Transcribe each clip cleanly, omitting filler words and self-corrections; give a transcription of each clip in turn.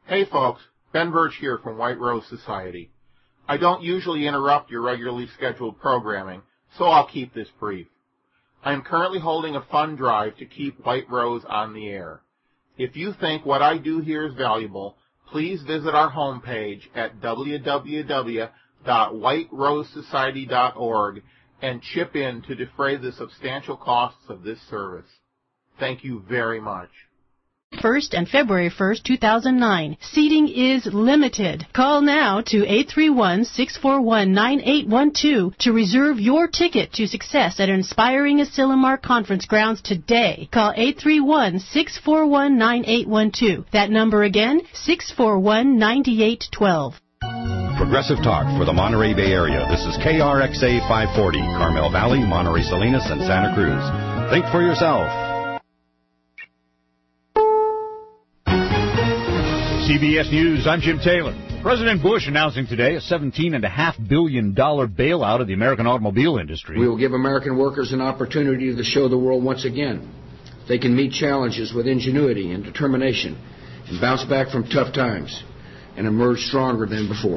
Hey folks, Ben Birch here from White Rose Society. I don't usually interrupt your regularly scheduled programming, so I'll keep this brief. I am currently holding a fund drive to keep White Rose on the air. If you think what I do here is valuable, please visit our homepage at www.whiterosesociety.org and chip in to defray the substantial costs of this service. Thank you very much. 1st and February 1st, 2009. Seating is limited. Call now to 831-641-9812 to reserve your ticket to success at Inspiring Asilomar Conference Grounds today. Call 831-641-9812. That number again, 641-9812. Progressive Talk for the Monterey Bay Area. This is KRXA 540, Carmel Valley, Monterey Salinas, and Santa Cruz. Think for yourself. CBS News, I'm Jim Taylor. President Bush announcing today a $17.5 billion bailout of the American automobile industry. We will give American workers an opportunity to show the world once again they can meet challenges with ingenuity and determination and bounce back from tough times and emerge stronger than before.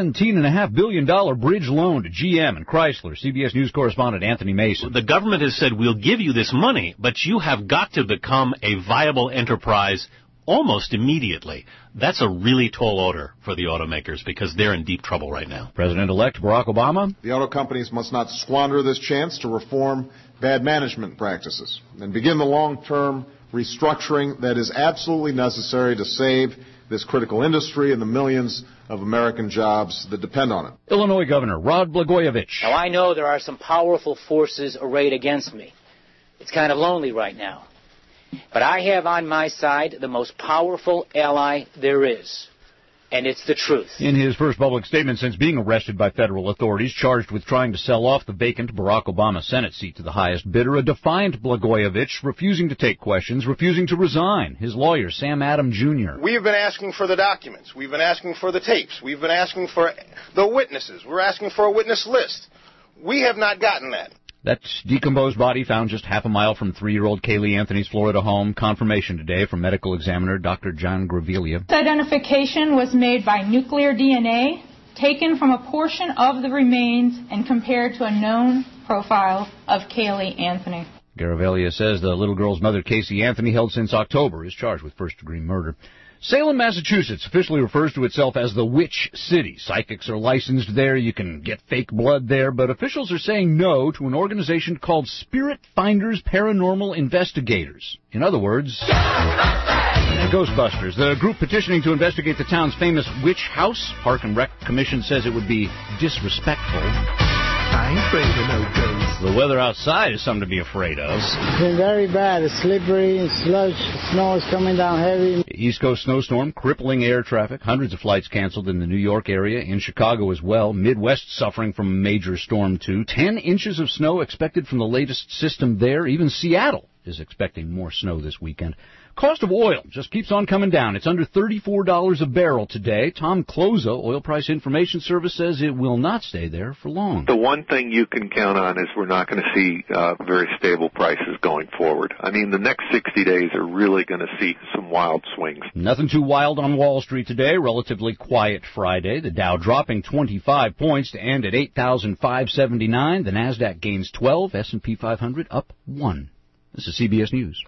$17.5 billion bridge loan to GM and Chrysler. CBS News correspondent Anthony Mason. The government has said, we'll give you this money, but you have got to become a viable enterprise almost immediately. That's a really tall order for the automakers because they're in deep trouble right now. President-elect Barack Obama. The auto companies must not squander this chance to reform bad management practices and begin the long-term restructuring that is absolutely necessary to save this critical industry and the millions of American jobs that depend on it. Illinois Governor Rod Blagojevich. Now, I know there are some powerful forces arrayed against me. It's kind of lonely right now. But I have on my side the most powerful ally there is, and it's the truth. In his first public statement since being arrested by federal authorities, charged with trying to sell off the vacant Barack Obama Senate seat to the highest bidder, a defiant Blagojevich, refusing to take questions, refusing to resign. His lawyer, Sam Adam Jr. We have been asking for the documents. We've been asking for the tapes. We've been asking for the witnesses. We're asking for a witness list. We have not gotten that. That decomposed body found just half a mile from 3-year-old Kaylee Anthony's Florida home. Confirmation today from medical examiner Dr. John Gravelia. This identification was made by nuclear DNA taken from a portion of the remains and compared to a known profile of Kaylee Anthony. Gravelia says the little girl's mother, Casey Anthony, held since October, is charged with first-degree murder. Salem, Massachusetts, officially refers to itself as the Witch City. Psychics are licensed there. You can get fake blood there. But officials are saying no to an organization called Spirit Finders Paranormal Investigators. In other words, Ghostbusters. The group petitioning to investigate the town's famous witch house. Park and Rec Commission says it would be disrespectful. I ain't afraid of no ghosts. The weather outside is something to be afraid of. It's been very bad. It's slippery and slush. Snow is coming down heavy. East Coast snowstorm, crippling air traffic. Hundreds of flights canceled in the New York area, in Chicago as well. Midwest suffering from a major storm, too. 10 inches of snow expected from the latest system there. Even Seattle is expecting more snow this weekend. Cost of oil just keeps on coming down. It's under $34 a barrel today. Tom Closa, Oil Price Information Service, says it will not stay there for long. The one thing you can count on is we're not going to see very stable prices going forward. I mean, the next 60 days are really going to see some wild swings. Nothing too wild on Wall Street today. Relatively quiet Friday. The Dow dropping 25 points to end at 8,579. The Nasdaq gains 12. S&P 500 up 1. This is CBS News.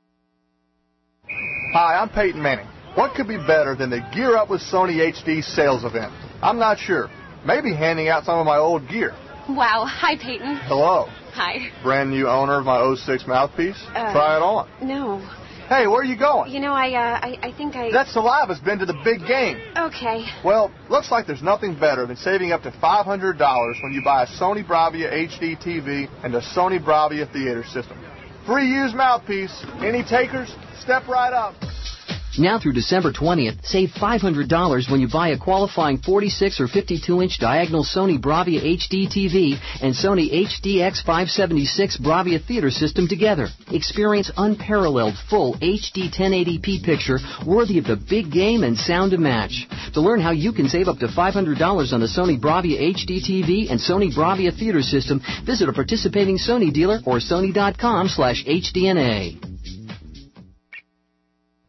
Hi, I'm Peyton Manning. What could be better than the Gear Up with Sony HD sales event? I'm not sure. Maybe handing out some of my old gear. Wow. Hi, Peyton. Hello. Hi. Brand new owner of my 06 mouthpiece. Try it on. No. Hey, where are you going? You know, I think That Saliva's been to the big game. Okay. Well, looks like there's nothing better than saving up to $500 when you buy a Sony Bravia HD TV and a Sony Bravia theater system. Free used mouthpiece. Any takers? Step right up. Now through December 20th, save $500 when you buy a qualifying 46 or 52-inch diagonal Sony Bravia HD TV and Sony HDX576 Bravia theater system together. Experience unparalleled full HD 1080p picture worthy of the big game and sound to match. To learn how you can save up to $500 on the Sony Bravia HD TV and Sony Bravia theater system, visit a participating Sony dealer or sony.com/HDNA.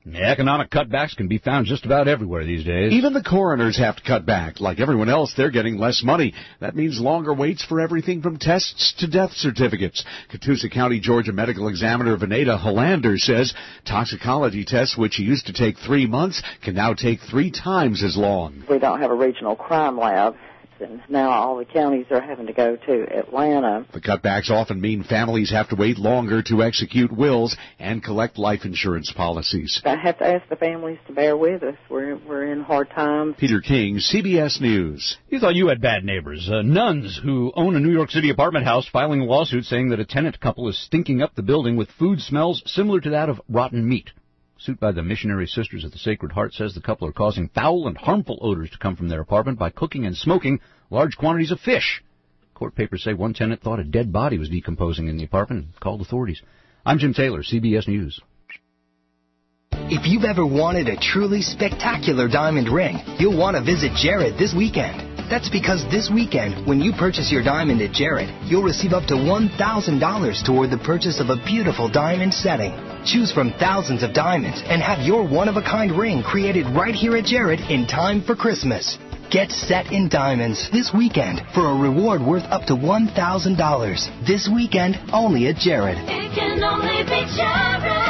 Economic cutbacks can be found just about everywhere these days. Even the coroners have to cut back. Like everyone else, they're getting less money. That means longer waits for everything from tests to death certificates. Catoosa County, Georgia medical examiner Veneda Hollander says toxicology tests, which used to take 3 months, can now take 3 times as long. We don't have a regional crime lab, and now all the counties are having to go to Atlanta. The cutbacks often mean families have to wait longer to execute wills and collect life insurance policies. I have to ask the families to bear with us. We're in hard times. Peter King, CBS News. You thought you had bad neighbors. Nuns who own a New York City apartment house filing a lawsuit saying that a tenant couple is stinking up the building with food smells similar to that of rotten meat. Suit by the Missionary Sisters of the Sacred Heart says the couple are causing foul and harmful odors to come from their apartment by cooking and smoking large quantities of fish. Court papers say one tenant thought a dead body was decomposing in the apartment and called authorities. I'm Jim Taylor, CBS News. If you've ever wanted a truly spectacular diamond ring, you'll want to visit Jared this weekend. That's because this weekend, when you purchase your diamond at Jared, you'll receive up to $1,000 toward the purchase of a beautiful diamond setting. Choose from thousands of diamonds and have your one-of-a-kind ring created right here at Jared in time for Christmas. Get set in diamonds this weekend for a reward worth up to $1,000. This weekend, only at Jared. It can only be Jared.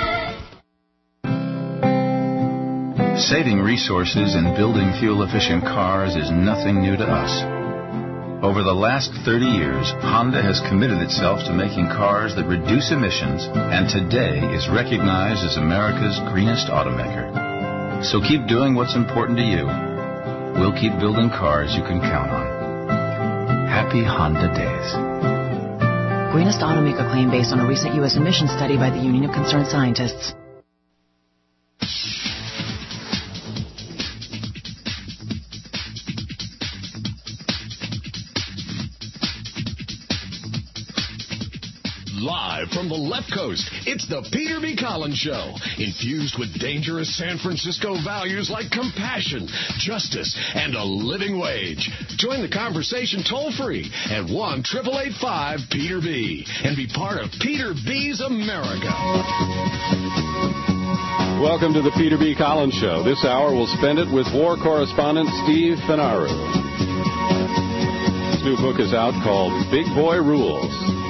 Saving resources and building fuel-efficient cars is nothing new to us. Over the last 30 years, Honda has committed itself to making cars that reduce emissions and today is recognized as America's greenest automaker. So keep doing what's important to you. We'll keep building cars you can count on. Happy Honda Days. Greenest automaker claim based on a recent U.S. emissions study by the Union of Concerned Scientists. Live from the left coast, it's the Peter B. Collins Show, infused with dangerous San Francisco values like compassion, justice, and a living wage. Join the conversation toll-free at 1-888-5-PETER-B and be part of Peter B.'s America. Welcome to the Peter B. Collins Show. This hour we'll spend it with war correspondent Steve Fenaru. His new book is out called Big Boy Rules.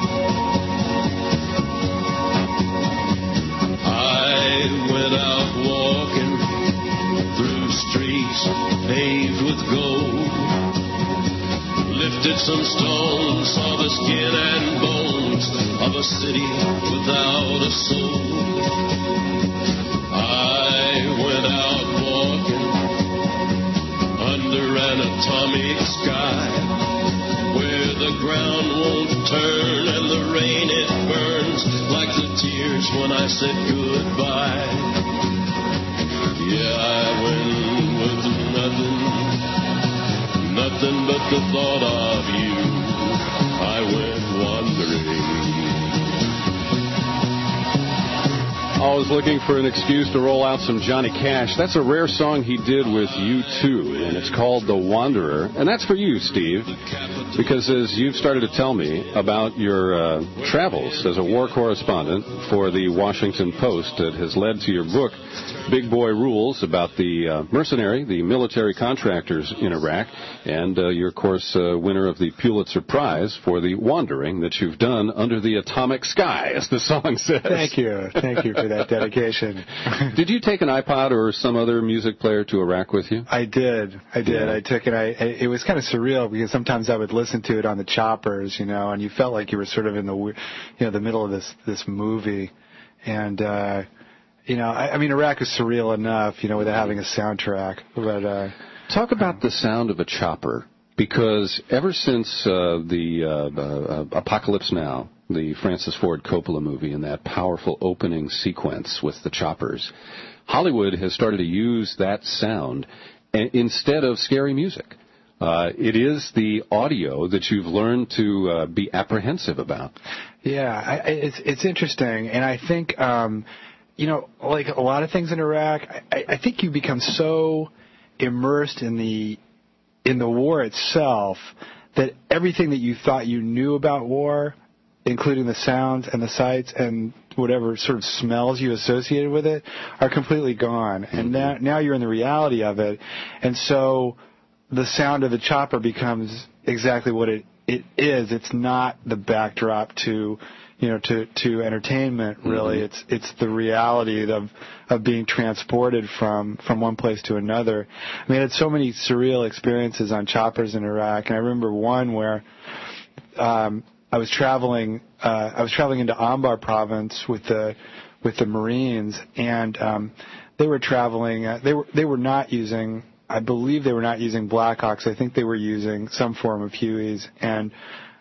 I went out walking through streets paved with gold, lifted some stones, saw the skin and bones of a city without a soul. I went out walking under an atomic sky, where the ground won't turn and the rain it burns like the tears when I said goodbye. Yeah, I went with nothing but the thought of you. I went wandering. Always looking for an excuse to roll out some Johnny Cash. That's a rare song he did with U2, and it's called The Wanderer. And that's for you, Steve, because as you've started to tell me about your travels as a war correspondent for the Washington Post that has led to your book, Big Boy Rules, about the the military contractors in Iraq, and you're, of course, winner of the Pulitzer Prize for the wandering that you've done under the atomic sky, as the song says. Thank you. Thank you for that dedication. Did you take an iPod or some other music player to Iraq with you? I did. Yeah. I took it. It was kind of surreal because sometimes I would listen to it on the choppers, and you felt like you were sort of in the middle of this movie. And, I mean, Iraq is surreal enough, without having a soundtrack. But talk about the sound of a chopper, because ever since the Apocalypse Now, the Francis Ford Coppola movie, and that powerful opening sequence with the choppers, Hollywood has started to use that sound instead of scary music. It is the audio that you've learned to be apprehensive about. Yeah, it's interesting, and I think, like a lot of things in Iraq, I think you become so immersed in the war itself that everything that you thought you knew about war including the sounds and the sights and whatever sort of smells you associated with it, are completely gone. And now you're in the reality of it. And so the sound of the chopper becomes exactly what it is. It's not the backdrop to entertainment, really. It's the reality of being transported from one place to another. I mean, I had so many surreal experiences on choppers in Iraq, and I remember one where I was traveling into Anbar province with the Marines, and they were traveling. They were not using. I believe they were not using Blackhawks. I think they were using some form of Hueys, and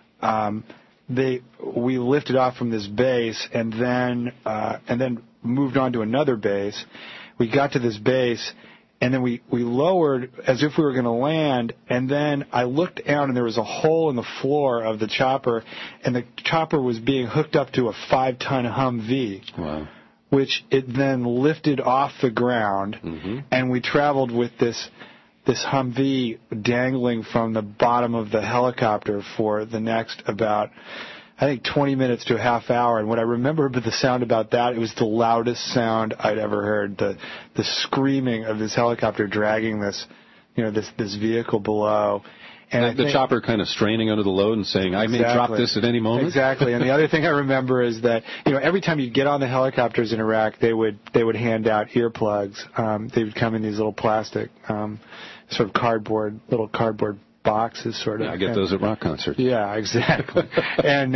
we lifted off from this base and then moved on to another base. We got to this base, and then we lowered as if we were going to land, and then I looked down and there was a hole in the floor of the chopper, and the chopper was being hooked up to a 5-ton Humvee. Wow. Which it then lifted off the ground, and we traveled with this Humvee dangling from the bottom of the helicopter for the next about, I think, 20 minutes to a half hour. And what I remember about the sound about that, it was the loudest sound I'd ever heard. The screaming of this helicopter dragging this vehicle below. And the chopper kind of straining under the load and saying, I may drop this at any moment? Exactly. And the other thing I remember is that, every time you'd get on the helicopters in Iraq, they would hand out earplugs. They would come in these little plastic, sort of cardboard boxes, sort of. Yeah, I get those at rock concerts. Yeah, exactly. And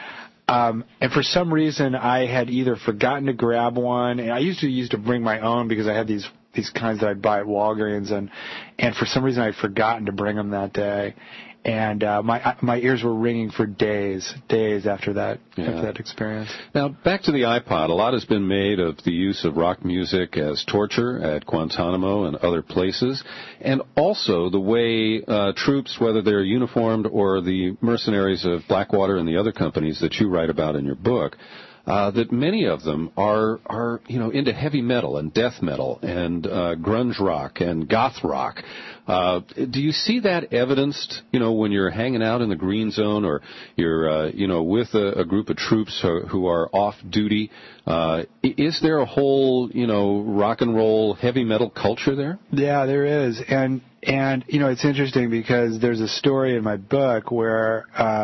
for some reason, I had either forgotten to grab one, and I used to bring my own because I had these kinds that I'd buy at Walgreens, and for some reason I'd forgotten to bring them that day, and my ears were ringing for days after that experience. Now back to the iPod. A lot has been made of the use of rock music as torture at Guantanamo and other places, and also the way troops, whether they're uniformed or the mercenaries of Blackwater and the other companies that you write about in your book, that many of them are into heavy metal and death metal and grunge rock and goth rock. Do you see that evidenced, when you're hanging out in the green zone or you're, with a group of troops who are off duty? Is there a whole, rock and roll heavy metal culture there? Yeah, there is. And it's interesting because there's a story in my book where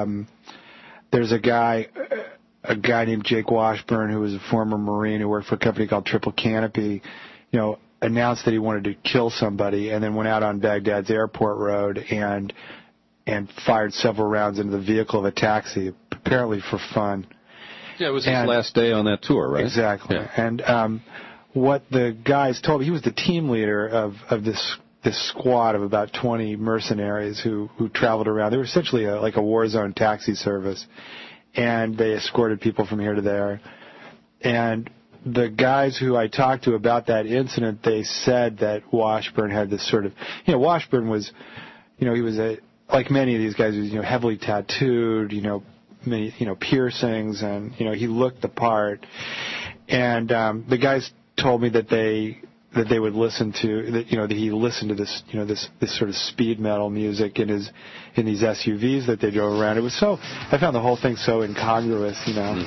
there's a guy named Jake Washburn, who was a former Marine who worked for a company called Triple Canopy, announced that he wanted to kill somebody, and then went out on Baghdad's airport road and fired several rounds into the vehicle of a taxi, apparently for fun. Yeah, it was his last day on that tour, right? Exactly. Yeah. And what the guys told me, he was the team leader of this squad of about 20 mercenaries who traveled around. They were essentially like a war zone taxi service, and they escorted people from here to there. And the guys who I talked to about that incident, they said that Washburn had this sort of, Washburn was, he was like many of these guys, he was, heavily tattooed, many, piercings, and, he looked the part. And the guys told me that they would listen to that, that he listened to this, this sort of speed metal music in these SUVs that they drove around. It was I found the whole thing so incongruous,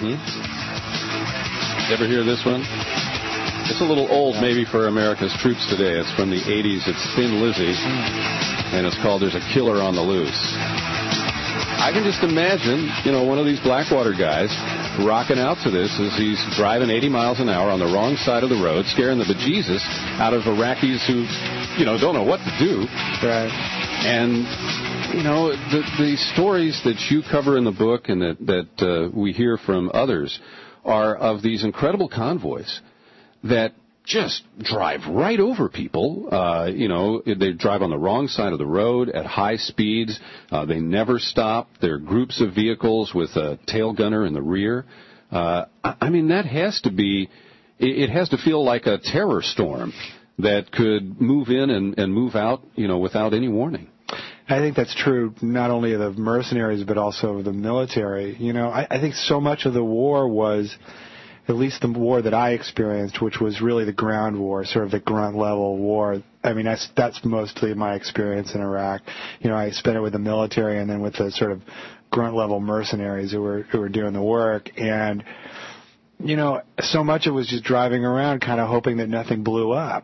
Ever hear this one? It's a little old maybe for America's troops today. It's from the 80s. It's Thin Lizzy, and it's called There's a Killer on the Loose. I can just imagine, one of these Blackwater guys rocking out to this as he's driving 80 miles an hour on the wrong side of the road, scaring the bejesus out of Iraqis who, don't know what to do. Right. And, the stories that you cover in the book and that we hear from others are of these incredible convoys that just drive right over people. They drive on the wrong side of the road at high speeds. They never stop. They're groups of vehicles with a tail gunner in the rear. That has to be, it has to feel like a terror storm that could move in and move out, without any warning. I think that's true not only of the mercenaries but also of the military. I think so much of the war was, at least the war that I experienced, which was really the ground war, sort of the grunt level war. That's mostly my experience in Iraq. I spent it with the military and then with the sort of grunt-level mercenaries who were doing the work. And, you know, so much of it was just driving around kind of hoping that nothing blew up.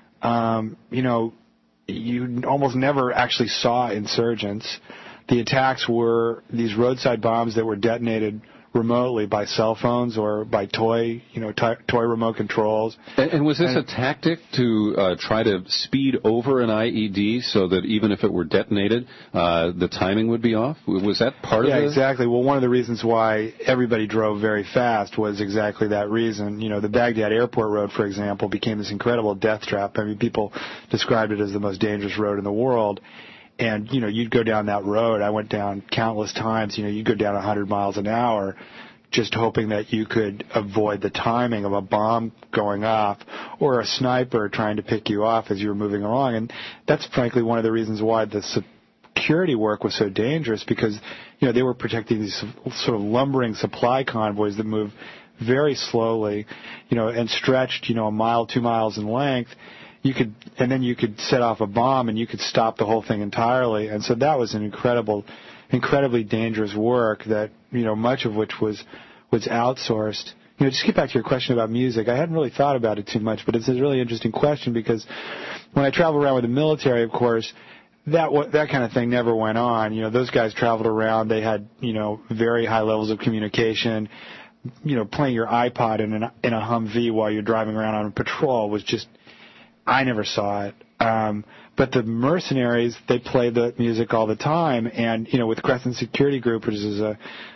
You know, you almost never actually saw insurgents. The attacks were these roadside bombs that were detonated remotely by cell phones or by toy remote controls. And was this a tactic to try to speed over an IED so that even if it were detonated, the timing would be off? Was that part of it? Yeah, exactly. Well, one of the reasons why everybody drove very fast was exactly that reason. You know, the Baghdad Airport Road, for example, became this incredible death trap. I mean, people described it as the most dangerous road in the world. And, you know, you'd go down that road. I went down countless times. You know, you'd go down 100 miles an hour just hoping that you could avoid the timing of a bomb going off or a sniper trying to pick you off as you were moving along. And that's frankly one of the reasons why the security work was so dangerous, because, you know, they were protecting these sort of lumbering supply convoys that move very slowly, you know, and stretched, you know, a mile, 2 miles in length. And then you could set off a bomb and you could stop the whole thing entirely. And so that was an incredibly dangerous work that, you know, much of which was outsourced. You know, just get back to your question about music. I hadn't really thought about it too much, but it's a really interesting question, because when I travel around with the military, of course, that kind of thing never went on. You know, those guys traveled around. They had, you know, very high levels of communication. You know, playing your iPod in a Humvee while you're driving around on patrol was just, I never saw it. But the mercenaries, they played the music all the time. And, you know, with Crescent Security Group, which is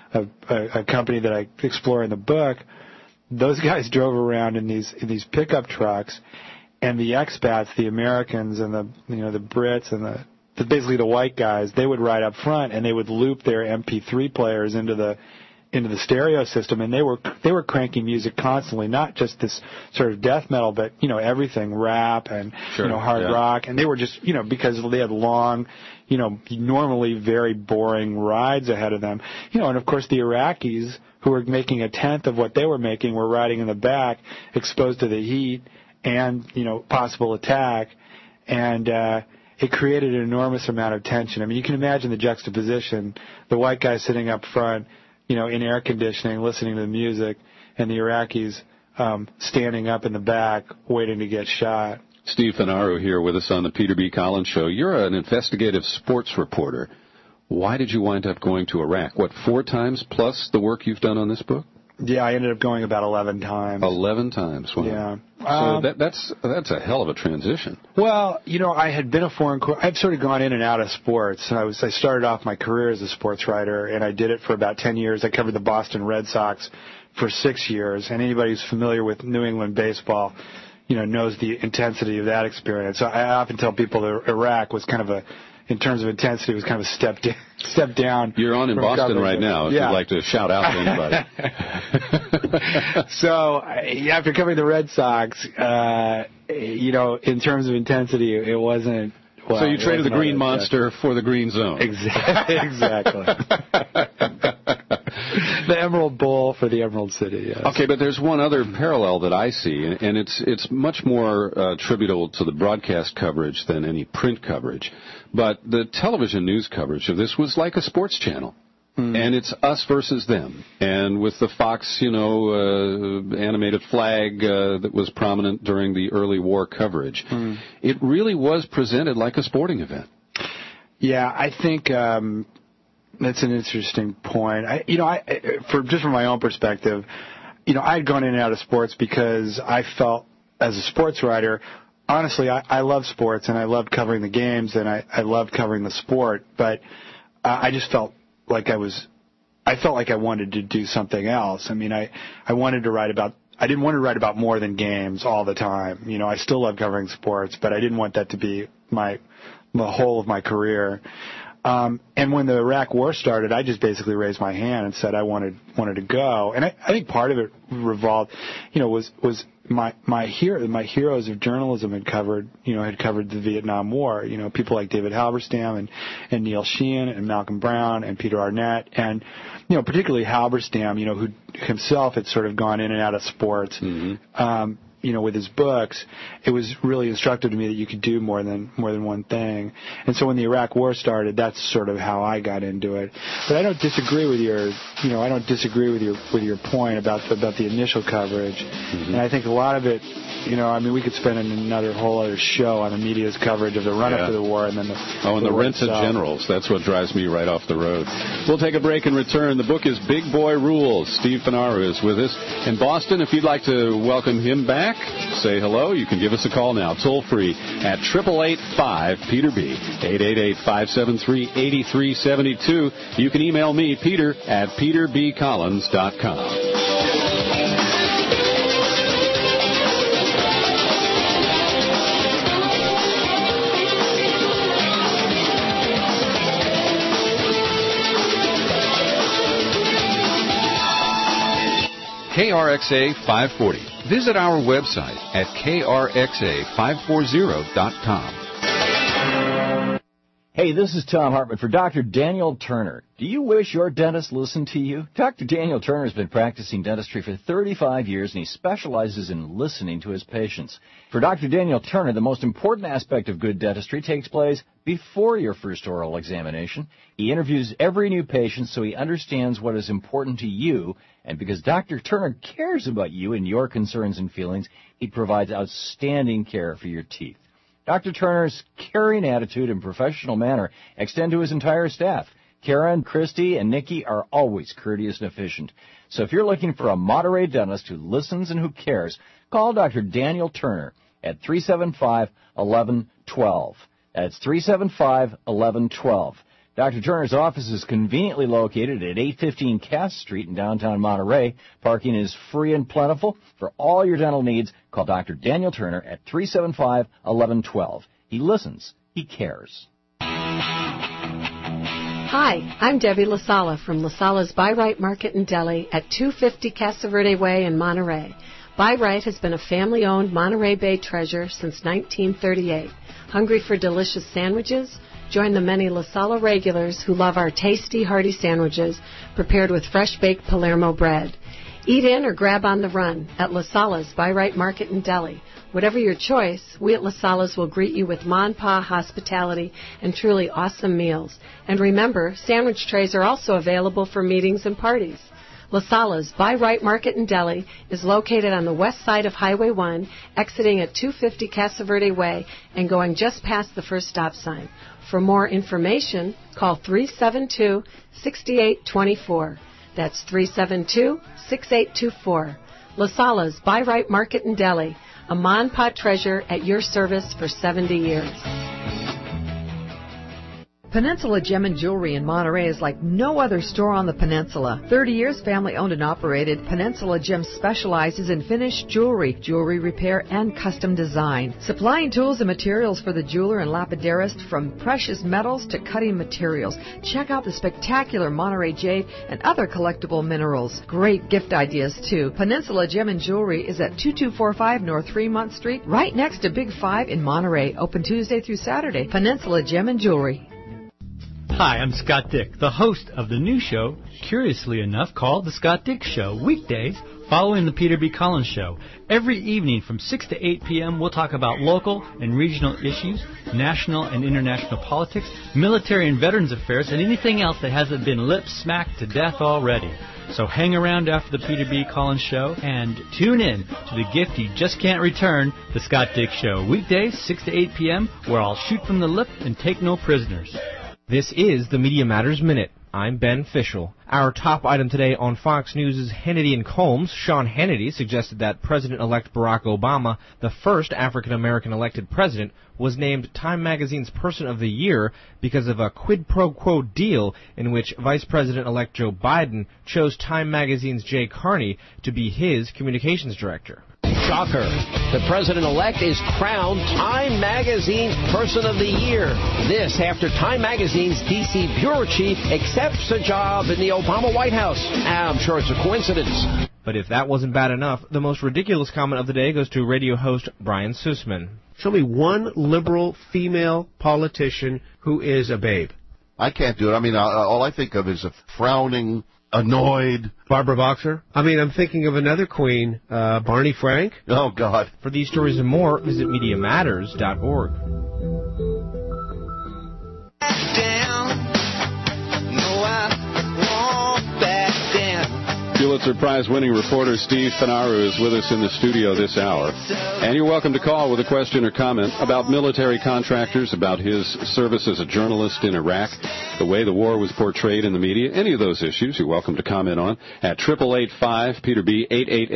a company that I explore in the book, those guys drove around in these pickup trucks, and the expats, the Americans and the Brits and basically the white guys, they would ride up front and they would loop their MP3 players into the stereo system, and they were cranking music constantly, not just this sort of death metal, but, you know, everything, rap and, you know, hard rock. And they were just, you know, because they had long, you know, normally very boring rides ahead of them. You know, and of course the Iraqis, who were making a tenth of what they were making, were riding in the back, exposed to the heat and, you know, possible attack. And it created an enormous amount of tension. I mean, you can imagine the juxtaposition, the white guy sitting up front, you know, in air conditioning, listening to the music, and the Iraqis standing up in the back, waiting to get shot. Steve Fanaru here with us on the Peter B. Collins Show. You're an investigative sports reporter. Why did you wind up going to Iraq? 4 times plus the work you've done on this book? Yeah, I ended up going about 11 times. 11 times, wow. Yeah. So that's a hell of a transition. Well, you know, I had been I've sort of gone in and out of sports. I started off my career as a sports writer, and I did it for about 10 years. I covered the Boston Red Sox for 6 years, and anybody who's familiar with New England baseball, you know, knows the intensity of that experience. So I often tell people that Iraq was kind of in terms of intensity, was kind of a step down. You're on in Boston right now, if you'd like to shout out to anybody. So after covering the Red Sox, you know, in terms of intensity, it wasn't. Well, so you traded the Green Monster for the Green Zone. Exactly. The Emerald Bowl for the Emerald City, yes. Okay, but there's one other parallel that I see, and it's much more attributable to the broadcast coverage than any print coverage. But the television news coverage of this was like a sports channel. And it's us versus them. And with the Fox, you know, animated flag that was prominent during the early war coverage, it really was presented like a sporting event. Yeah, I think that's an interesting point. From my own perspective, you know, I'd gone in and out of sports because I felt, as a sports writer, honestly, I love sports and I loved covering the games and I loved covering the sport, but I just felt like I felt like I wanted to do something else. I mean, I wanted to write about, I didn't want to write about more than games all the time. You know, I still love covering sports, but I didn't want that to be the whole of my career. And when the Iraq War started, I just basically raised my hand and said I wanted to go. And I think part of it revolved, you know, was my heroes of journalism had covered the Vietnam War. You know, people like David Halberstam and Neil Sheehan and Malcolm Brown and Peter Arnett, and, you know, particularly Halberstam, you know, who himself had sort of gone in and out of sports. You with his books, it was really instructive to me that you could do more than one thing. And so when the Iraq War started, that's sort of how I got into it. But I don't disagree with your point about the initial coverage. And I think a lot of it, we could spend another whole other show on the media's coverage of the run-up to the war and then the rent to generals. That's what drives me right off the road. We'll take a break and return. The book is Big Boy Rules. Steve Fanaru is with us in Boston. If you'd like to welcome him back, say hello. You can give us a call now, toll-free at 888-5-PETER-B, 888-573-8372. You can email me, Peter, at peterbcollins.com. KRXA 540. Visit our website at krxa540.com. Hey, this is Tom Hartman for Dr. Daniel Turner. Do you wish your dentist listened to you? Dr. Daniel Turner has been practicing dentistry for 35 years, and he specializes in listening to his patients. For Dr. Daniel Turner, the most important aspect of good dentistry takes place before your first oral examination. He interviews every new patient so he understands what is important to you, and because Dr. Turner cares about you and your concerns and feelings, he provides outstanding care for your teeth. Dr. Turner's caring attitude and professional manner extend to his entire staff. Karen, Christy, and Nikki are always courteous and efficient. So if you're looking for a Monterey dentist who listens and who cares, call Dr. Daniel Turner at 375-1112. That's 375-1112. Dr. Turner's office is conveniently located at 815 Cass Street in downtown Monterey. Parking is free and plentiful. For all your dental needs, call Dr. Daniel Turner at 375-1112. He listens. He cares. Hi, I'm Debbie LaSala from LaSala's Buy Right Market and Deli at 250 Casa Verde Way in Monterey. Buy Right has been a family-owned Monterey Bay treasure since 1938. Hungry for delicious sandwiches? Join the many LaSala regulars who love our tasty, hearty sandwiches prepared with fresh-baked Palermo bread. Eat in or grab on the run at LaSala's Buy Right Market and Deli. Whatever your choice, we at LaSala's will greet you with Ma and Pa hospitality and truly awesome meals. And remember, sandwich trays are also available for meetings and parties. LaSala's Buy Right Market and Deli is located on the west side of Highway 1, exiting at 250 Casa Verde Way and going just past the first stop sign. For more information, call 372-6824. That's 372-6824. LaSala's Buy Right Market and Deli, a Ma and Pa treasure at your service for 70 years. Peninsula Gem and Jewelry in Monterey is like no other store on the peninsula. 30 years family-owned and operated, Peninsula Gem specializes in finished jewelry, jewelry repair, and custom design. Supplying tools and materials for the jeweler and lapidarist, from precious metals to cutting materials. Check out the spectacular Monterey jade and other collectible minerals. Great gift ideas, too. Peninsula Gem and Jewelry is at 2245 North Fremont Street, right next to Big 5 in Monterey. Open Tuesday through Saturday. Peninsula Gem and Jewelry. Hi, I'm Scott Dick, the host of the new show, curiously enough, called The Scott Dick Show, weekdays following the Peter B. Collins Show. Every evening from 6 to 8 p.m., we'll talk about local and regional issues, national and international politics, military and veterans affairs, and anything else that hasn't been lip-smacked to death already. So hang around after the Peter B. Collins Show and tune in to the gift you just can't return, The Scott Dick Show, weekdays 6 to 8 p.m., where I'll shoot from the lip and take no prisoners. This is the Media Matters Minute. I'm Ben Fischel. Our top item today on Fox News' Hannity and Colmes. Sean Hannity suggested that President-elect Barack Obama, the first African-American elected president, was named Time Magazine's Person of the Year because of a quid pro quo deal in which Vice President-elect Joe Biden chose Time Magazine's Jay Carney to be his communications director. Shocker. The president-elect is crowned Time Magazine's Person of the Year. This after Time Magazine's D.C. bureau chief accepts a job in the Obama White House. I'm sure it's a coincidence. But if that wasn't bad enough, the most ridiculous comment of the day goes to radio host Brian Sussman. Show me one liberal female politician who is a babe. I can't do it. I mean, all I think of is a frowning annoyed. Barbara Boxer? I mean, I'm thinking of another queen, Barney Frank. Oh, God. For these stories and more, visit MediaMatters.org. Pulitzer Prize-winning reporter Steve Fanaru is with us in the studio this hour. And you're welcome to call with a question or comment about military contractors, about his service as a journalist in Iraq, the way the war was portrayed in the media, any of those issues you're welcome to comment on at 888-5-PETER-B,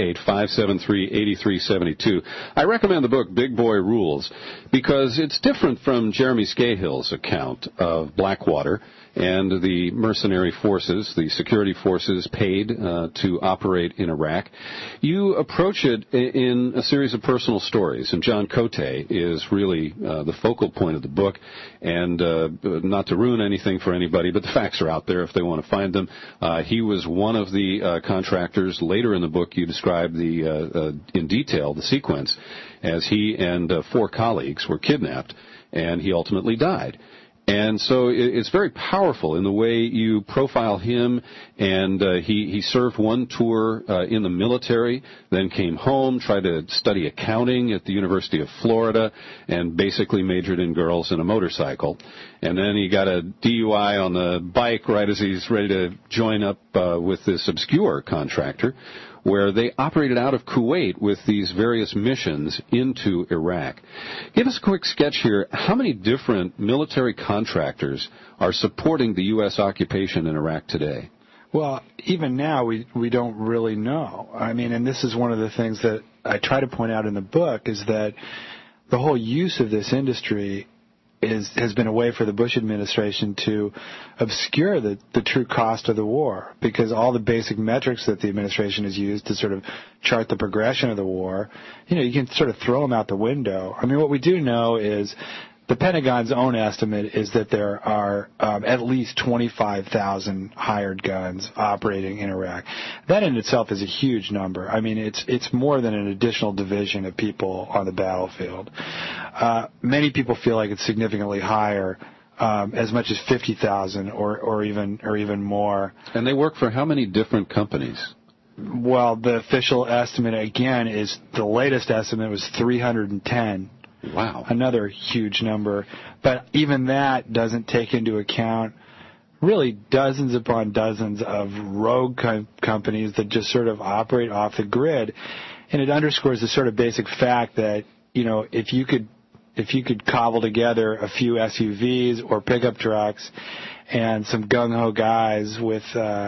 888-573-8372. I recommend the book Big Boy Rules because it's different from Jeremy Scahill's account of Blackwater and the mercenary forces, the security forces paid to operate in Iraq. You approach it in a series of personal stories, and John Cote is really the focal point of the book. And not to ruin anything for anybody, but the facts are out there if they want to find them. He was one of the contractors. Later in the book, you describe in detail the sequence as he and 4 colleagues were kidnapped, and he ultimately died. And so it's very powerful in the way you profile him, and he served one tour in the military, then came home, tried to study accounting at the University of Florida, and basically majored in girls and a motorcycle. And then he got a DUI on the bike right as he's ready to join up with this obscure contractor, where they operated out of Kuwait with these various missions into Iraq. Give us a quick sketch here. How many different military contractors are supporting the U.S. occupation in Iraq today? Well, even now, we don't really know. I mean, and this is one of the things that I try to point out in the book, is that the whole use of this industry has been a way for the Bush administration to obscure the true cost of the war, because all the basic metrics that the administration has used to sort of chart the progression of the war, you can sort of throw them out the window. I mean, what we do know is the Pentagon's own estimate is that there are at least 25,000 hired guns operating in Iraq. That in itself is a huge number. I mean, it's more than an additional division of people on the battlefield. Many people feel like it's significantly higher, as much as 50,000 or even more. And they work for how many different companies? Well, the official estimate, again, is the latest estimate was 310. Wow. Another huge number. But even that doesn't take into account really dozens upon dozens of rogue companies that just sort of operate off the grid. And it underscores the sort of basic fact that, if you could cobble together a few SUVs or pickup trucks and some gung-ho guys with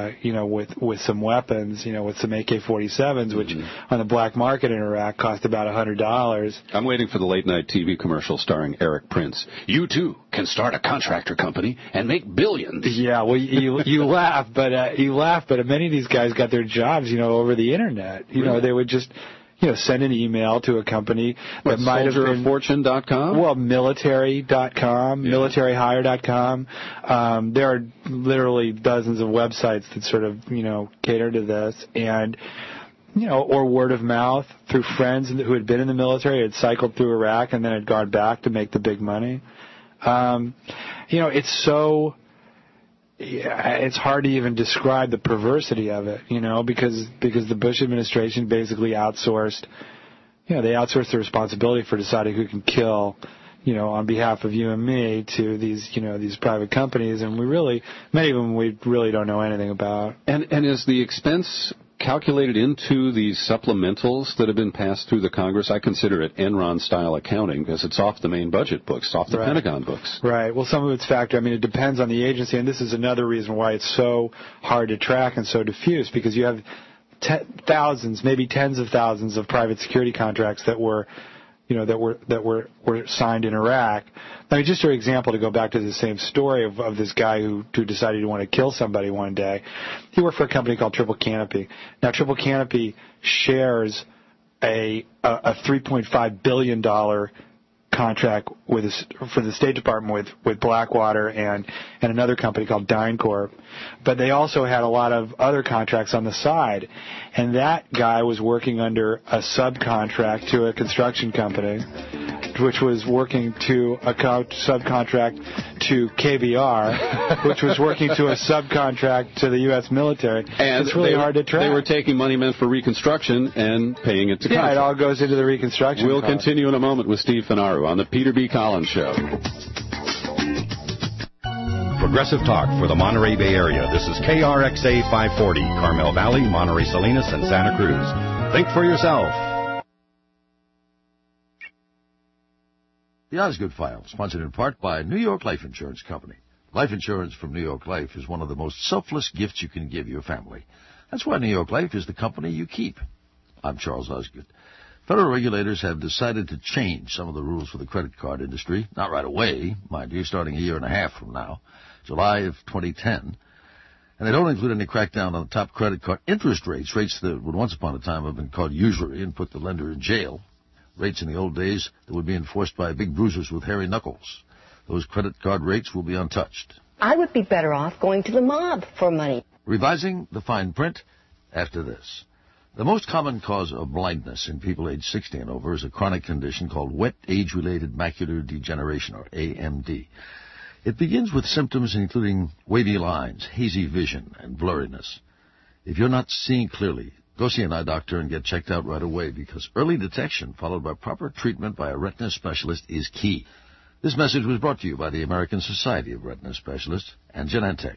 some weapons, with some AK-47s, which on the black market in Iraq cost about $100. I'm waiting for the late-night TV commercial starring Eric Prince. You, too, can start a contractor company and make billions. Yeah, well, you laugh, but many of these guys got their jobs, over the Internet. Really? They would just send an email to a company that might have been SoldierOfFortune.com? Well, military.com, militaryhire.com. There are literally dozens of websites that sort of, cater to this. And, or word of mouth through friends who had been in the military, had cycled through Iraq and then had gone back to make the big money. It's so... it's hard to even describe the perversity of it, because the Bush administration basically outsourced, they outsourced the responsibility for deciding who can kill, on behalf of you and me to these, these private companies, and many of them we really don't know anything about. And is the expense calculated into these supplementals that have been passed through the Congress? I consider it Enron-style accounting because it's off the main budget books, off the Pentagon books. Right. Well, some of it's factored. I mean, it depends on the agency, and this is another reason why it's so hard to track and so diffuse, because you have thousands, maybe tens of thousands of private security contracts that were signed in Iraq. I mean, just for example, to go back to the same story of this guy who decided he wanted to kill somebody one day. He worked for a company called Triple Canopy. Now, Triple Canopy shares a $3.5 billion contract for the State Department with Blackwater and another company called DynCorp. But they also had a lot of other contracts on the side. And that guy was working under a subcontract to a construction company, which was working to a subcontract to KBR, which was working to a subcontract to the U.S. military. And it's really hard to track. They were taking money meant for reconstruction and paying it to contract. Yeah, it all goes into the reconstruction We'll cost. continue in a moment with Steve Finaro on the Peter B. Collins Show. Progressive Talk for the Monterey Bay Area. This is KRXA 540, Carmel Valley, Monterey Salinas, and Santa Cruz. Think for yourself. The Osgood File, sponsored in part by New York Life Insurance Company. Life insurance from New York Life is one of the most selfless gifts you can give your family. That's why New York Life is the company you keep. I'm Charles Osgood. Federal regulators have decided to change some of the rules for the credit card industry. Not right away, mind you, starting a year and a half from now, July of 2010. And they don't include any crackdown on top credit card interest rates that would once upon a time have been called usury and put the lender in jail. Rates in the old days that would be enforced by big bruisers with hairy knuckles. Those credit card rates will be untouched. I would be better off going to the mob for money. Revising the fine print after this. The most common cause of blindness in people aged 60 and over is a chronic condition called wet age-related macular degeneration, or AMD. It begins with symptoms including wavy lines, hazy vision, and blurriness. If you're not seeing clearly, go see an eye doctor and get checked out right away, because early detection followed by proper treatment by a retina specialist is key. This message was brought to you by the American Society of Retina Specialists and Genentech.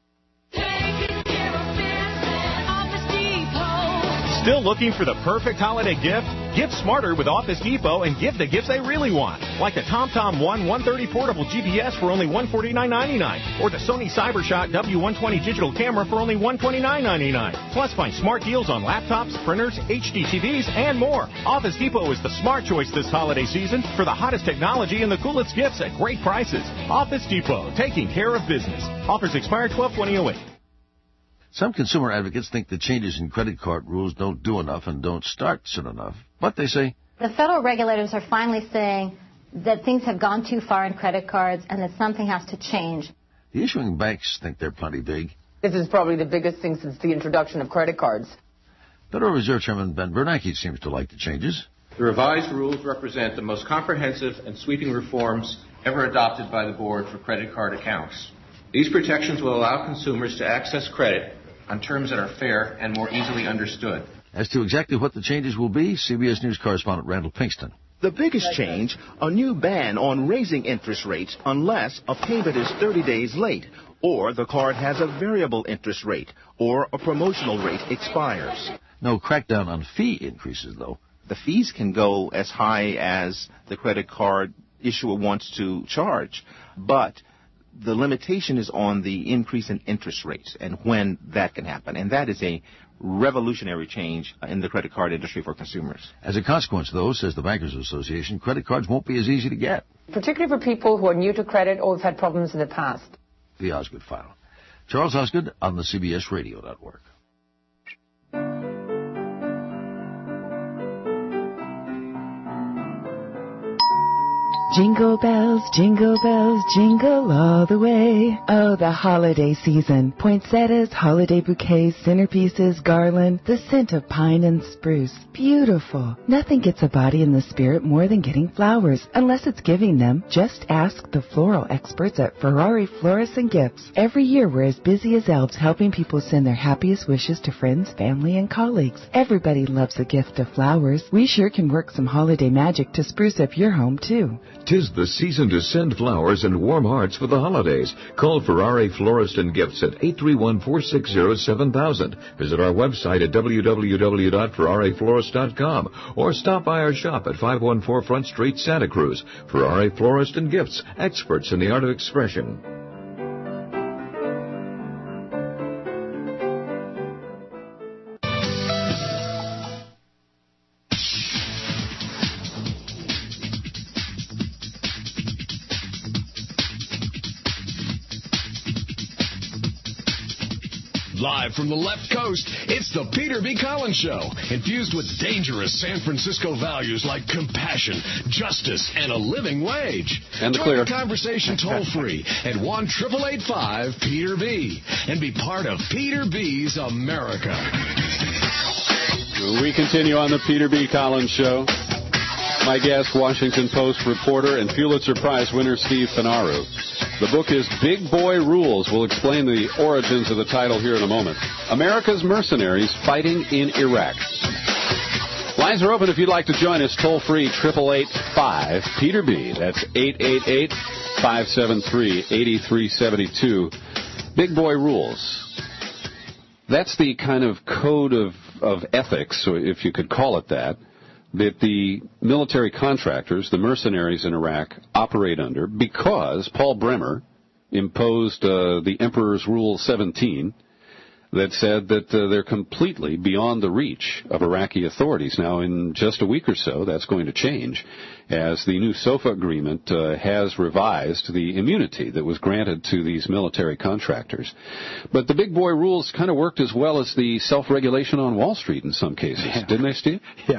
Still looking for the perfect holiday gift? Gift smarter with Office Depot and give the gifts they really want. Like the TomTom One 130 portable GPS for only $149.99. Or the Sony CyberShot W120 digital camera for only $129.99. Plus find smart deals on laptops, printers, HD TVs, and more. Office Depot is the smart choice this holiday season for the hottest technology and the coolest gifts at great prices. Office Depot, taking care of business. Offers expire 12/20/08. Some consumer advocates think the changes in credit card rules don't do enough and don't start soon enough. But they say the federal regulators are finally saying that things have gone too far in credit cards and that something has to change. The issuing banks think they're plenty big. This is probably the biggest thing since the introduction of credit cards. Federal Reserve Chairman Ben Bernanke seems to like the changes. The revised rules represent the most comprehensive and sweeping reforms ever adopted by the board for credit card accounts. These protections will allow consumers to access credit on terms that are fair and more easily understood. As to exactly what the changes will be, CBS News correspondent Randall Pinkston. The biggest change, a new ban on raising interest rates unless a payment is 30 days late, or the card has a variable interest rate, or a promotional rate expires. No crackdown on fee increases, though. The fees can go as high as the credit card issuer wants to charge, but the limitation is on the increase in interest rates and when that can happen. And that is a revolutionary change in the credit card industry for consumers. As a consequence, though, says the Bankers Association, credit cards won't be as easy to get. Particularly for people who are new to credit or have had problems in the past. The Osgood File. Charles Osgood on the CBS Radio Network. Jingle bells, jingle all the way. Oh, the holiday season. Poinsettias, holiday bouquets, centerpieces, garland, the scent of pine and spruce. Beautiful. Nothing gets a body in the spirit more than getting flowers, unless it's giving them. Just ask the floral experts at Ferrari Florists and Gifts. Every year we're as busy as elves helping people send their happiest wishes to friends, family, and colleagues. Everybody loves a gift of flowers. We sure can work some holiday magic to spruce up your home, too. 'Tis the season to send flowers and warm hearts for the holidays. Call Ferrari Florist and Gifts at 831-460-7000. Visit our website at www.ferrariflorist.com or stop by our shop at 514 Front Street, Santa Cruz. Ferrari Florist and Gifts, experts in the art of expression. Live from the left coast, it's the Peter B. Collins Show, infused with dangerous San Francisco values like compassion, justice, and a living wage. And the Join clear. the conversation toll-free at 1-888-5-PETER-B and be part of Peter B.'s America. We continue on the Peter B. Collins Show. My guest, Washington Post reporter and Pulitzer Prize winner Steve Finaro. The book is Big Boy Rules. We'll explain the origins of the title here in a moment. America's Mercenaries Fighting in Iraq. Lines are open if you'd like to join us. Toll free, 888-5-PETER-B. That's 888-573-8372. Big Boy Rules. That's the kind of code of ethics, if you could call it that the military contractors, the mercenaries in Iraq, operate under because Paul Bremer imposed the Emperor's Rule 17 that said that they're completely beyond the reach of Iraqi authorities. Now, in just a week or so, that's going to change as the new SOFA agreement has revised the immunity that was granted to these military contractors. But the Big Boy Rules kind of worked as well as the self-regulation on Wall Street in some cases, didn't they, Steve? Yeah.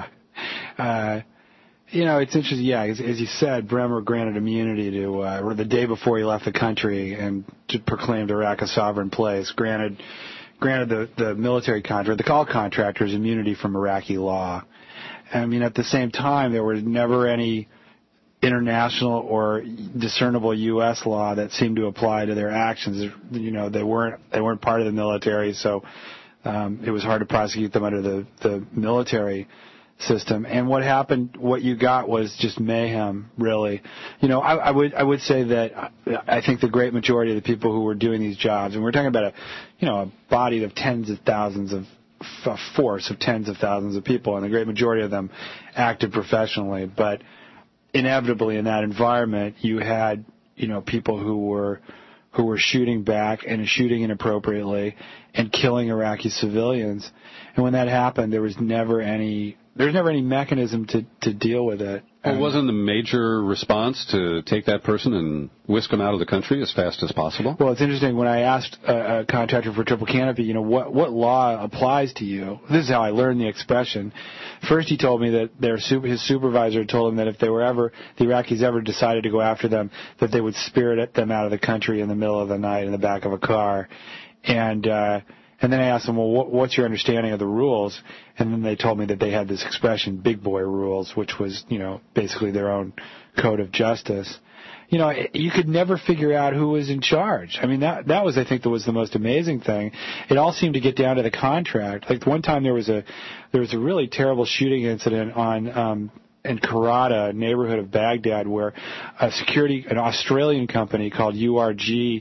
It's interesting. Yeah, as you said, Bremer granted immunity to the day before he left the country and proclaimed Iraq a sovereign place. Granted the military contract, all contractors, immunity from Iraqi law. I mean, at the same time, there was never any international or discernible U.S. law that seemed to apply to their actions. They weren't part of the military, so it was hard to prosecute them under the military system. And what you got was just mayhem, really. I would say that I think the great majority of the people who were doing these jobs, and we're talking about a body of tens of thousands of a force of tens of thousands of people, and the great majority of them acted professionally. But inevitably in that environment, you had people who were shooting back and shooting inappropriately and killing Iraqi civilians. And when that happened, there was never any mechanism to deal with it. Well, wasn't the major response to take that person and whisk him out of the country as fast as possible? Well, it's interesting. When I asked a contractor for Triple Canopy, what law applies to you? This is how I learned the expression. First, he told me that his supervisor told him that if the Iraqis ever decided to go after them, that they would spirit them out of the country in the middle of the night in the back of a car. And then I asked them, well, what's your understanding of the rules? And then they told me that they had this expression, Big Boy Rules, which was, basically their own code of justice. You could never figure out who was in charge. I mean, that was, I think, that was the most amazing thing. It all seemed to get down to the contract. Like one time there was a really terrible shooting incident in Karada, a neighborhood of Baghdad, where an Australian company called URG,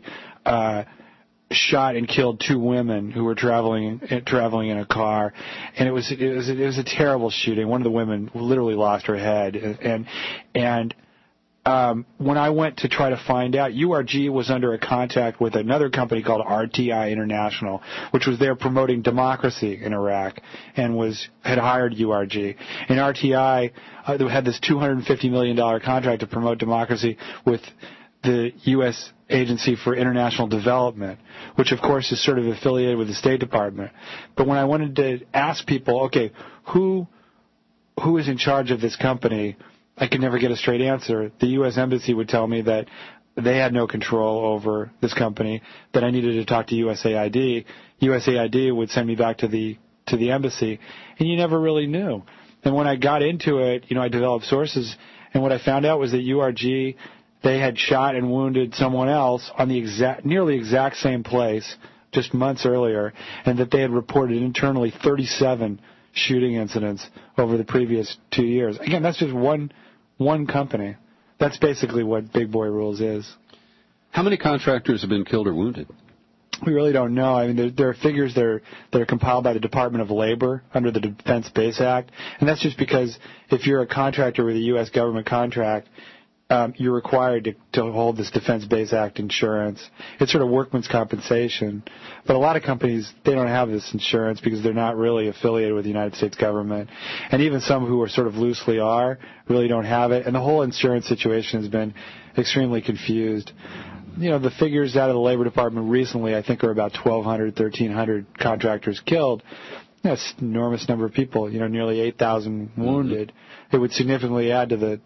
shot and killed two women who were traveling in a car, and it was a terrible shooting. One of the women literally lost her head, and when I went to try to find out, URG was under a contract with another company called RTI International, which was there promoting democracy in Iraq, and had hired URG. And RTI had this $250 million contract to promote democracy with the U.S. Agency for International Development, which of course is sort of affiliated with the State Department. But when I wanted to ask people, okay, who is in charge of this company, I could never get a straight answer. The U.S. Embassy would tell me that they had no control over this company, that I needed to talk to USAID. USAID would send me back to the embassy, and you never really knew. And when I got into it, I developed sources, and what I found out was that URG, they had shot and wounded someone else on the nearly exact same place just months earlier, and that they had reported internally 37 shooting incidents over the previous 2 years. Again, that's just one company. That's basically what Big Boy Rules is. How many contractors have been killed or wounded? We really don't know. I mean, there are figures that are compiled by the Department of Labor under the Defense Base Act, and that's just because if you're a contractor with a U.S. government contract, you're required to hold this Defense Base Act insurance. It's sort of workman's compensation. But a lot of companies, they don't have this insurance because they're not really affiliated with the United States government. And even some who are sort of loosely are really don't have it. And the whole insurance situation has been extremely confused. The figures out of the Labor Department recently, I think, are about 1,200, 1,300 contractors killed. That's an enormous number of people, nearly 8,000 wounded. It would significantly add to the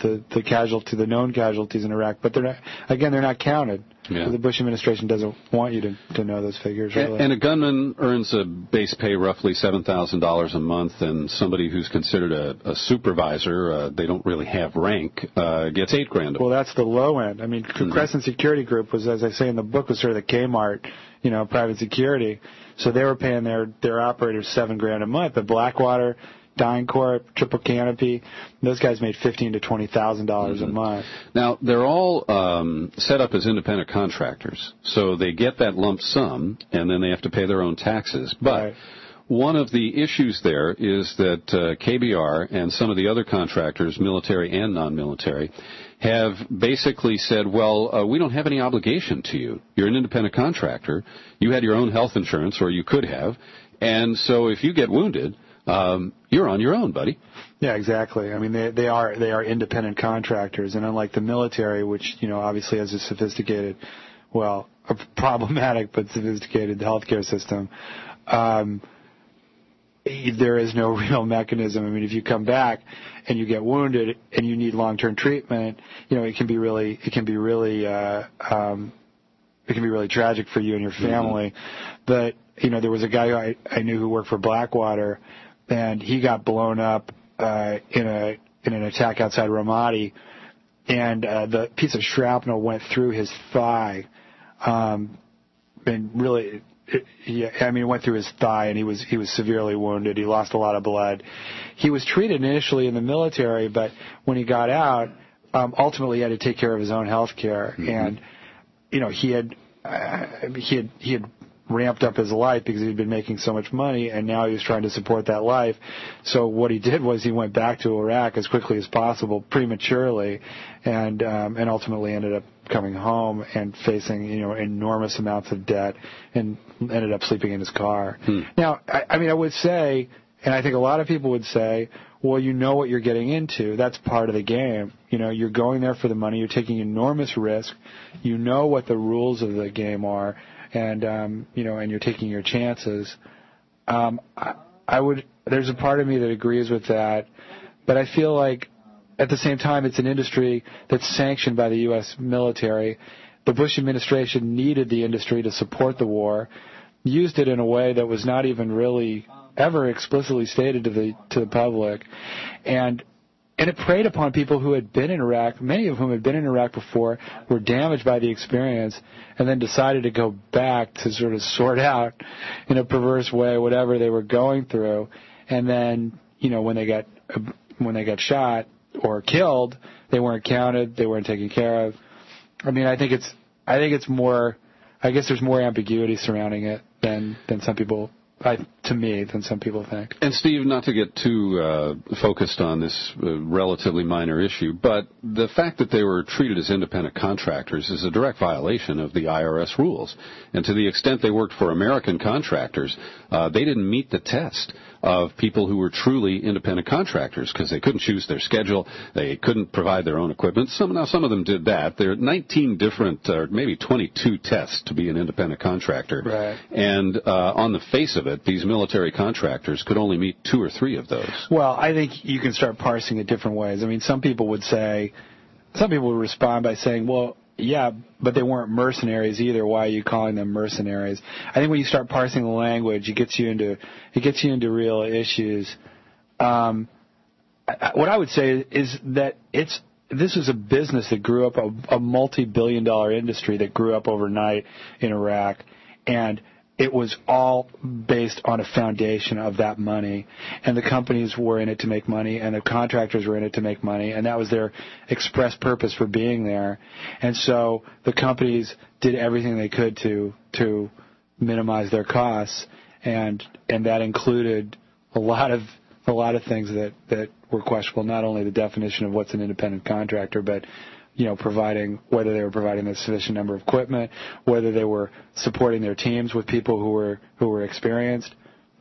the known casualties in Iraq, but they're not counted. Yeah. The Bush administration doesn't want you to know those figures, really. And a gunman earns a base pay roughly $7,000 a month, and somebody who's considered a supervisor, they don't really have rank, gets $8,000. Well, that's the low end. I mean, Crescent Security Group was, as I say in the book, was sort of the Kmart, private security. So they were paying their operators $7,000 a month. But Blackwater, DynCorp, Triple Canopy, those guys made $15,000 to $20,000 a month. Now, they're all set up as independent contractors, so they get that lump sum, and then they have to pay their own taxes. But one of the issues there is that KBR and some of the other contractors, military and non-military, have basically said, well, we don't have any obligation to you. You're an independent contractor. You had your own health insurance, or you could have, and so if you get wounded, you're on your own, buddy. Yeah, exactly. I mean, they are independent contractors, and unlike the military, which obviously has a problematic but sophisticated healthcare system, there is no real mechanism. I mean, if you come back and you get wounded and you need long-term treatment, it can be really tragic for you and your family. But there was a guy who I knew who worked for Blackwater, and he got blown up in an attack outside Ramadi, and the piece of shrapnel went through his thigh, and really. It went through his thigh, and he was severely wounded. He lost a lot of blood. He was treated initially in the military, but when he got out, ultimately he had to take care of his own health care. And he had ramped up his life because he'd been making so much money, and now he was trying to support that life. So what he did was he went back to Iraq as quickly as possible, prematurely, and ultimately ended up coming home and facing enormous amounts of debt, and ended up sleeping in his car. Now, I would say, and I think a lot of people would say, well, you know what you're getting into. That's part of the game. You're going there for the money. You're taking enormous risk. You know what the rules of the game are, and and you're taking your chances. There's a part of me that agrees with that, but I feel like at the same time it's an industry that's sanctioned by the U.S. military. The Bush administration needed the industry to support the war, used it in a way that was not even really ever explicitly stated to the public, and it preyed upon people who had been in Iraq, many of whom had been in Iraq before, were damaged by the experience, and then decided to go back to sort of sort out in a perverse way whatever they were going through, and then when they got shot or killed, they weren't counted, they weren't taken care of. I think it's more. I guess there's more ambiguity surrounding it than some people. Than some people think. And Steve, not to get too focused on this relatively minor issue, but the fact that they were treated as independent contractors is a direct violation of the IRS rules. And to the extent they worked for American contractors, they didn't meet the test of people who were truly independent contractors because they couldn't choose their schedule, they couldn't provide their own equipment. Some of them did that. There are 19 different, or maybe 22 tests to be an independent contractor. Right. And on the face of it, these military contractors could only meet 2 or 3 of those. Well, I think you can start parsing it different ways. I mean, some people would respond by saying, well, yeah, but they weren't mercenaries either. Why are you calling them mercenaries? I think when you start parsing the language, it gets you into real issues. What I would say is that this is a business that grew up, a multi-billion-dollar industry that grew up overnight in Iraq, and it was all based on a foundation of that money, and the companies were in it to make money, and the contractors were in it to make money, and that was their express purpose for being there. And so the companies did everything they could to minimize their costs, and that included a lot of things that were questionable. Not only the definition of what's an independent contractor, but whether they were providing a sufficient number of equipment, whether they were supporting their teams with people who were experienced.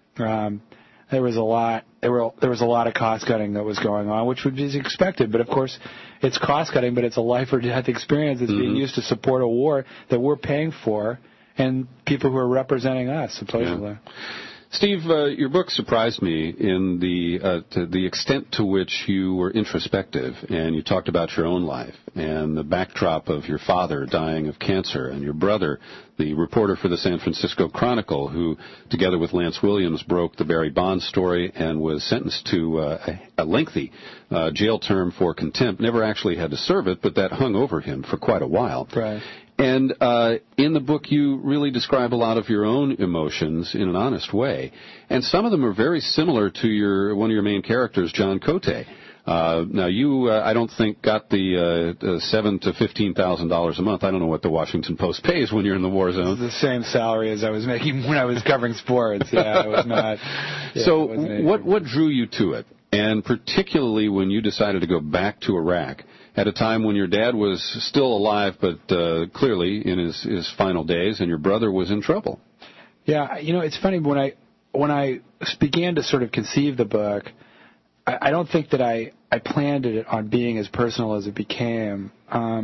There was a lot of cost cutting that was going on, which would be expected. But of course, it's cost cutting, but it's a life or death experience that's being used to support a war that we're paying for, and people who are representing us supposedly. Yeah. Steve, your book surprised me in to the extent to which you were introspective, and you talked about your own life and the backdrop of your father dying of cancer and your brother, the reporter for the San Francisco Chronicle, who, together with Lance Williams, broke the Barry Bonds story and was sentenced to a lengthy jail term for contempt. Never actually had to serve it, but that hung over him for quite a while. Right. And in the book, you really describe a lot of your own emotions in an honest way, and some of them are very similar to one of your main characters, John Cote. Now, you, I don't think, got the $7,000 to $15,000 a month. I don't know what the Washington Post pays when you're in the war zone. It's the same salary as I was making when I was covering sports. Yeah, it was not. Yeah, so, what drew you to it, and particularly when you decided to go back to Iraq at a time when your dad was still alive, but clearly in his final days, and your brother was in trouble? Yeah, it's funny, when I began to sort of conceive the book, I don't think that I planned it on being as personal as it became.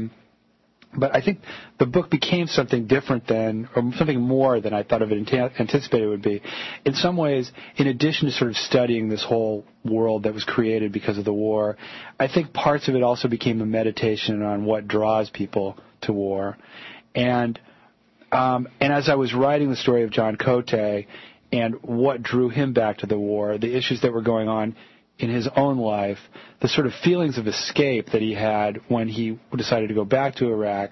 But I think the book became something different or something more than I thought of it anticipated it would be. In some ways, in addition to sort of studying this whole world that was created because of the war, I think parts of it also became a meditation on what draws people to war. And as I was writing the story of John Cote and what drew him back to the war, the issues that were going on in his own life, the sort of feelings of escape that he had when he decided to go back to Iraq,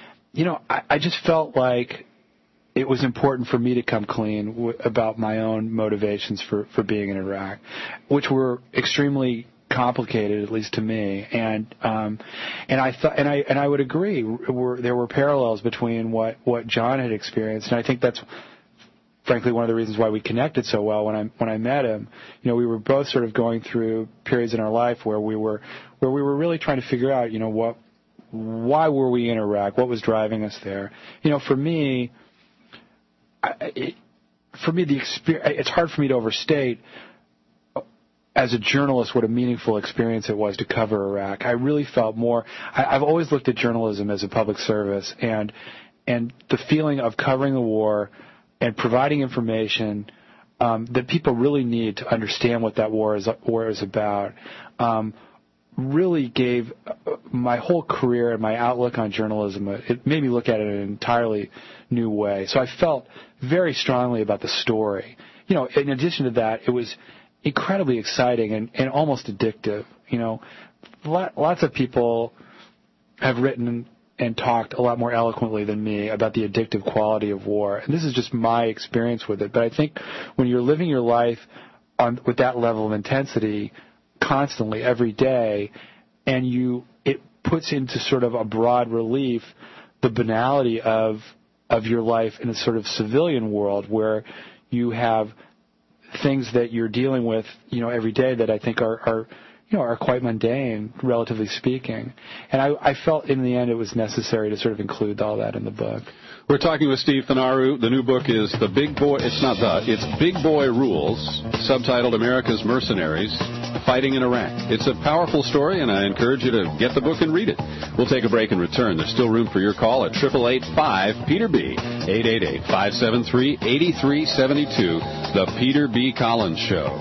I just felt like it was important for me to come clean about my own motivations for being in Iraq, which were extremely complicated, at least to me. And I thought, and I would agree, there were parallels between what John had experienced, and I think that's frankly one of the reasons why we connected so well when I met him. We were both sort of going through periods in our life where we were really trying to figure out, why were we in Iraq? What was driving us there? For me, the experience, it's hard for me to overstate as a journalist what a meaningful experience it was to cover Iraq. I really felt I've always looked at journalism as a public service, and the feeling of covering the war and providing information that people really need to understand what that war is about, really gave my whole career and my outlook on journalism, it made me look at it in an entirely new way. So I felt very strongly about the story. In addition to that, it was incredibly exciting and almost addictive. Lots of people have written and talked a lot more eloquently than me about the addictive quality of war. And this is just my experience with it. But I think when you're living your life with that level of intensity constantly, every day, and it puts into sort of a broad relief the banality of your life in a sort of civilian world where you have things that you're dealing with, every day that I think are quite mundane, relatively speaking. And I felt in the end it was necessary to sort of include all that in the book. We're talking with Steve Thanaru. The new book is it's Big Boy Rules, subtitled America's Mercenaries, Fighting in Iraq. It's a powerful story, and I encourage you to get the book and read it. We'll take a break and return. There's still room for your call at 888-5-PETER-B, 888-573-8372, The Peter B. Collins Show.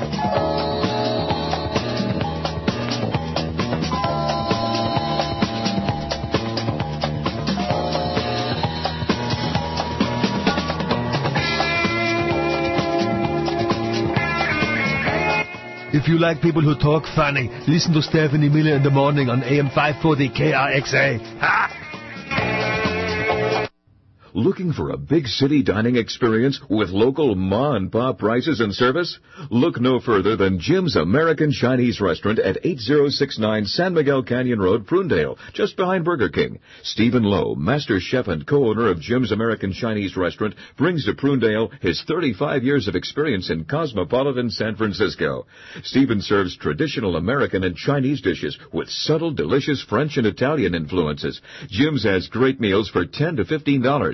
If you like people who talk funny, listen to Stephanie Miller in the morning on AM 540 KRXA. Ha! Looking for a big city dining experience with local ma-and-pa prices and service? Look no further than Jim's American Chinese Restaurant at 8069 San Miguel Canyon Road, Prunedale, just behind Burger King. Stephen Lowe, master chef and co-owner of Jim's American Chinese Restaurant, brings to Prunedale his 35 years of experience in cosmopolitan San Francisco. Stephen serves traditional American and Chinese dishes with subtle, delicious French and Italian influences. Jim's has great meals for $10 to $15.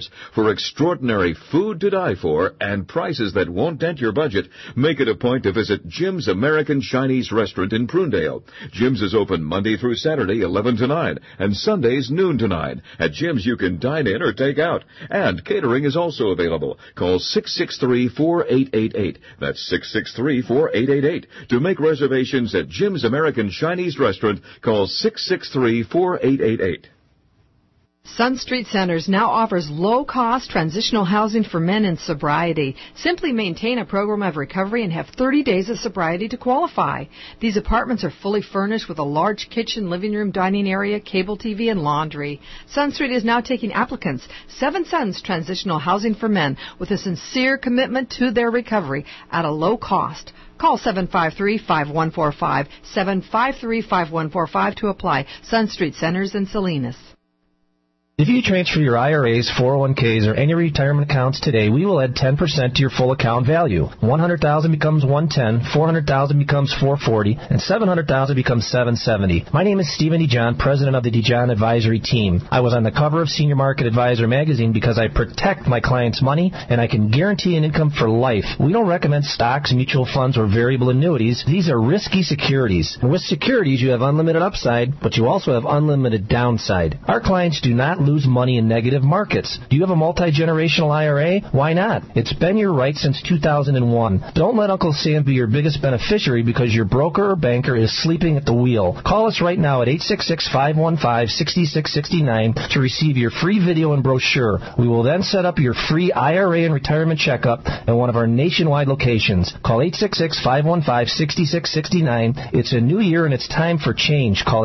For extraordinary food to die for and prices that won't dent your budget, make it a point to visit Jim's American Chinese Restaurant in Prunedale. Jim's is open Monday through Saturday, 11 to 9, and Sundays, noon to 9. At Jim's, you can dine in or take out. And catering is also available. Call 663-4888. That's 663-4888. To make reservations at Jim's American Chinese Restaurant, call 663-4888. Sun Street Centers now offers low-cost transitional housing for men in sobriety. Simply maintain a program of recovery and have 30 days of sobriety to qualify. These apartments are fully furnished with a large kitchen, living room, dining area, cable TV, and laundry. Sun Street is now taking applicants. 7 Suns Transitional Housing for Men with a sincere commitment to their recovery at a low cost. Call 753-5145, 753-5145 to apply. Sun Street Centers in Salinas. If you transfer your IRAs, 401ks, or any retirement accounts today, we will add 10% to your full account value. $100,000 becomes $110, $400,000 becomes $440, and $700,000 becomes $770. My name is Stephen DeJohn, president of the DeJohn Advisory Team. I was on the cover of Senior Market Advisor magazine because I protect my clients' money, and I can guarantee an income for life. We don't recommend stocks, mutual funds, or variable annuities. These are risky securities. And with securities, you have unlimited upside, but you also have unlimited downside. Our clients do not lose money in negative markets. Do you have a multi-generational IRA? Why not? It's been your right since 2001. Don't let Uncle Sam be your biggest beneficiary because your broker or banker is sleeping at the wheel. Call us right now at 866-515-6669 to receive your free video and brochure. We will then set up your free IRA and retirement checkup at one of our nationwide locations. Call 866-515-6669. It's a new year and it's time for change. Call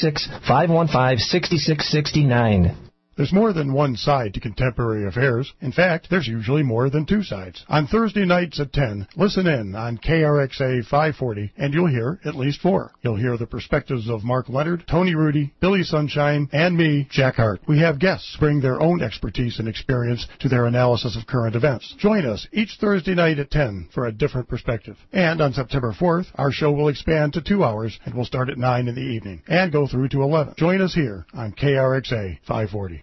866-515-6669. There's more than one side to contemporary affairs. In fact, there's usually more than 2 sides. On Thursday nights at 10, listen in on KRXA 540, and you'll hear at least 4. You'll hear the perspectives of Mark Leonard, Tony Rudy, Billy Sunshine, and me, Jack Hart. We have guests bring their own expertise and experience to their analysis of current events. Join us each Thursday night at 10 for a different perspective. And on September 4th, our show will expand to 2 hours, and will start at 9 in the evening and go through to 11. Join us here on KRXA 540.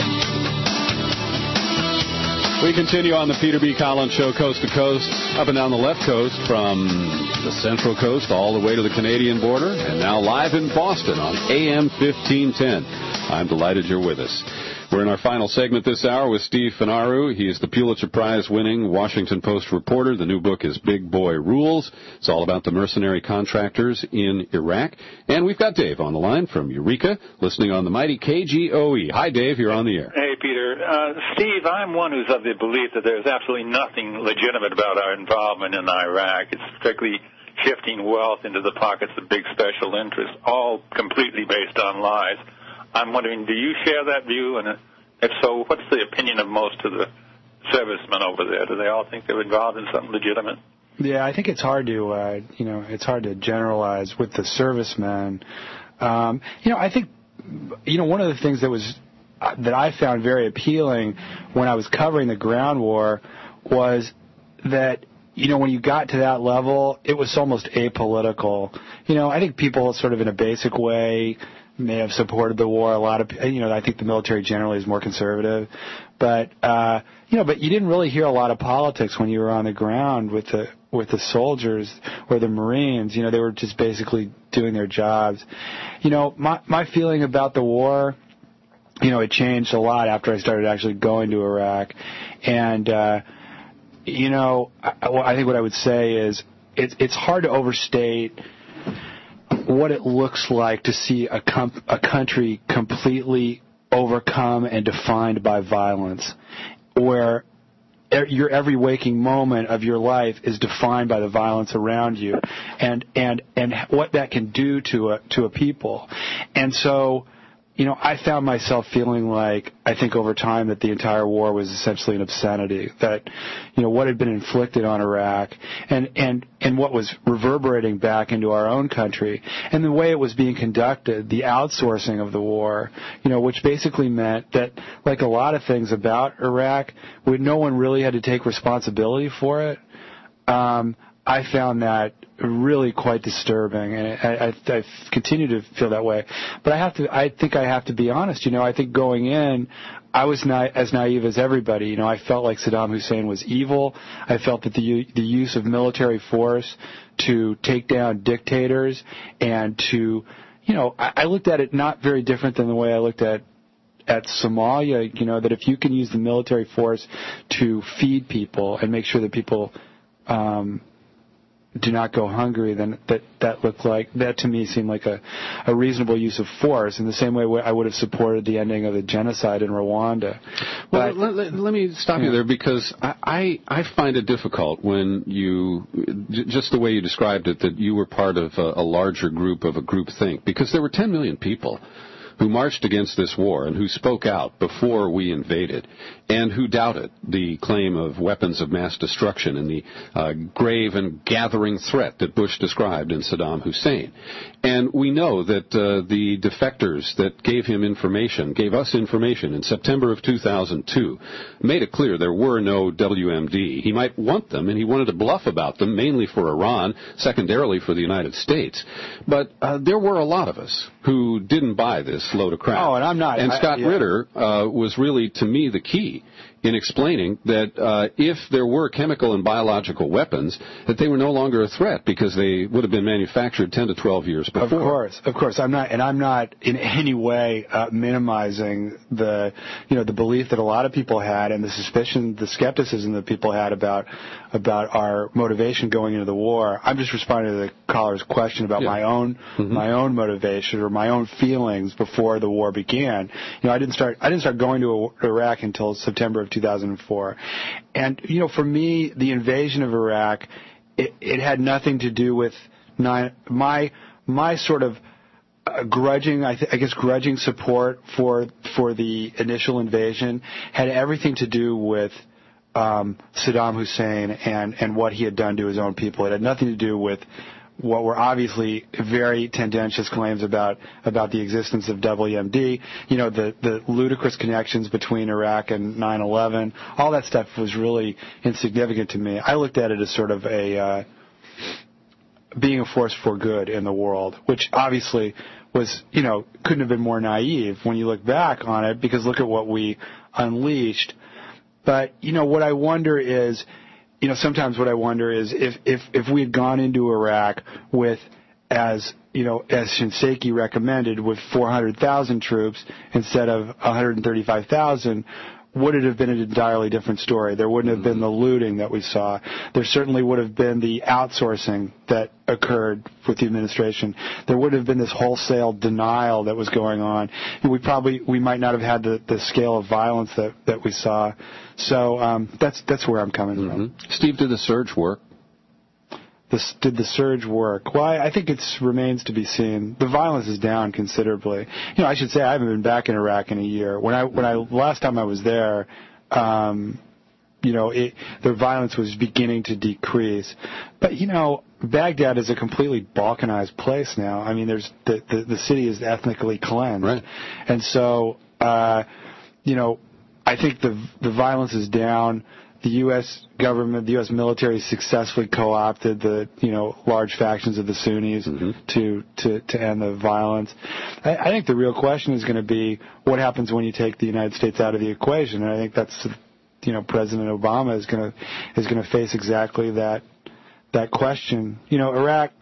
We continue on the Peter B. Collins Show, coast to coast, up and down the left coast, from the Central Coast all the way to the Canadian border, and now live in Boston on AM 1510. I'm delighted you're with us. We're in our final segment this hour with Steve Finaru. He is the Pulitzer Prize-winning Washington Post reporter. The new book is Big Boy Rules. It's all about the mercenary contractors in Iraq. And we've got Dave on the line from Eureka, listening on the mighty KGOE. Hi, Dave. You're on the air. Hey, Peter. Steve, I'm one who's of the belief that there's absolutely nothing legitimate about our involvement in Iraq. It's strictly shifting wealth into the pockets of big special interests, all completely based on lies. I'm wondering, do you share that view? And if so, what's the opinion of most of the servicemen over there? Do they all think they're involved in something legitimate? Yeah, I think it's hard to, it's hard to generalize with the servicemen. I think, one of the things that I found very appealing when I was covering the ground war was that, when you got to that level, it was almost apolitical. I think people sort of in a basic way may have supported the war. A lot of, I think the military generally is more conservative, but but you didn't really hear a lot of politics when you were on the ground with the soldiers or the Marines. They were just basically doing their jobs. My feeling about the war, it changed a lot after I started actually going to Iraq, and I think what I would say is it's hard to overstate what it looks like to see a country completely overcome and defined by violence, where your every waking moment of your life is defined by the violence around you, and what that can do to a people. And so, I found myself feeling like, I think over time, that the entire war was essentially an obscenity, that, what had been inflicted on Iraq and what was reverberating back into our own country, and the way it was being conducted, the outsourcing of the war, which basically meant that, like a lot of things about Iraq, no one really had to take responsibility for it. I found that really quite disturbing, and I continue to feel that way. But I think I have to be honest. I think going in, I was not as naive as everybody. I felt like Saddam Hussein was evil. I felt that the use of military force to take down dictators and to, I looked at it not very different than the way I looked at Somalia, that if you can use the military force to feed people and make sure that people do not go hungry, then that to me seemed like a reasonable use of force, in the same way I would have supported the ending of the genocide in Rwanda. Well, let me stop you there, because I find it difficult when you, just the way you described it, that you were part of a larger group of a groupthink, because there were 10 million people who marched against this war and who spoke out before we invaded, and who doubted the claim of weapons of mass destruction and the grave and gathering threat that Bush described in Saddam Hussein. And we know that the defectors that gave us information in September of 2002, made it clear there were no WMD. He might want them, and he wanted to bluff about them, mainly for Iran, secondarily for the United States. But there were a lot of us who didn't buy this load of crap. Oh, and I'm not. And Scott Ritter was really, to me, the key in explaining that if there were chemical and biological weapons, that they were no longer a threat because they would have been manufactured 10 to 12 years before. Of course. I'm not in any way minimizing the belief that a lot of people had, and the suspicion, the skepticism that people had about our motivation going into the war. I'm just responding to the caller's question about my own motivation or my own feelings before the war began. I didn't start going to Iraq until September of 2004. And, for me, the invasion of Iraq, it had nothing to do with my sort of grudging support for the initial invasion had everything to do with Saddam Hussein and what he had done to his own people. It had nothing to do with what were obviously very tendentious claims about the existence of WMD, the ludicrous connections between Iraq and 9/11, all that stuff was really insignificant to me. I looked at it as sort of being a force for good in the world, which obviously was, couldn't have been more naive when you look back on it, because look at what we unleashed. But, what I wonder is, sometimes what I wonder is if we had gone into Iraq with, as Shinseki recommended, with 400,000 troops instead of 135,000, would it have been an entirely different story? There wouldn't have been the looting that we saw. There certainly would have been the outsourcing that occurred with the administration. There would have been this wholesale denial that was going on. We might not have had the scale of violence that we saw. So that's where I'm coming from. Steve, did the surge work? Did the surge work? Well, I think it remains to be seen. The violence is down considerably. I should say I haven't been back in Iraq in a year. When I last time I was there, the violence was beginning to decrease. But Baghdad is a completely balkanized place now. I mean, there's the city is ethnically cleansed, right? And so, I think the violence is down. The U.S. government, the U.S. military successfully co-opted the, large factions of the Sunnis to end the violence. I think the real question is going to be what happens when you take the United States out of the equation, and I think that's, President Obama is going to face exactly that question. Iraq,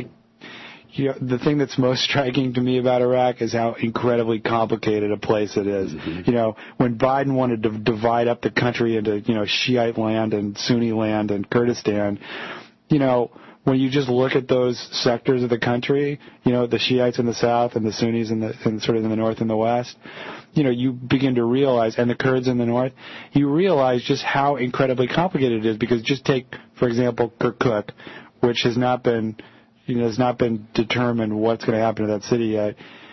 the thing that's most striking to me about Iraq is how incredibly complicated a place it is. When Biden wanted to divide up the country into, Shiite land and Sunni land and Kurdistan, when you just look at those sectors of the country, the Shiites in the south and the Sunnis in sort of in the north and the west, you begin to realize, and the Kurds in the north, you realize just how incredibly complicated it is. Because just take, for example, Kirkuk, which has not been determined what's going to happen to that city yet.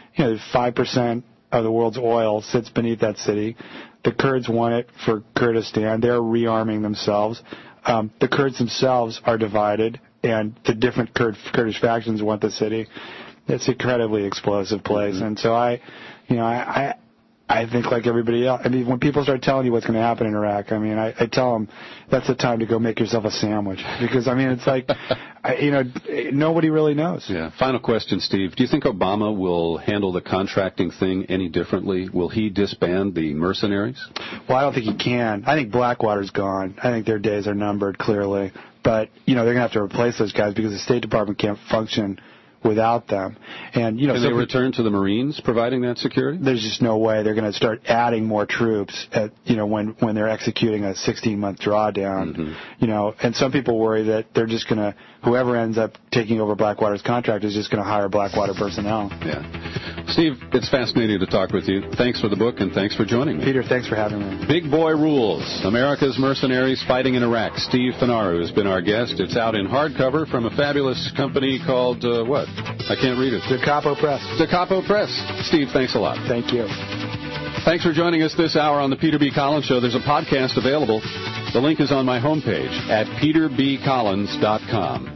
5% of the world's oil sits beneath that city. The Kurds want it for Kurdistan. They're rearming themselves. The Kurds themselves are divided, and the different Kurdish factions want the city. It's an incredibly explosive place. And so I think like everybody else. I mean, when people start telling you what's going to happen in Iraq, I mean, I tell them that's the time to go make yourself a sandwich. Because, I mean, it's like, nobody really knows. Yeah. Final question, Steve. Do you think Obama will handle the contracting thing any differently? Will he disband the mercenaries? Well, I don't think he can. I think Blackwater's gone. I think their days are numbered, clearly. But, they're going to have to replace those guys because the State Department can't function without them. And, Can they return to the Marines providing that security? There's just no way. They're going to start adding more troops at, when they're executing a 16-month drawdown. And some people worry that they're just going to, whoever ends up taking over Blackwater's contract is just going to hire Blackwater personnel. Yeah. Steve, it's fascinating to talk with you. Thanks for the book and thanks for joining me. Peter, thanks for having me. Big Boy Rules, America's Mercenaries Fighting in Iraq. Steve Fanaru has been our guest. It's out in hardcover from a fabulous company called, what? I can't read it. Da Capo Press. Da Capo Press. Steve, thanks a lot. Thank you. Thanks for joining us this hour on the Peter B. Collins Show. There's a podcast available. The link is on my homepage at peterbcollins.com.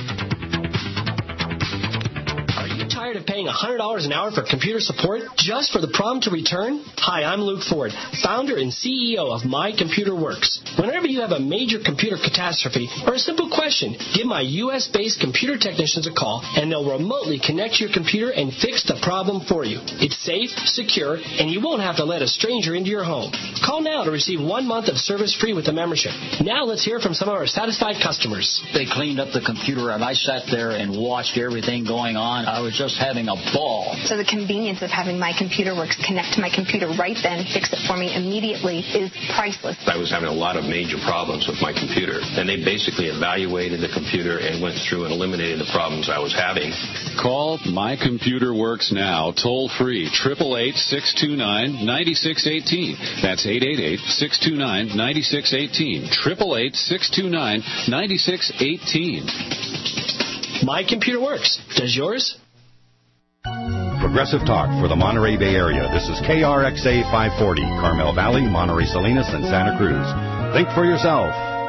Tired of paying $100 an hour for computer support just for the problem to return? Hi, I'm Luke Ford, founder and CEO of My Computer Works. Whenever you have a major computer catastrophe or a simple question, give my U.S.-based computer technicians a call, and they'll remotely connect your computer and fix the problem for you. It's safe, secure, and you won't have to let a stranger into your home. Call now to receive 1 month of service free with a membership. Now let's hear from some of our satisfied customers. They cleaned up the computer, and I sat there and watched everything going on. I was just having a ball. So the convenience of having My Computer Works connect to my computer right then, fix it for me immediately is priceless. I was having a lot of major problems with my computer, and they basically evaluated the computer and went through and eliminated the problems I was having. Call My Computer Works now, toll free, 888-629-9618. That's 888-629-9618. 888-629-9618. My Computer Works. Does yours? Progressive Talk for the Monterey Bay Area. This is KRXA 540, Carmel Valley, Monterey Salinas, and Santa Cruz. Think for yourself.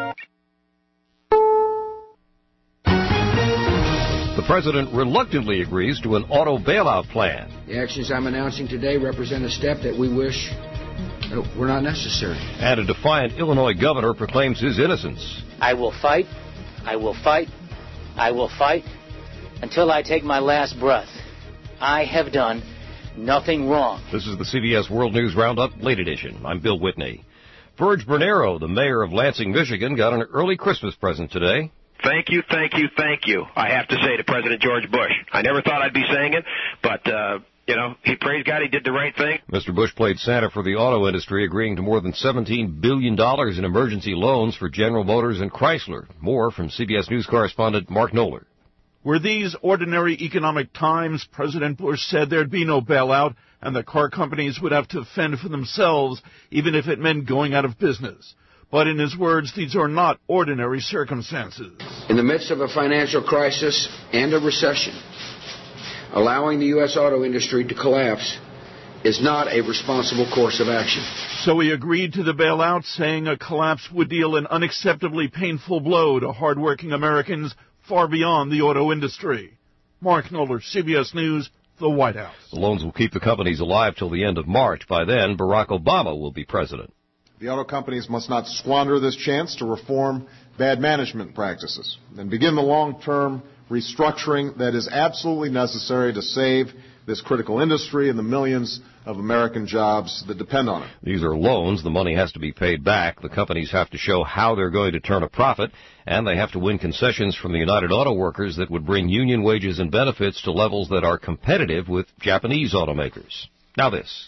The president reluctantly agrees to an auto bailout plan. The actions I'm announcing today represent a step that we wish were not necessary. And a defiant Illinois governor proclaims his innocence. I will fight, I will fight, I will fight until I take my last breath. I have done nothing wrong. This is the CBS World News Roundup, late edition. I'm Bill Whitney. Verge Bernero, the mayor of Lansing, Michigan, got an early Christmas present today. Thank you, thank you, thank you. I have to say to President George Bush. I never thought I'd be saying it, but, he praised God, he did the right thing. Mr. Bush played Santa for the auto industry, agreeing to more than $17 billion in emergency loans for General Motors and Chrysler. More from CBS News correspondent Mark Knoller. Were these ordinary economic times, President Bush said there'd be no bailout and the car companies would have to fend for themselves, even if it meant going out of business. But in his words, these are not ordinary circumstances. In the midst of a financial crisis and a recession, allowing the U.S. auto industry to collapse is not a responsible course of action. So he agreed to the bailout, saying a collapse would deal an unacceptably painful blow to hardworking Americans far beyond the auto industry. Mark Knoller, CBS News, the White House. The loans will keep the companies alive till the end of March. By then, Barack Obama will be president. The auto companies must not squander this chance to reform bad management practices and begin the long-term restructuring that is absolutely necessary to save this critical industry and the millions of American jobs that depend on it. These are loans. The money has to be paid back. The companies have to show how they're going to turn a profit, and they have to win concessions from the United Auto Workers that would bring union wages and benefits to levels that are competitive with Japanese automakers. Now this.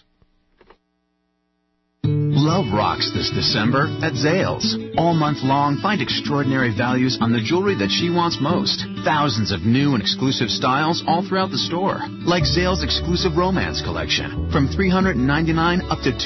Love rocks this December at Zales. All month long, find extraordinary values on the jewelry that she wants most. Thousands of new and exclusive styles all throughout the store. Like Zales' exclusive romance collection, from $399 up to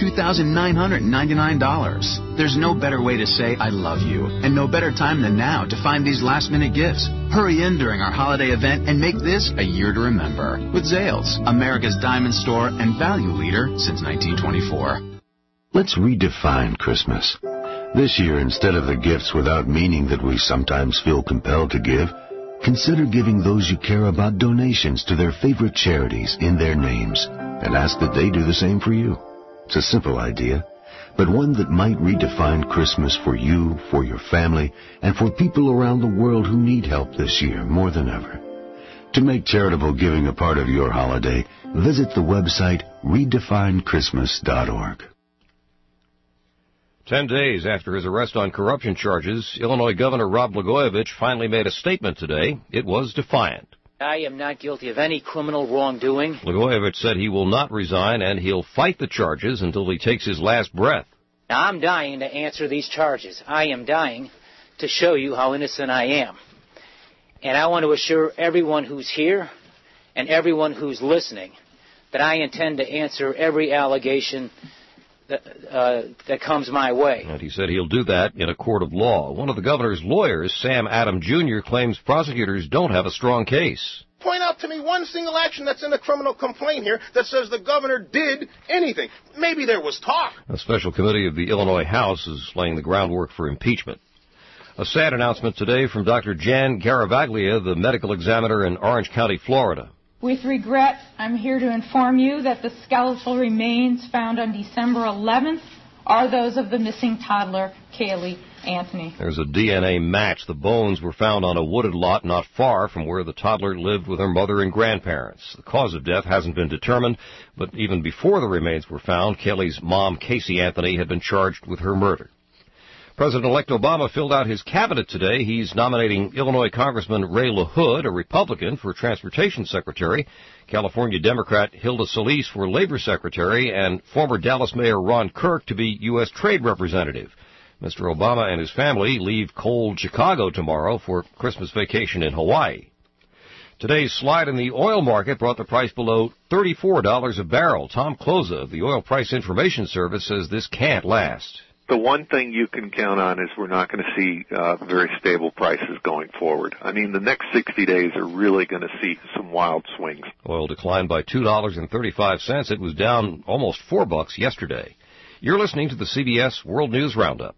$2,999. There's no better way to say I love you, and no better time than now to find these last-minute gifts. Hurry in during our holiday event and make this a year to remember. With Zales, America's diamond store and value leader since 1924. Let's redefine Christmas. This year, instead of the gifts without meaning that we sometimes feel compelled to give, consider giving those you care about donations to their favorite charities in their names and ask that they do the same for you. It's a simple idea, but one that might redefine Christmas for you, for your family, and for people around the world who need help this year more than ever. To make charitable giving a part of your holiday, visit the website redefinechristmas.org. 10 days after his arrest on corruption charges, Illinois Governor Rod Blagojevich finally made a statement today. It was defiant. I am not guilty of any criminal wrongdoing. Blagojevich said he will not resign and he'll fight the charges until he takes his last breath. Now, I'm dying to answer these charges. I am dying to show you how innocent I am. And I want to assure everyone who's here and everyone who's listening that I intend to answer every allegation that comes my way. And he said he'll do that in a court of law. One of the governor's lawyers, Sam Adam Jr., claims prosecutors don't have a strong case. Point out to me one single action that's in the criminal complaint here that says the governor did anything. Maybe there was talk. A special committee of the Illinois House is laying the groundwork for impeachment. A sad announcement today from Dr. Jan Garavaglia, the medical examiner in Orange County, Florida. With regret, I'm here to inform you that the skeletal remains found on December 11th are those of the missing toddler, Kaylee Anthony. There's a DNA match. The bones were found on a wooded lot not far from where the toddler lived with her mother and grandparents. The cause of death hasn't been determined, but even before the remains were found, Kaylee's mom, Casey Anthony, had been charged with her murder. President-elect Obama filled out his cabinet today. He's nominating Illinois Congressman Ray LaHood, a Republican, for Transportation Secretary, California Democrat Hilda Solis for Labor Secretary, and former Dallas Mayor Ron Kirk to be U.S. Trade Representative. Mr. Obama and his family leave cold Chicago tomorrow for Christmas vacation in Hawaii. Today's slide in the oil market brought the price below $34 a barrel. Tom Kloza of the Oil Price Information Service says this can't last. The one thing you can count on is we're not going to see very stable prices going forward. I mean, the next 60 days are really going to see some wild swings. Oil declined by $2.35. It was down almost $4 yesterday. You're listening to the CBS World News Roundup.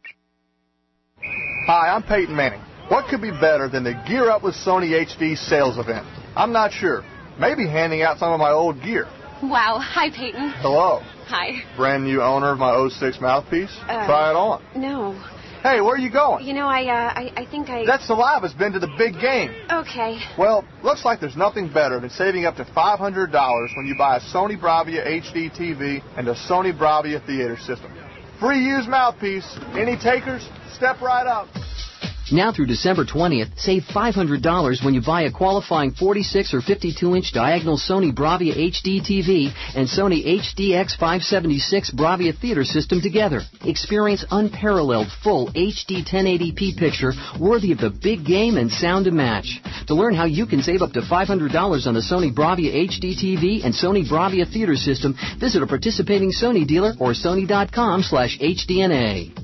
Hi, I'm Peyton Manning. What could be better than the Gear Up with Sony HD sales event? I'm not sure. Maybe handing out some of my old gear. Wow. Hi, Peyton. Hello. Hi. Brand new owner of my 06 mouthpiece. Try it on. No. Hey, where are you going? You know, I think I... That Saliva's been to the big game. Okay. Well, looks like there's nothing better than saving up to $500 when you buy a Sony Bravia HD TV and a Sony Bravia theater system. Free used mouthpiece. Any takers? Step right up. Now through December 20th, save $500 when you buy a qualifying 46 or 52-inch diagonal Sony Bravia HD TV and Sony HDX 576 Bravia theater system together. Experience unparalleled full HD 1080p picture worthy of the big game and sound to match. To learn how you can save up to $500 on the Sony Bravia HD TV and Sony Bravia theater system, visit a participating Sony dealer or sony.com/HDNA.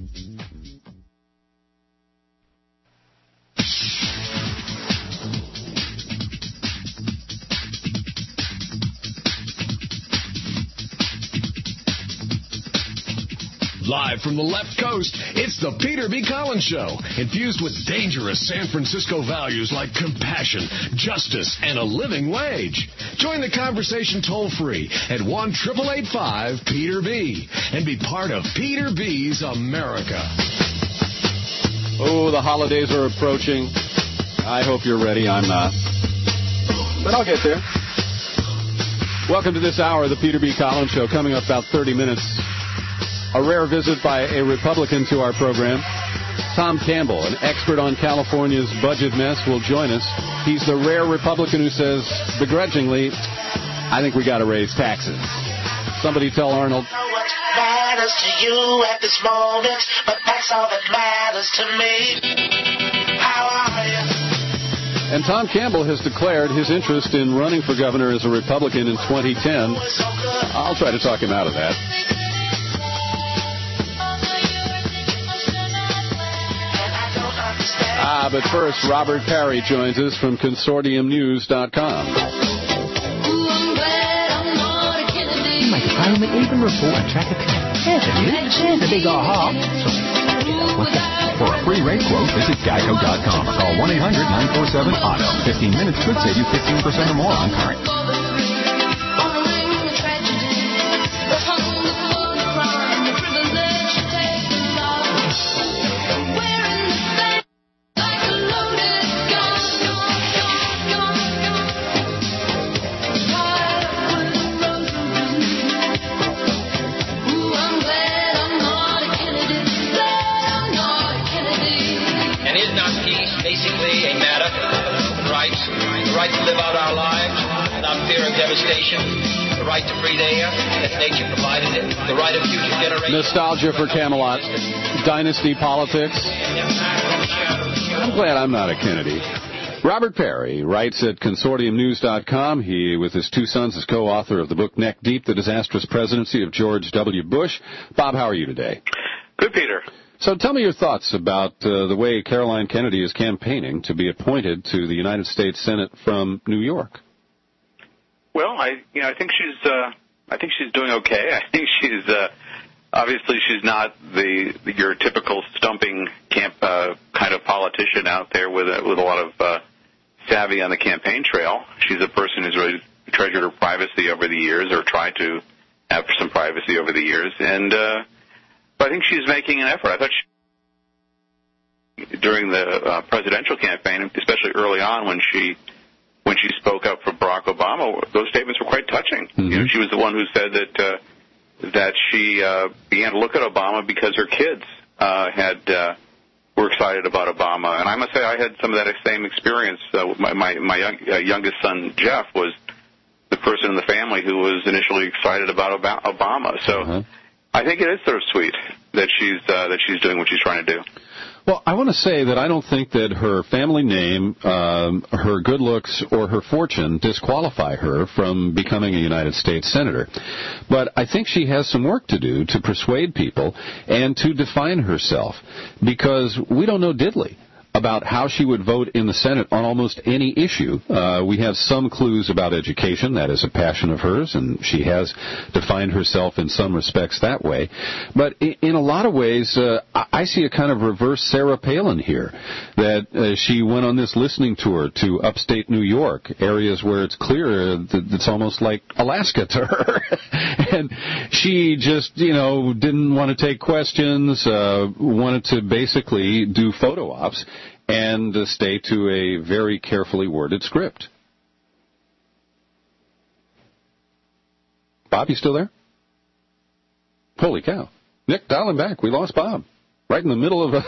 Live from the left coast, it's the Peter B. Collins Show, infused with dangerous San Francisco values like compassion, justice, and a living wage. Join the conversation toll-free at 1-888-5-PETER-B and be part of Peter B.'s America. Oh, the holidays are approaching. I hope you're ready. I'm not. But I'll get there. Welcome to this hour of the Peter B. Collins Show. Coming up about 30 minutes. A rare visit by a Republican to our program. Tom Campbell, an expert on California's budget mess, will join us. He's the rare Republican who says, begrudgingly, I think we got to raise taxes. Somebody tell Arnold. What matters to you at this moment, but that's all that matters to me. How are you? And Tom Campbell has declared his interest in running for governor as a Republican in 2010. I'll try to talk him out of that. But first, Robert Parry joins us from ConsortiumNews.com. You make a payment, even report a track of there's a big aha. For a free rate quote, visit Geico.com or call 1-800-947-AUTO. 15 minutes could save you 15% or more on current. right to live out our lives without fear of devastation, the right to breathe air that nature provided it, the right of future generations. Nostalgia for Camelot. Dynasty politics. I'm glad I'm not a Kennedy. Robert Perry writes at consortiumnews.com. He, with his two sons, is co-author of the book Neck Deep, The Disastrous Presidency of George W. Bush. Bob, how are you today? Good, Peter. So tell me your thoughts about the way Caroline Kennedy is campaigning to be appointed to the United States Senate from New York. Well, I think she's doing okay. I think she's obviously she's not your typical stumping camp kind of politician out there with a lot of savvy on the campaign trail. She's a person who's really treasured her privacy over the years, or tried to have some privacy over the years, and but I think she's making an effort. I thought during the presidential campaign, especially early on when she spoke up for Barack Obama, those statements were quite touching. Mm-hmm. You know, she was the one who said that she began to look at Obama because her kids were excited about Obama. And I must say I had some of that same experience. My youngest son, Jeff, was the person in the family who was initially excited about Obama. So I think it is sort of sweet that she's doing what she's trying to do. Well, I want to say that I don't think that her family name, her good looks, or her fortune disqualify her from becoming a United States Senator. But I think she has some work to do to persuade people and to define herself, because we don't know diddly about how she would vote in the Senate on almost any issue. We have some clues about education. That is a passion of hers, and she has defined herself in some respects that way. But in a lot of ways, I see a kind of reverse Sarah Palin here, that she went on this listening tour to upstate New York, areas where it's clear that it's almost like Alaska to her. And she just, didn't want to take questions, wanted to basically do photo ops and stay to a very carefully worded script. Bob, you still there? Holy cow. Nick, dial him back. We lost Bob. Right in the middle of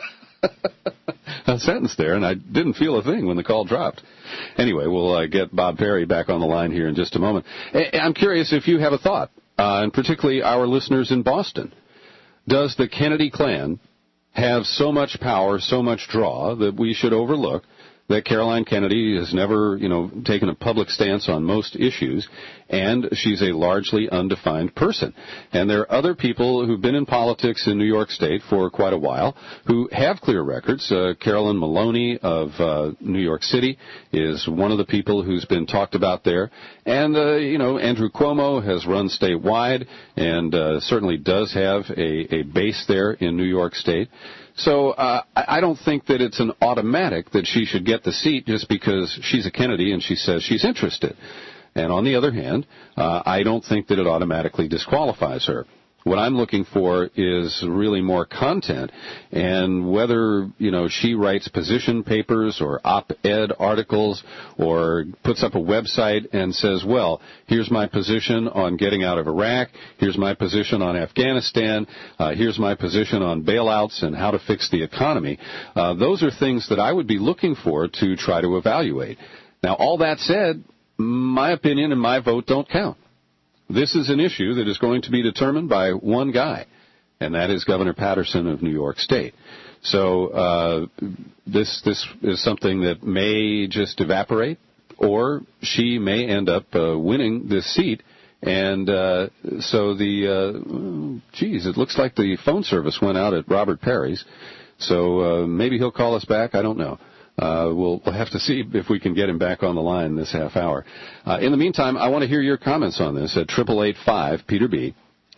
a sentence there, and I didn't feel a thing when the call dropped. Anyway, we'll get Bob Perry back on the line here in just a moment. I'm curious if you have a thought, and particularly our listeners in Boston. Does the Kennedy clan have so much power, so much draw, that we should overlook that Caroline Kennedy has never, taken a public stance on most issues, and she's a largely undefined person. And there are other people who've been in politics in New York State for quite a while who have clear records. Carolyn Maloney of New York City is one of the people who's been talked about there. And, Andrew Cuomo has run statewide and certainly does have a base there in New York State. So I don't think that it's an automatic that she should get the seat just because she's a Kennedy and she says she's interested. And on the other hand, I don't think that it automatically disqualifies her. What I'm looking for is really more content, and whether, she writes position papers or op-ed articles or puts up a website and says, well, here's my position on getting out of Iraq, here's my position on Afghanistan, here's my position on bailouts and how to fix the economy. Those are things that I would be looking for to try to evaluate. Now, all that said, my opinion and my vote don't count. This is an issue that is going to be determined by one guy, and that is Governor Patterson of New York State. So this is something that may just evaporate, or she may end up winning this seat. And so it looks like the phone service went out at Robert Perry's. So maybe he'll call us back. I don't know. We'll have to see if we can get him back on the line this half hour. In the meantime, I want to hear your comments on this at 888-5-PETER-B,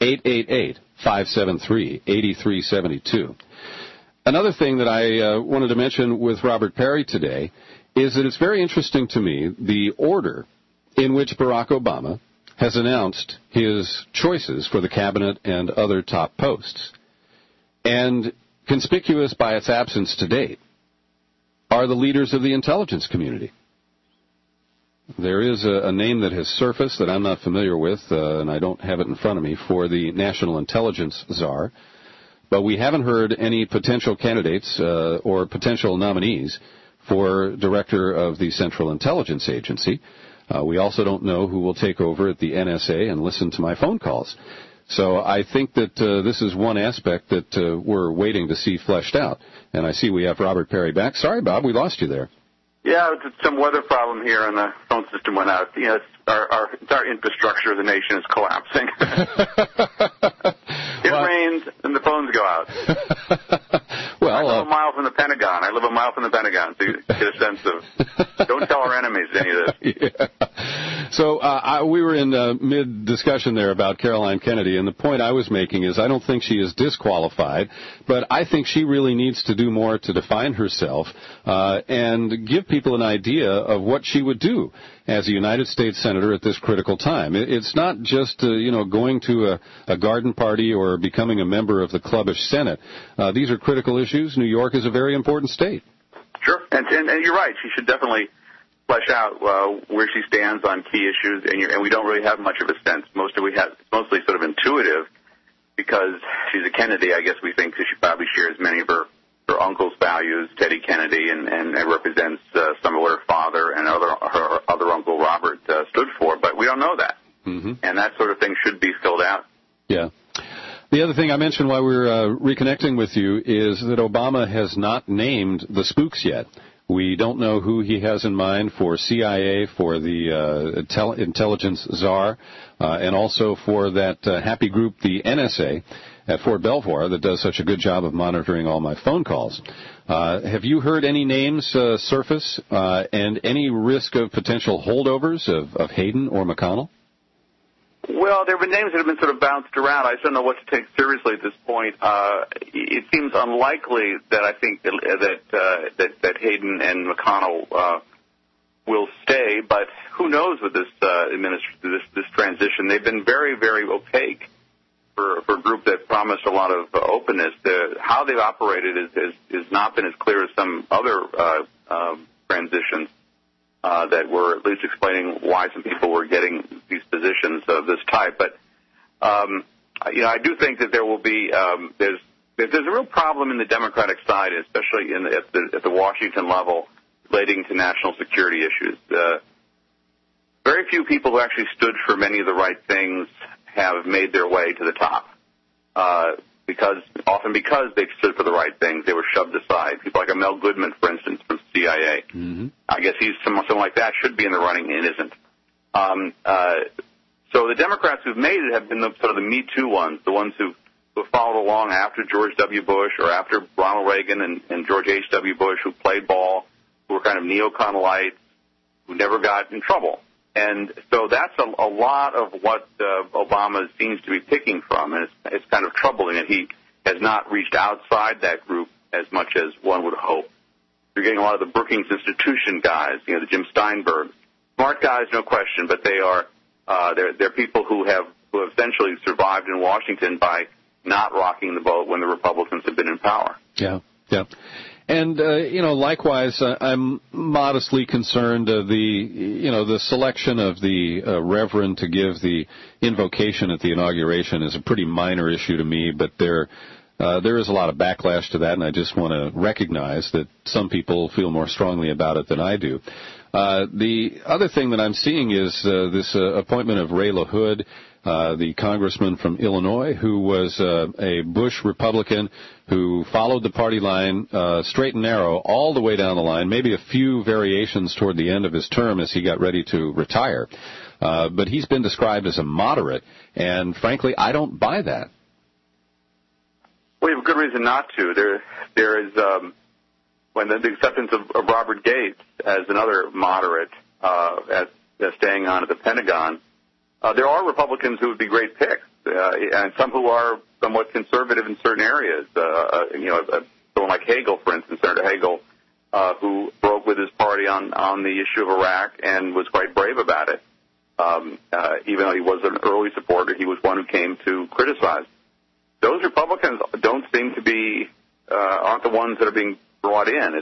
888-573-8372. Another thing that I wanted to mention with Robert Perry today is that it's very interesting to me the order in which Barack Obama has announced his choices for the cabinet and other top posts. And conspicuous by its absence to date are the leaders of the intelligence community. There is a name that has surfaced that I'm not familiar with, and I don't have it in front of me, for the National Intelligence Czar, but we haven't heard any potential candidates or potential nominees for director of the Central Intelligence Agency. We also don't know who will take over at the NSA and listen to my phone calls. So I think that this is one aspect that we're waiting to see fleshed out. And I see we have Robert Perry back. Sorry, Bob, we lost you there. Yeah, it's some weather problem here, and the phone system went out. You know, our entire infrastructure of the nation is collapsing. It rains, and the phones go out. Well, I live a mile from the Pentagon. So you get a sense of, don't tell our enemies any of this. Yeah. So we were in mid-discussion there about Caroline Kennedy, and the point I was making is I don't think she is disqualified, but I think she really needs to do more to define herself and give people an idea of what she would do as a United States Senator at this critical time. It's not just, going to a garden party or becoming a member of the clubbish Senate. These are critical issues. New York is a very important state. Sure, and you're right. She should definitely flesh out where she stands on key issues, and we don't really have much of a sense. It's mostly sort of intuitive because she's a Kennedy. I guess we think that she probably shares many of her uncle's values, Teddy Kennedy, and represents some of what her father and her other uncle Robert stood for. But we don't know that, and that sort of thing should be filled out. Yeah. The other thing I mentioned while we were reconnecting with you is that Obama has not named the spooks yet. We don't know who he has in mind for CIA, for the intelligence czar, and also for that happy group, the NSA, at Fort Belvoir that does such a good job of monitoring all my phone calls. Have you heard any names surface and any risk of potential holdovers of Hayden or McConnell? Well, there have been names that have been sort of bounced around. I just don't know what to take seriously at this point. It seems unlikely that I think that Hayden and McConnell will stay, but who knows with this this transition? They've been very, very opaque for a group that promised a lot of openness. How they've operated has not been as clear as some other transitions. That were at least explaining why some people were getting these positions of this type. But, I do think that there will be, there's a real problem in the Democratic side, especially at the Washington level, relating to national security issues. Very few people who actually stood for many of the right things have made their way to the top. Because they stood for the right things, they were shoved aside. People like Mel Goodman, for instance, from CIA. I guess he's someone like that should be in the running and isn't. So the Democrats who've made it have been the Me Too ones, the ones who followed along after George W. Bush or after Ronald Reagan and George H.W. Bush, who played ball, who were kind of neo-Connellites, who never got in trouble. And so that's a lot of what Obama seems to be picking from, and it's kind of troubling that he has not reached outside that group as much as one would hope. You're getting a lot of the Brookings Institution guys, the Jim Steinberg, smart guys, no question, but they are they're people who have essentially survived in Washington by not rocking the boat when the Republicans have been in power. Yeah. And, likewise, I'm modestly concerned of the selection of the Reverend to give the invocation at the inauguration is a pretty minor issue to me, but there is a lot of backlash to that, and I just want to recognize that some people feel more strongly about it than I do. The other thing that I'm seeing is this appointment of Ray LaHood, the congressman from Illinois, who was a Bush Republican who followed the party line straight and narrow all the way down the line, maybe a few variations toward the end of his term as he got ready to retire. But he's been described as a moderate, and frankly, I don't buy that. Well, you have a good reason not to. There is when the acceptance of Robert Gates as another moderate as staying on at the Pentagon. There are Republicans who would be great picks, and some who are somewhat conservative in certain areas. Someone like Hagel, for instance, Senator Hagel, who broke with his party on the issue of Iraq and was quite brave about it. Even though he was an early supporter, he was one who came to criticize. Those Republicans don't seem to be aren't the ones that are being brought in.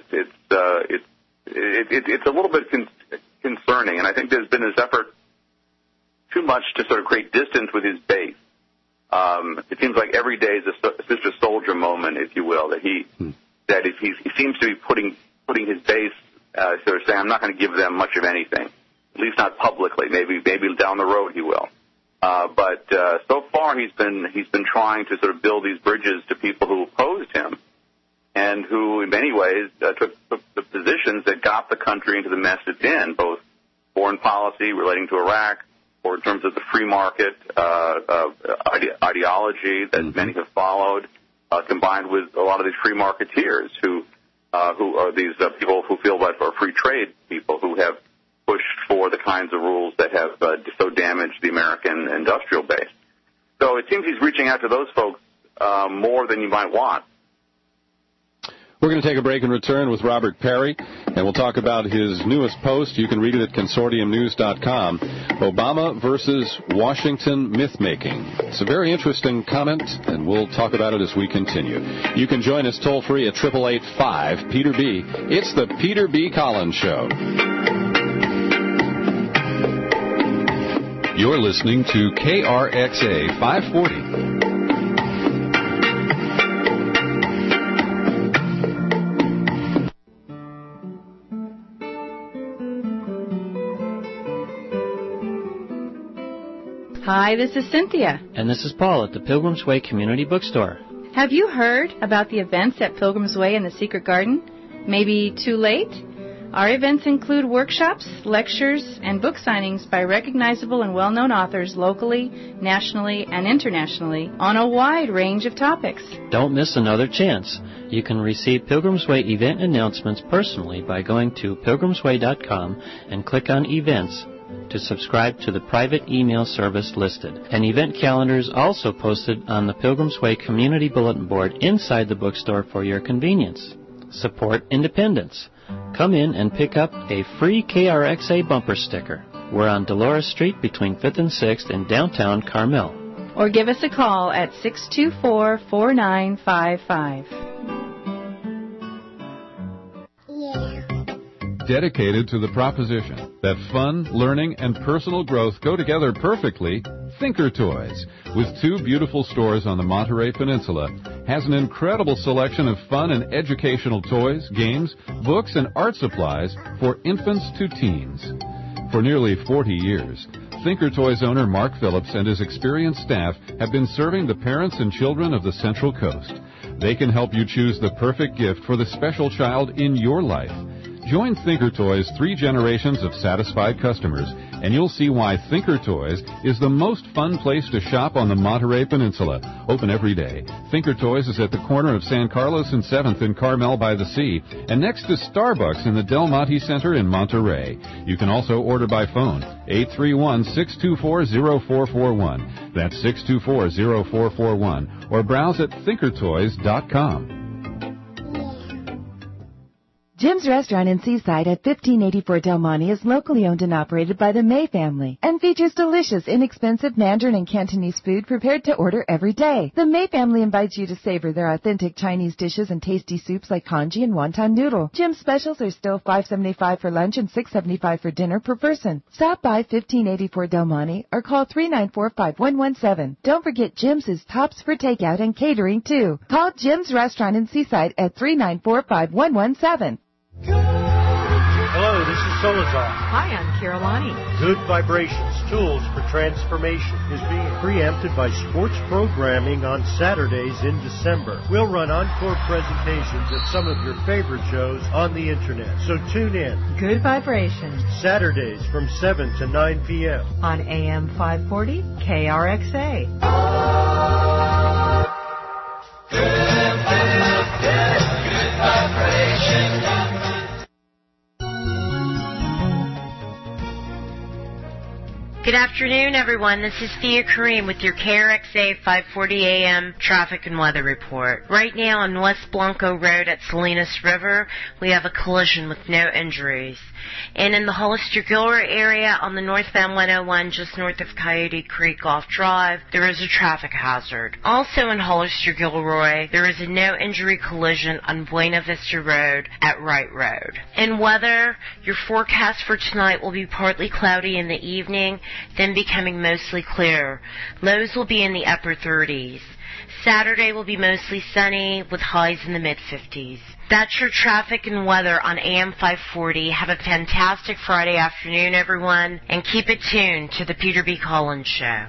It's a little bit concerning, and I think there's been this effort too much to sort of create distance with his base. It seems like every day is a Sister Soldier moment, if you will, that he seems to be putting his base So they're saying, I'm not going to give them much of anything, at least not publicly. Maybe down the road he will. But so far he's been trying to sort of build these bridges to people who opposed him and who, in many ways, took the positions that got the country into the mess it's in, both foreign policy relating to Iraq, or in terms of the free market ideology that many have followed, combined with a lot of these free marketeers who are these people who feel that are free trade people who have pushed for the kinds of rules that have so damaged the American industrial base. So it seems he's reaching out to those folks more than you might want. We're going to take a break and return with Robert Perry, and we'll talk about his newest post. You can read it at consortiumnews.com. Obama versus Washington myth-making. It's a very interesting comment, and we'll talk about it as we continue. You can join us toll-free at 888-5-PETER-B. It's the Peter B. Collins Show. You're listening to KRXA 540. Hi, this is Cynthia. And this is Paul at the Pilgrim's Way Community Bookstore. Have you heard about the events at Pilgrim's Way and the Secret Garden? Maybe too late? Our events include workshops, lectures, and book signings by recognizable and well-known authors locally, nationally, and internationally on a wide range of topics. Don't miss another chance. You can receive Pilgrim's Way event announcements personally by going to pilgrimsway.com and click on Events to subscribe to the private email service listed. An event calendar is also posted on the Pilgrim's Way Community Bulletin Board inside the bookstore for your convenience. Support independence. Come in and pick up a free KRXA bumper sticker. We're on Dolores Street between 5th and 6th in downtown Carmel. Or give us a call at 624-4955. Dedicated to the proposition that fun, learning, and personal growth go together perfectly, Thinker Toys, with 2 beautiful stores on the Monterey Peninsula, has an incredible selection of fun and educational toys, games, books, and art supplies for infants to teens. For nearly 40 years, Thinker Toys owner Mark Phillips and his experienced staff have been serving the parents and children of the Central Coast. They can help you choose the perfect gift for the special child in your life. Join Thinker Toys' 3 generations of satisfied customers, and you'll see why Thinker Toys is the most fun place to shop on the Monterey Peninsula. Open every day. Thinker Toys is at the corner of San Carlos and 7th in Carmel by the Sea, and next to Starbucks in the Del Monte Center in Monterey. You can also order by phone, 831-624-0441. That's 624-0441, or browse at thinkertoys.com. Jim's Restaurant in Seaside at 1584 Del Monte is locally owned and operated by the May family and features delicious, inexpensive Mandarin and Cantonese food prepared to order every day. The May family invites you to savor their authentic Chinese dishes and tasty soups like congee and wonton noodle. Jim's specials are still $5.75 for lunch and $6.75 for dinner per person. Stop by 1584 Del Monte or call 394-5117. Don't forget Jim's is tops for takeout and catering too. Call Jim's Restaurant in Seaside at 394-5117. Hello, this is Solazar. Hi, I'm Carolani. Good Vibrations, Tools for Transformation is being preempted by sports programming on Saturdays in December. We'll run encore presentations at some of your favorite shows on the Internet, so tune in. Good Vibrations. Saturdays from 7 to 9 p.m. on AM 540 KRXA. Good Vibrations. Good afternoon, everyone. This is Thea Kareem with your KRXA 540 AM traffic and weather report. Right now on West Blanco Road at Salinas River, we have a collision with no injuries. And in the Hollister-Gilroy area on the northbound 101 just north of Coyote Creek off Drive, there is a traffic hazard. Also in Hollister-Gilroy, there is a no-injury collision on Buena Vista Road at Wright Road. In weather, your forecast for tonight will be partly cloudy in the evening, then becoming mostly clear. Lows will be in the upper 30s. Saturday will be mostly sunny with highs in the mid-50s. That's your traffic and weather on AM 540. Have a fantastic Friday afternoon, everyone, and keep it tuned to the Peter B. Collins Show.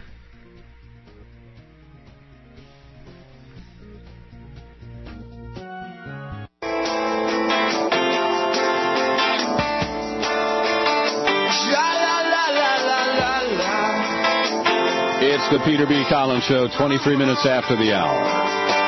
It's the Peter B. Collins Show, 23 minutes after the hour.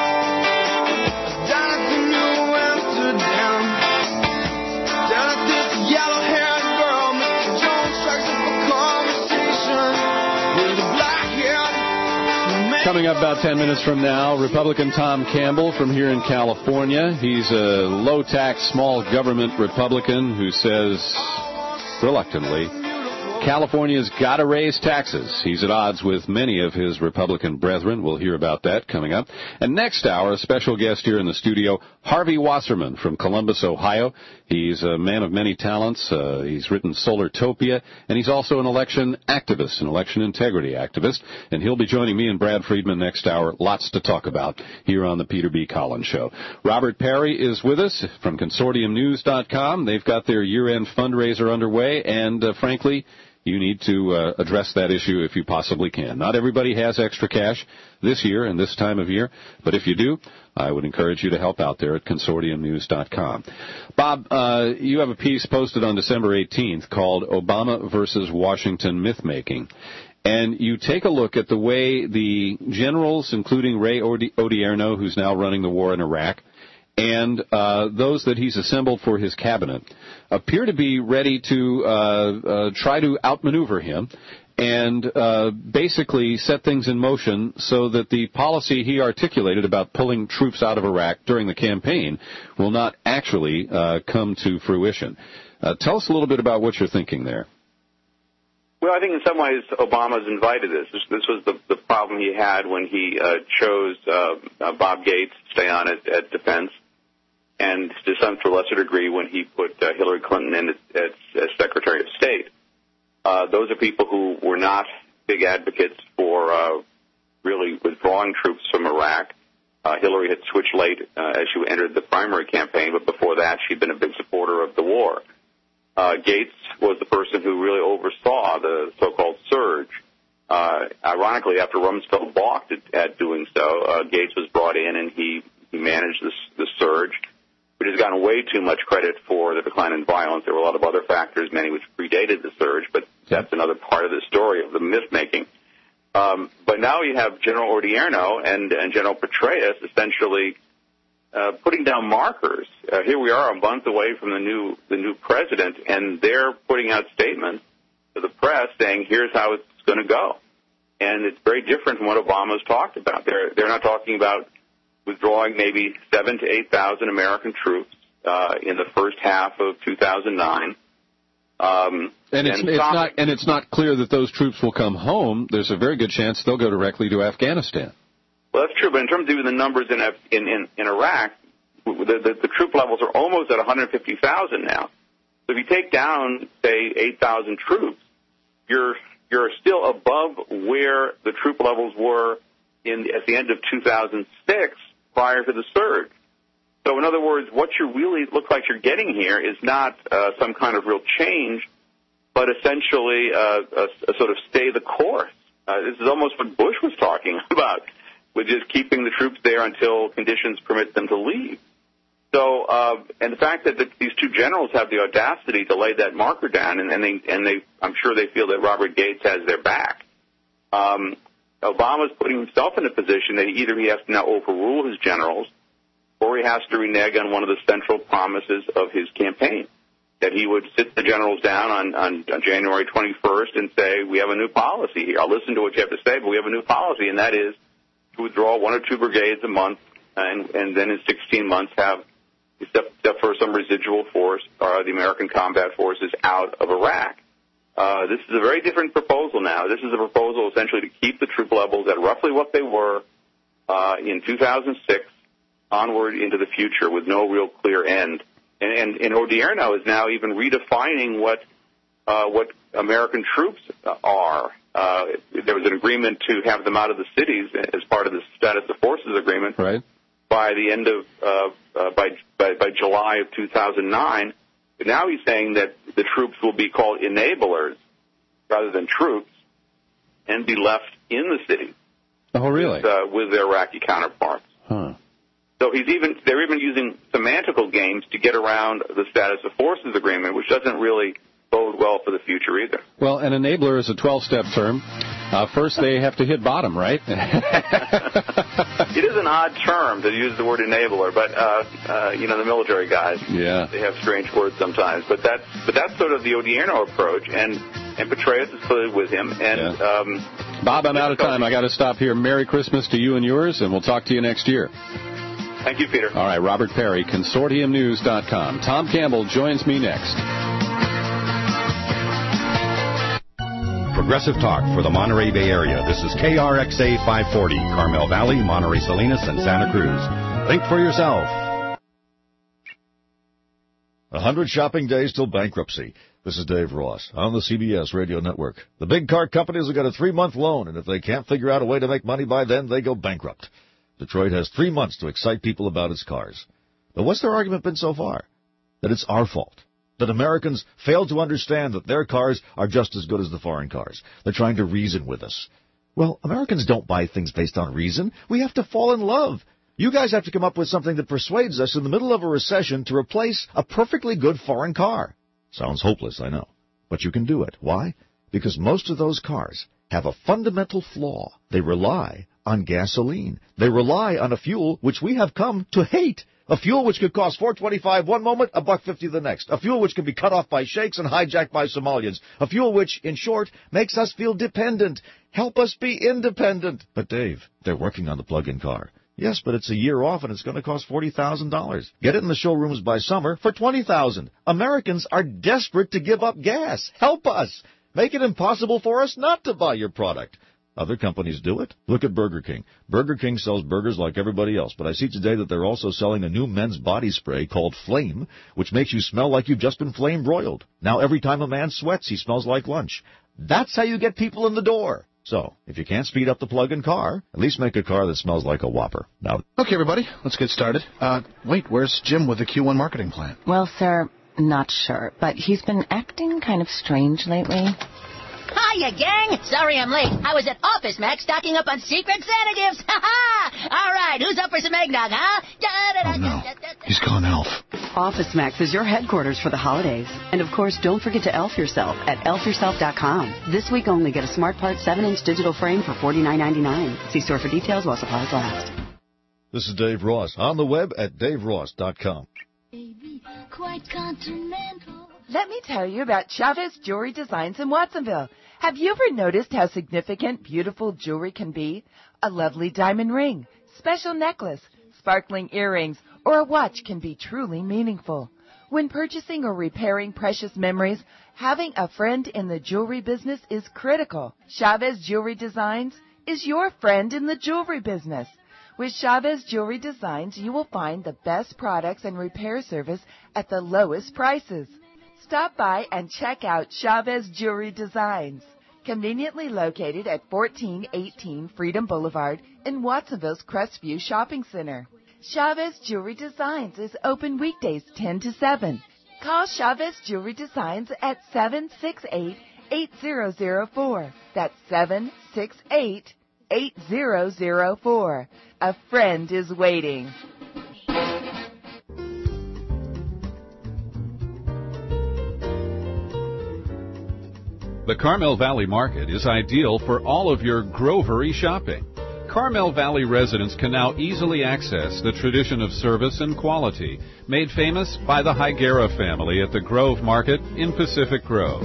Coming up about 10 minutes from now, Republican Tom Campbell from here in California. He's a low-tax, small government Republican who says, reluctantly, California's got to raise taxes. He's at odds with many of his Republican brethren. We'll hear about that coming up. And next hour, a special guest here in the studio, Harvey Wasserman from Columbus, Ohio. He's a man of many talents. He's written Solartopia, and he's also an election activist, an election integrity activist. And he'll be joining me and Brad Friedman next hour. Lots to talk about here on the Peter B. Collins Show. Robert Perry is with us from ConsortiumNews.com. They've got their year-end fundraiser underway, and frankly, you need to address that issue if you possibly can. Not everybody has extra cash this year and this time of year, but if you do, I would encourage you to help out there at ConsortiumNews.com. Bob, you have a piece posted on December 18th called Obama versus Washington Myth-Making. And you take a look at the way the generals, including Ray Odierno, who's now running the war in Iraq, and those that he's assembled for his cabinet appear to be ready to try to outmaneuver him and basically set things in motion so that the policy he articulated about pulling troops out of Iraq during the campaign will not actually come to fruition. Tell us a little bit about what you're thinking there. Well, I think in some ways Obama's invited this. This was the problem he had when he chose Bob Gates to stay on at Defense, and to some to a lesser degree when he put Hillary Clinton in as Secretary of State. Those are people who were not big advocates for really withdrawing troops from Iraq. Hillary had switched late as she entered the primary campaign, but before that she'd been a big supporter of the war. Gates was the person who really oversaw the so-called surge. Ironically, after Rumsfeld balked at doing so, Gates was brought in and he managed the surge, which has gotten way too much credit for the decline in violence. There were a lot of other factors, many which predated the surge, but that's another part of the story of the myth-making. But now you have General Odierno and General Petraeus essentially putting down markers. Here we are a month away from the new president, and they're putting out statements to the press saying, here's how it's going to go. And it's very different from what Obama's talked about. They're not talking about withdrawing maybe 7,000 to 8,000 American troops in the first half of 2009. And it's not clear that those troops will come home. There's a very good chance they'll go directly to Afghanistan. Well, that's true, but in terms of even the numbers in Iraq, the troop levels are almost at 150,000 now. So if you take down, say, 8,000 troops, you're still above where the troop levels were at the end of 2006 prior to the surge. So in other words, what you really look like you're getting here is not some kind of real change, but essentially a sort of stay the course. This is almost what Bush was talking about, with just keeping the troops there until conditions permit them to leave. So, and the fact that these two generals have the audacity to lay that marker down, and they, I'm sure they feel that Robert Gates has their back. Obama's putting himself in a position that either he has to now overrule his generals, or he has to renege on one of the central promises of his campaign, that he would sit the generals down on January 21st and say, we have a new policy here. I'll listen to what you have to say, but we have a new policy, and that is to withdraw 1 or 2 brigades a month, and then in 16 months have, except for some residual force, the American combat forces out of Iraq. This is a very different proposal now. This is a proposal essentially to keep the troop levels at roughly what they were in 2006 onward into the future with no real clear end. And Odierno is now even redefining what American troops are. There was an agreement to have them out of the cities as part of the status of forces agreement. Right. by the end of by July of 2009. But now he's saying that the troops will be called enablers rather than troops and be left in the city. Oh, really? With their Iraqi counterparts. Huh. So they're even using semantical games to get around the status of forces agreement, which doesn't really bode well for the future either. Well, an enabler is a 12-step term. First, they have to hit bottom, right? It is an odd term to use the word enabler, but the military guys, they have strange words sometimes. But that's sort of the Odierno approach, and Petraeus is clearly with him. And Bob, I'm out of time. I got to stop here. Merry Christmas to you and yours, and we'll talk to you next year. Thank you, Peter. All right, Robert Perry, ConsortiumNews.com. Tom Campbell joins me next. Progressive talk for the Monterey Bay Area. This is KRXA 540, Carmel Valley, Monterey Salinas, and Santa Cruz. Think for yourself. 100 shopping days till bankruptcy. This is Dave Ross on the CBS Radio Network. The big car companies have got a 3-month loan, and if they can't figure out a way to make money by then, they go bankrupt. Detroit has 3 months to excite people about its cars. But what's their argument been so far? That it's our fault. That Americans fail to understand that their cars are just as good as the foreign cars. They're trying to reason with us. Well, Americans don't buy things based on reason. We have to fall in love. You guys have to come up with something that persuades us in the middle of a recession to replace a perfectly good foreign car. Sounds hopeless, I know. But you can do it. Why? Because most of those cars have a fundamental flaw. They rely on gasoline. They rely on a fuel which we have come to hate. A fuel which could cost $4.25 one moment, $1.50 the next. A fuel which can be cut off by sheikhs and hijacked by Somalians. A fuel which, in short, makes us feel dependent. Help us be independent. But Dave, they're working on the plug-in car. Yes, but it's a year off and it's going to cost $40,000. Get it in the showrooms by summer for $20,000. Americans are desperate to give up gas. Help us. Make it impossible for us not to buy your product. Other companies do it. Look at Burger King. Burger King sells burgers like everybody else, but I see today that they're also selling a new men's body spray called Flame, which makes you smell like you've just been flame broiled. Now every time a man sweats, he smells like lunch. That's how you get people in the door. So, if you can't speed up the plug-in car, at least make a car that smells like a Whopper. Now, okay, everybody, let's get started. Wait, where's Jim with the Q1 marketing plan? Well, sir, not sure, but he's been acting kind of strange lately. Hiya, gang! Sorry I'm late. I was at Office Max stocking up on secret sedatives. Ha-ha! All right, who's up for some eggnog, huh? Oh, no. He's gone elf. Office Max is your headquarters for the holidays. And, of course, don't forget to elf yourself at elfyourself.com. This week only, get a Smart Part 7-inch digital frame for $49.99. See store for details while supplies last. This is Dave Ross on the web at daveross.com. Quite continental. Let me tell you about Chavez Jewelry Designs in Watsonville. Have you ever noticed how significant, beautiful jewelry can be? A lovely diamond ring, special necklace, sparkling earrings, or a watch can be truly meaningful. When purchasing or repairing precious memories, having a friend in the jewelry business is critical. Chavez Jewelry Designs is your friend in the jewelry business. With Chavez Jewelry Designs, you will find the best products and repair service at the lowest prices. Stop by and check out Chavez Jewelry Designs, conveniently located at 1418 Freedom Boulevard in Watsonville's Crestview Shopping Center. Chavez Jewelry Designs is open weekdays 10 to 7. Call Chavez Jewelry Designs at 768-8004. That's 768-8004. A friend is waiting. The Carmel Valley Market is ideal for all of your grovery shopping. Carmel Valley residents can now easily access the tradition of service and quality made famous by the Higuera family at the Grove Market in Pacific Grove.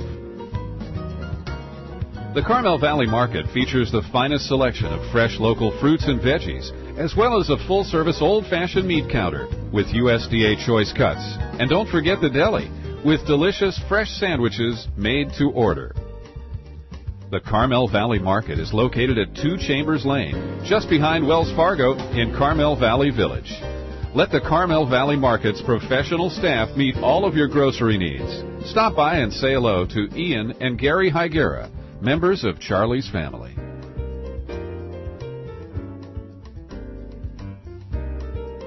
The Carmel Valley Market features the finest selection of fresh local fruits and veggies, as well as a full-service old-fashioned meat counter with USDA choice cuts. And don't forget the deli with delicious fresh sandwiches made to order. The Carmel Valley Market is located at 2 Chambers Lane, just behind Wells Fargo in Carmel Valley Village. Let the Carmel Valley Market's professional staff meet all of your grocery needs. Stop by and say hello to Ian and Gary Higuera, members of Charlie's family.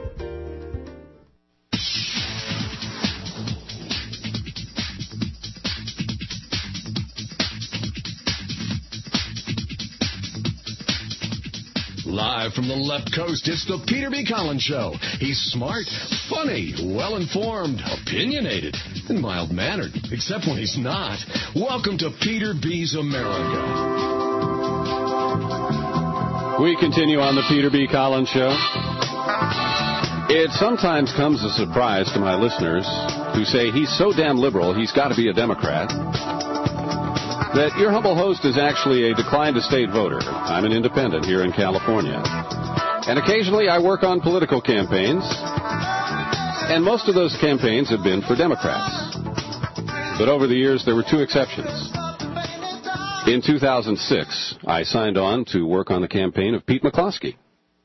Live from the left coast, it's the Peter B. Collins Show. He's smart, funny, well-informed, opinionated, and mild-mannered, except when he's not. Welcome to Peter B's America. We continue on the Peter B. Collins Show. It sometimes comes as a surprise to my listeners who say he's so damn liberal he's got to be a Democrat, that your humble host is actually a declined-to-state voter. I'm an independent here in California. And occasionally I work on political campaigns, and most of those campaigns have been for Democrats. But over the years, there were two exceptions. In 2006, I signed on to work on the campaign of Pete McCloskey,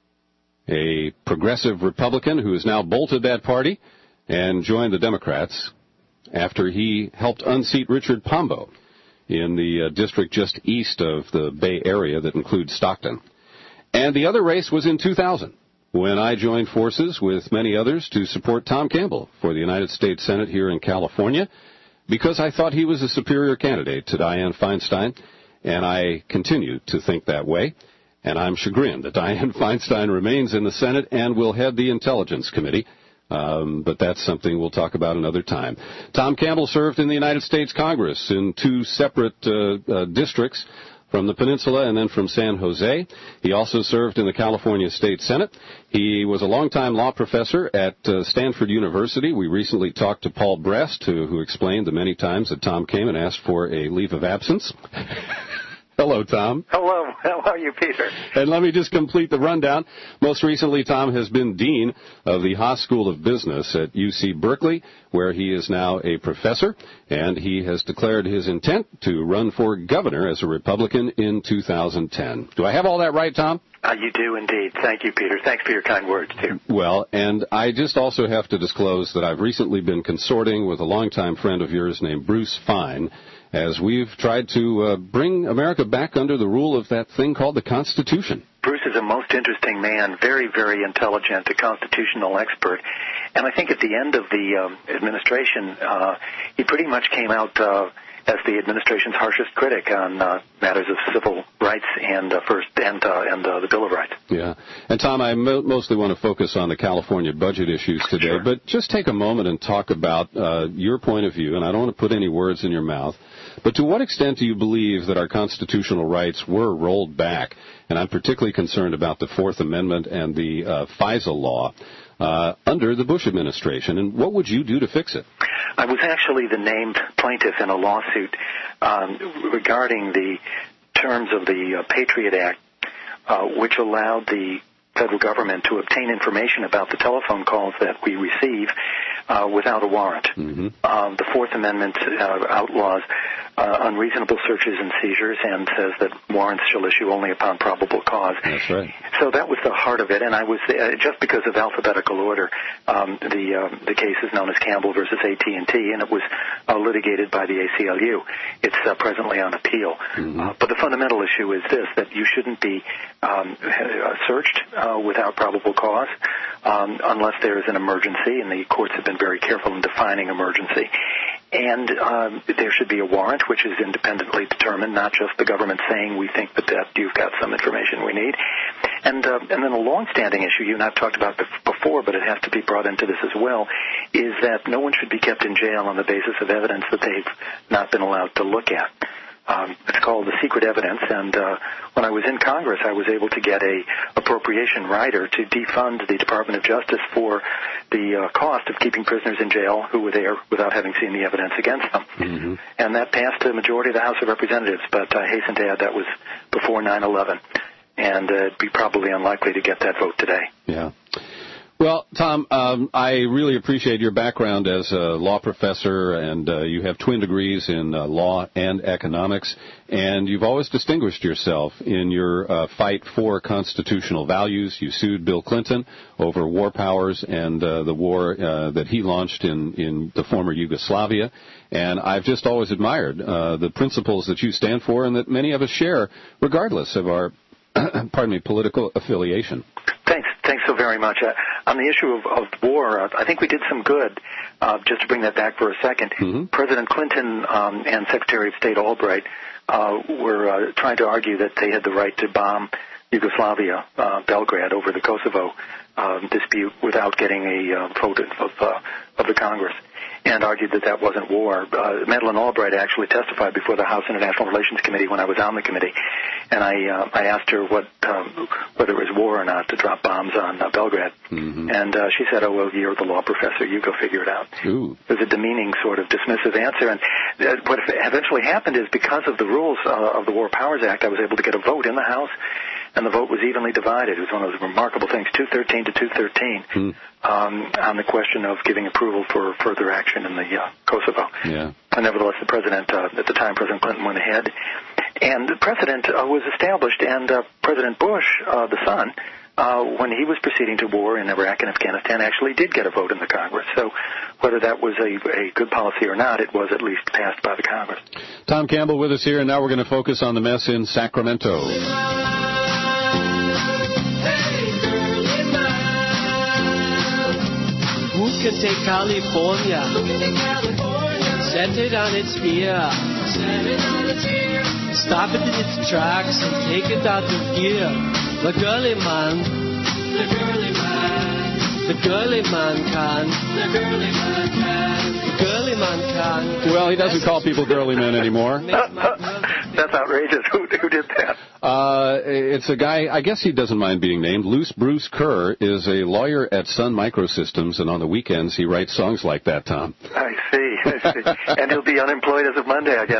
a progressive Republican who has now bolted that party and joined the Democrats after he helped unseat Richard Pombo in the district just east of the Bay Area that includes Stockton. And the other race was in 2000, when I joined forces with many others to support Tom Campbell for the United States Senate here in California, because I thought he was a superior candidate to Dianne Feinstein, and I continue to think that way. And I'm chagrined that Dianne Feinstein remains in the Senate and will head the Intelligence Committee. But that's something we'll talk about another time. Tom Campbell served in the United States Congress in two separate districts, from the Peninsula and then from San Jose. He also served in the California State Senate. He was a longtime law professor at Stanford University. We recently talked to Paul Brest, who explained the many times that Tom came and asked for a leave of absence. Hello, Tom. Hello. How are you, Peter? And let me just complete the rundown. Most recently, Tom has been dean of the Haas School of Business at UC Berkeley, where he is now a professor, and he has declared his intent to run for governor as a Republican in 2010. Do I have all that right, Tom? You do indeed. Thank you, Peter. Thanks for your kind words, too. Well, and I just also have to disclose that I've recently been consorting with a longtime friend of yours named Bruce Fine, as we've tried to bring America back under the rule of that thing called the Constitution. Bruce is a most interesting man, very, very intelligent, a constitutional expert. And I think at the end of the administration, he pretty much came out as the administration's harshest critic on matters of civil rights and the Bill of Rights. Yeah. And, Tom, I mostly want to focus on the California budget issues today, sure. But just take a moment and talk about your point of view, and I don't want to put any words in your mouth, but to what extent do you believe that our constitutional rights were rolled back? And I'm particularly concerned about the Fourth Amendment and the FISA law under the Bush administration. And what would you do to fix it? I was actually the named plaintiff in a lawsuit regarding the terms of the Patriot Act, which allowed the federal government to obtain information about the telephone calls that we receive without a warrant. Mm-hmm. The Fourth Amendment outlaws unreasonable searches and seizures and says that warrants shall issue only upon probable cause. That's right. So that was the heart of it, and I was just because of alphabetical order. The case is known as Campbell versus AT&T, and it was litigated by the ACLU. It's presently on appeal. Mm-hmm. But the fundamental issue is this: that you shouldn't be searched without probable cause unless there is an emergency, and the courts have been very careful in defining emergency. And there should be a warrant, which is independently determined, not just the government saying we think that you've got some information we need. And then a long-standing issue you and I've talked about before, but it has to be brought into this as well, is that no one should be kept in jail on the basis of evidence that they've not been allowed to look at. It's called the secret evidence, and when I was in Congress, I was able to get a appropriation rider to defund the Department of Justice for the cost of keeping prisoners in jail who were there without having seen the evidence against them. Mm-hmm. And that passed a majority of the House of Representatives, but I hasten to add that was before 9/11, and it'd be probably unlikely to get that vote today. Yeah. Well, Tom, I really appreciate your background as a law professor, and you have twin degrees in law and economics, and you've always distinguished yourself in your fight for constitutional values. You sued Bill Clinton over war powers and the war that he launched in the former Yugoslavia, and I've just always admired the principles that you stand for and that many of us share, regardless of our political affiliation. Thanks so very much. On the issue of war, I think we did some good. Just to bring that back for a second, President Clinton and Secretary of State Albright were trying to argue that they had the right to bomb Yugoslavia, Belgrade, over the Kosovo dispute without getting a vote of the Congress, and argued that that wasn't war. Madeleine Albright actually testified before the House International Relations Committee when I was on the committee, and I asked her whether it was war or not to drop bombs on Belgrade, and she said, "Oh, well, you're the law professor. You go figure it out." Ooh. It was a demeaning sort of dismissive answer, and what eventually happened is because of the rules of the War Powers Act, I was able to get a vote in the House, and the vote was evenly divided. It was one of those remarkable things, 213 to 213, on the question of giving approval for further action in the Kosovo. Yeah. And nevertheless, the president, at the time, President Clinton, went ahead. And the precedent was established, and President Bush, the son, when he was proceeding to war in Iraq and Afghanistan, actually did get a vote in the Congress. So whether that was a good policy or not, it was at least passed by the Congress. Tom Campbell with us here, and now we're going to focus on the mess in Sacramento. Who can take California? Set it on its ear. Stop it in its tracks and take it out of gear. The girly man. The girly man. The girly man can. The girly man can. The girly man can. Well, he doesn't call people girly men anymore. That's outrageous. Who did that? It's a guy, I guess he doesn't mind being named. Bruce Kerr is a lawyer at Sun Microsystems, and on the weekends he writes songs like that, Tom. I see. And he'll be unemployed as of Monday, I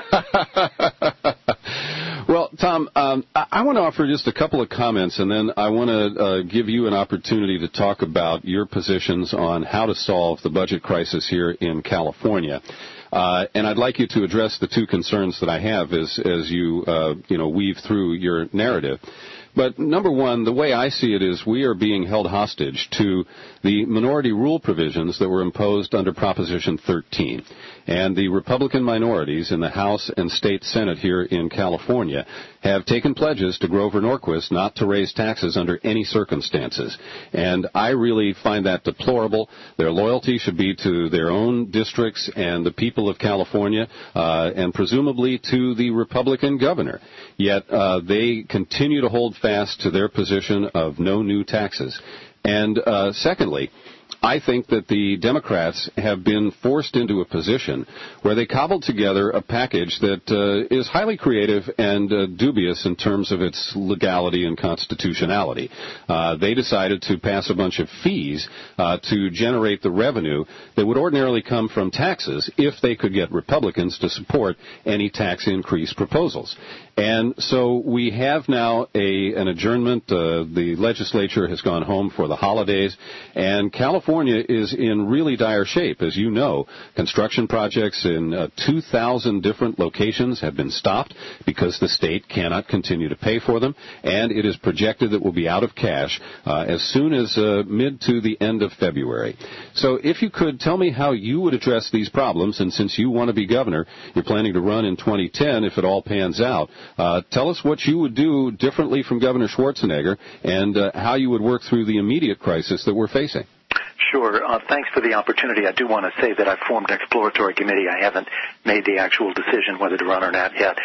guess. Well, Tom, I want to offer just a couple of comments, and then I want to give you an opportunity to talk about your positions on how to solve the budget crisis here in California. And I'd like you to address the two concerns that I have as you weave through your narrative. But number one, the way I see it is we are being held hostage to the minority rule provisions that were imposed under Proposition 13. And the Republican minorities in the House and State Senate here in California have taken pledges to Grover Norquist not to raise taxes under any circumstances. And I really find that deplorable. Their loyalty should be to their own districts and the people of California, and presumably to the Republican governor. Yet they continue to hold fast to their position of no new taxes. And secondly, I think that the Democrats have been forced into a position where they cobbled together a package that is highly creative and dubious in terms of its legality and constitutionality. They decided to pass a bunch of fees to generate the revenue that would ordinarily come from taxes if they could get Republicans to support any tax increase proposals. And so we have now an adjournment. The legislature has gone home for the holidays, and California is in really dire shape. As you know, construction projects in 2,000 different locations have been stopped because the state cannot continue to pay for them, and it is projected that we'll be out of cash as soon as mid to the end of February. So if you could tell me how you would address these problems, and since you want to be governor, you're planning to run in 2010 if it all pans out, tell us what you would do differently from Governor Schwarzenegger and how you would work through the immediate crisis that we're facing. Sure. Thanks for the opportunity. I do want to say that I've formed an exploratory committee. I haven't made the actual decision whether to run or not yet,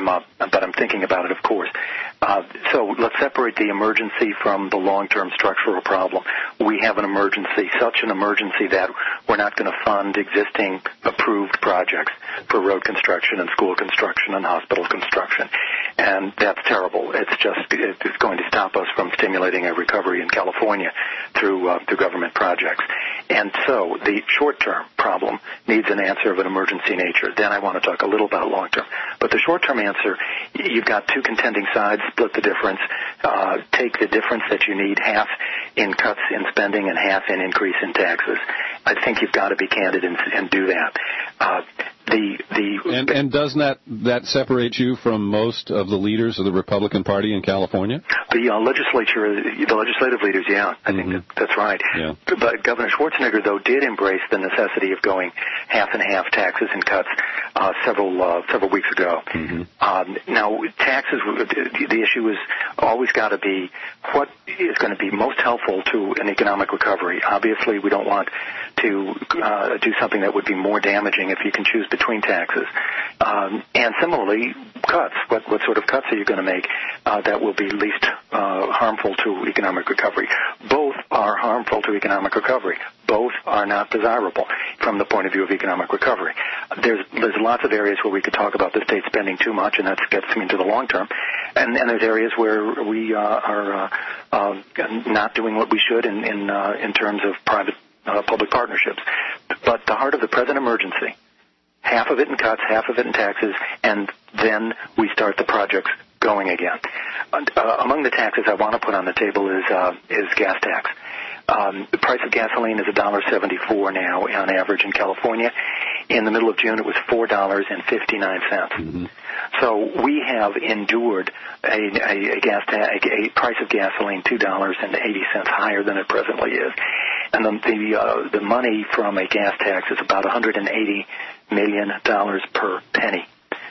but I'm thinking about it, of course. So let's separate the emergency from the long-term structural problem. We have an emergency, such an emergency that we're not going to fund existing approved projects for road construction and school construction and hospital construction. And that's terrible. It's going to stop us from stimulating a recovery in California through government projects. And so the short-term problem needs an answer of an emergency nature. Then I want to talk a little about long-term. But the short-term answer, you've got two contending sides, split the difference, take the difference that you need, half in cuts in spending and half in increase in taxes. I think you've got to be candid and do that. And doesn't that separate you from most of the leaders of the Republican Party in California? The legislative leaders, yeah, I think that's right. Yeah. But Governor Schwarzenegger, though, did embrace the necessity of going half and half taxes and cuts several weeks ago. Now, taxes, the issue has always got to be what is going to be most helpful to an economic recovery. Obviously, we don't want to do something that would be more damaging if you can choose between taxes. And similarly, cuts. What sort of cuts are you going to make that will be least harmful to economic recovery? Both are harmful to economic recovery. Both are not desirable from the point of view of economic recovery. There's lots of areas where we could talk about the state spending too much, and that gets me into the long term. And there's areas where we are not doing what we should in terms of public partnerships. But the heart of the present emergency, half of it in cuts, half of it in taxes, and then we start the projects going again. Among the taxes I want to put on the table is gas tax. The price of gasoline is $1.74 now on average in California. In the middle of June, it was $4.59. So we have endured a price of gasoline $2.80 higher than it presently is, and the money from a gas tax is about $180 million per penny.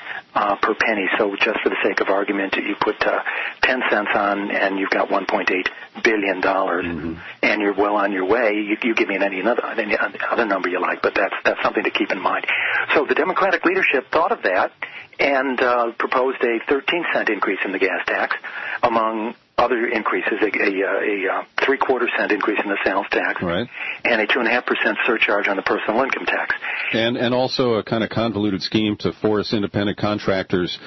So just for the sake of argument, you put 10 cents on, and you've got $1.8 billion, and you're well on your way. You give me any other number you like, but that's something to keep in mind. So the Democratic leadership thought of that and proposed a 13-cent increase in the gas tax, among other increases, a 3/4 cent increase in the sales tax, right, and a 2.5% surcharge on the personal income tax. And also a kind of convoluted scheme to force independent contractors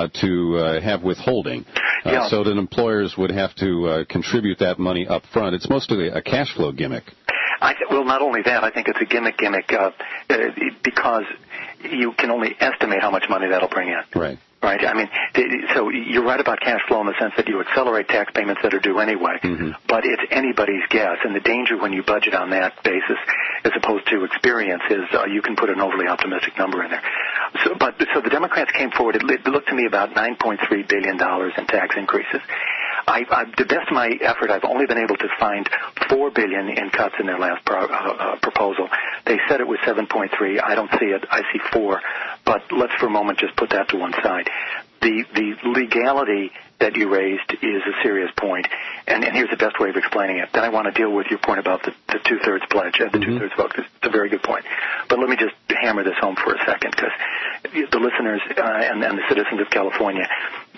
to have withholding, so that employers would have to contribute that money up front. It's mostly a cash flow gimmick. Well, not only that, I think it's a gimmick because you can only estimate how much money that'll bring in. Right. Right. I mean, so you're right about cash flow in the sense that you accelerate tax payments that are due anyway, but it's anybody's guess. And the danger when you budget on that basis, as opposed to experience, is you can put an overly optimistic number in there. So the Democrats came forward. It looked to me about $9.3 billion in tax increases. The best of my effort, I've only been able to find $4 billion in cuts in their last proposal. They said it was 7.3. I don't see it. I see 4. But let's for a moment just put that to one side. The legality that you raised is a serious point, and here's the best way of explaining it. Then I want to deal with your point about the two-thirds pledge, the two-thirds vote. It's a very good point. But let me just hammer this home for a second, because the listeners and the citizens of California,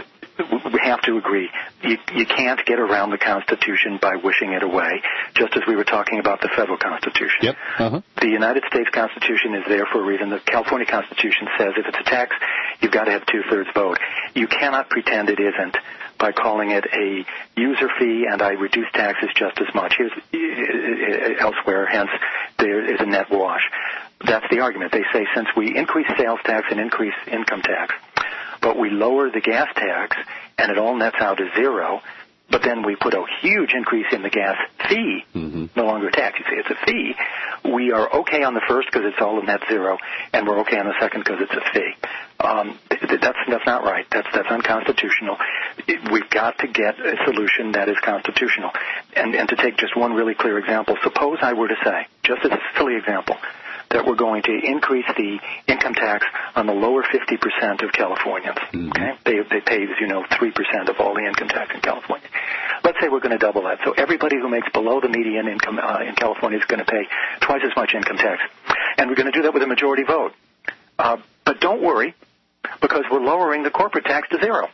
we have to agree. You can't get around the Constitution by wishing it away, just as we were talking about the federal Constitution. Yep. The United States Constitution is there for a reason. The California Constitution says if it's a tax, you've got to have two-thirds vote. You cannot pretend it isn't by calling it a user fee and I reduce taxes just as much. Elsewhere, hence, there is a net wash. That's the argument. They say since we increase sales tax and increase income tax, but we lower the gas tax, and it all nets out to zero, but then we put a huge increase in the gas fee, no longer a tax, you say it's a fee, we are okay on the first because it's all a net zero, and we're okay on the second because it's a fee. That's not right. That's unconstitutional. We've got to get a solution that is constitutional. And to take just one really clear example, suppose I were to say, just as a silly example, that we're going to increase the income tax on the lower 50% of Californians. Okay? They pay, as you know, 3% of all the income tax in California. Let's say we're going to double that. So everybody who makes below the median income in California is going to pay twice as much income tax. And we're going to do that with a majority vote. But don't worry, because we're lowering the corporate tax to zero.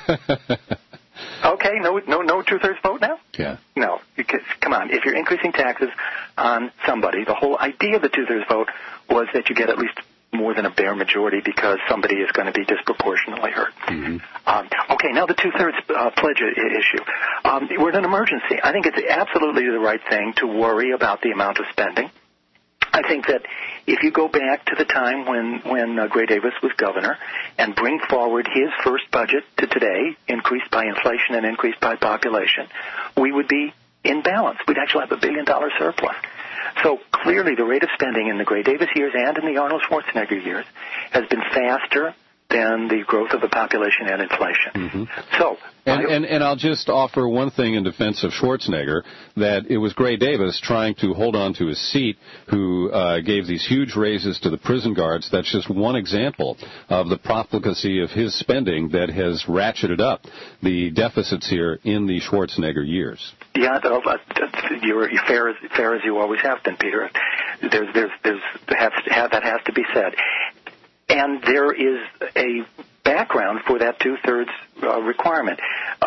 Okay, no two-thirds vote now? Yeah. No, because, come on, if you're increasing taxes on somebody, the whole idea of the two-thirds vote was that you get at least more than a bare majority because somebody is going to be disproportionately hurt. Okay, now the two-thirds pledge issue. We're in an emergency. I think it's absolutely the right thing to worry about the amount of spending. I think that if you go back to the time when Gray Davis was governor and bring forward his first budget to today, increased by inflation and increased by population, we would be in balance. We'd actually have $1 billion surplus. So clearly the rate of spending in the Gray Davis years and in the Arnold Schwarzenegger years has been faster than the growth of the population and inflation. Mm-hmm. So, and I'll just offer one thing in defense of Schwarzenegger, that it was Gray Davis trying to hold on to his seat who gave these huge raises to the prison guards. That's just one example of the profligacy of his spending that has ratcheted up the deficits here in the Schwarzenegger years. Yeah, you're fair as you always have been, Peter. That has to be said. And there is a background for that two-thirds requirement.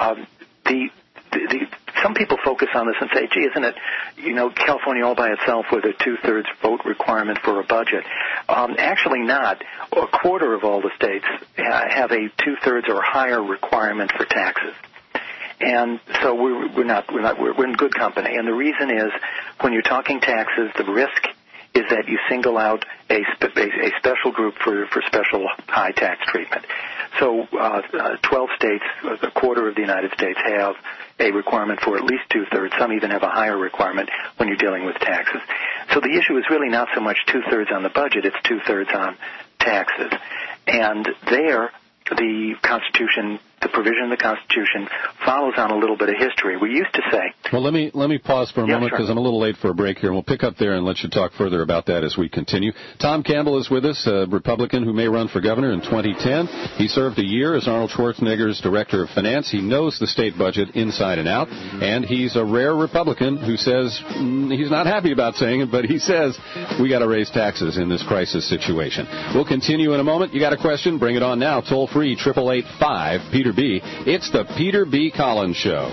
Some people focus on this and say, gee, isn't it, California all by itself with a two-thirds vote requirement for a budget? Actually not. A quarter of all the states have a two-thirds or higher requirement for taxes. And so we're in good company. And the reason is, when you're talking taxes, the risk is that you single out a special group for special high tax treatment. So 12 states, a quarter of the United States, have a requirement for at least two-thirds. Some even have a higher requirement when you're dealing with taxes. So the issue is really not so much two-thirds on the budget, it's two-thirds on taxes. And there, the Constitution, the provision of the Constitution, follows on a little bit of history. We used to say... Well, let me pause for a moment because I'm a little late for a break here, and we'll pick up there and let you talk further about that as we continue. Tom Campbell is with us, a Republican who may run for governor in 2010. He served a year as Arnold Schwarzenegger's Director of Finance. He knows the state budget inside and out, and he's a rare Republican who says, he's not happy about saying it, but he says we got to raise taxes in this crisis situation. We'll continue in a moment. You got a question? Bring it on now. Toll free, 888-5-PETER B. It's the Peter B. Collins Show.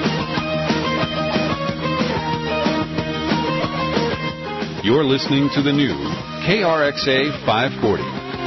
You're listening to the new KRXA 540.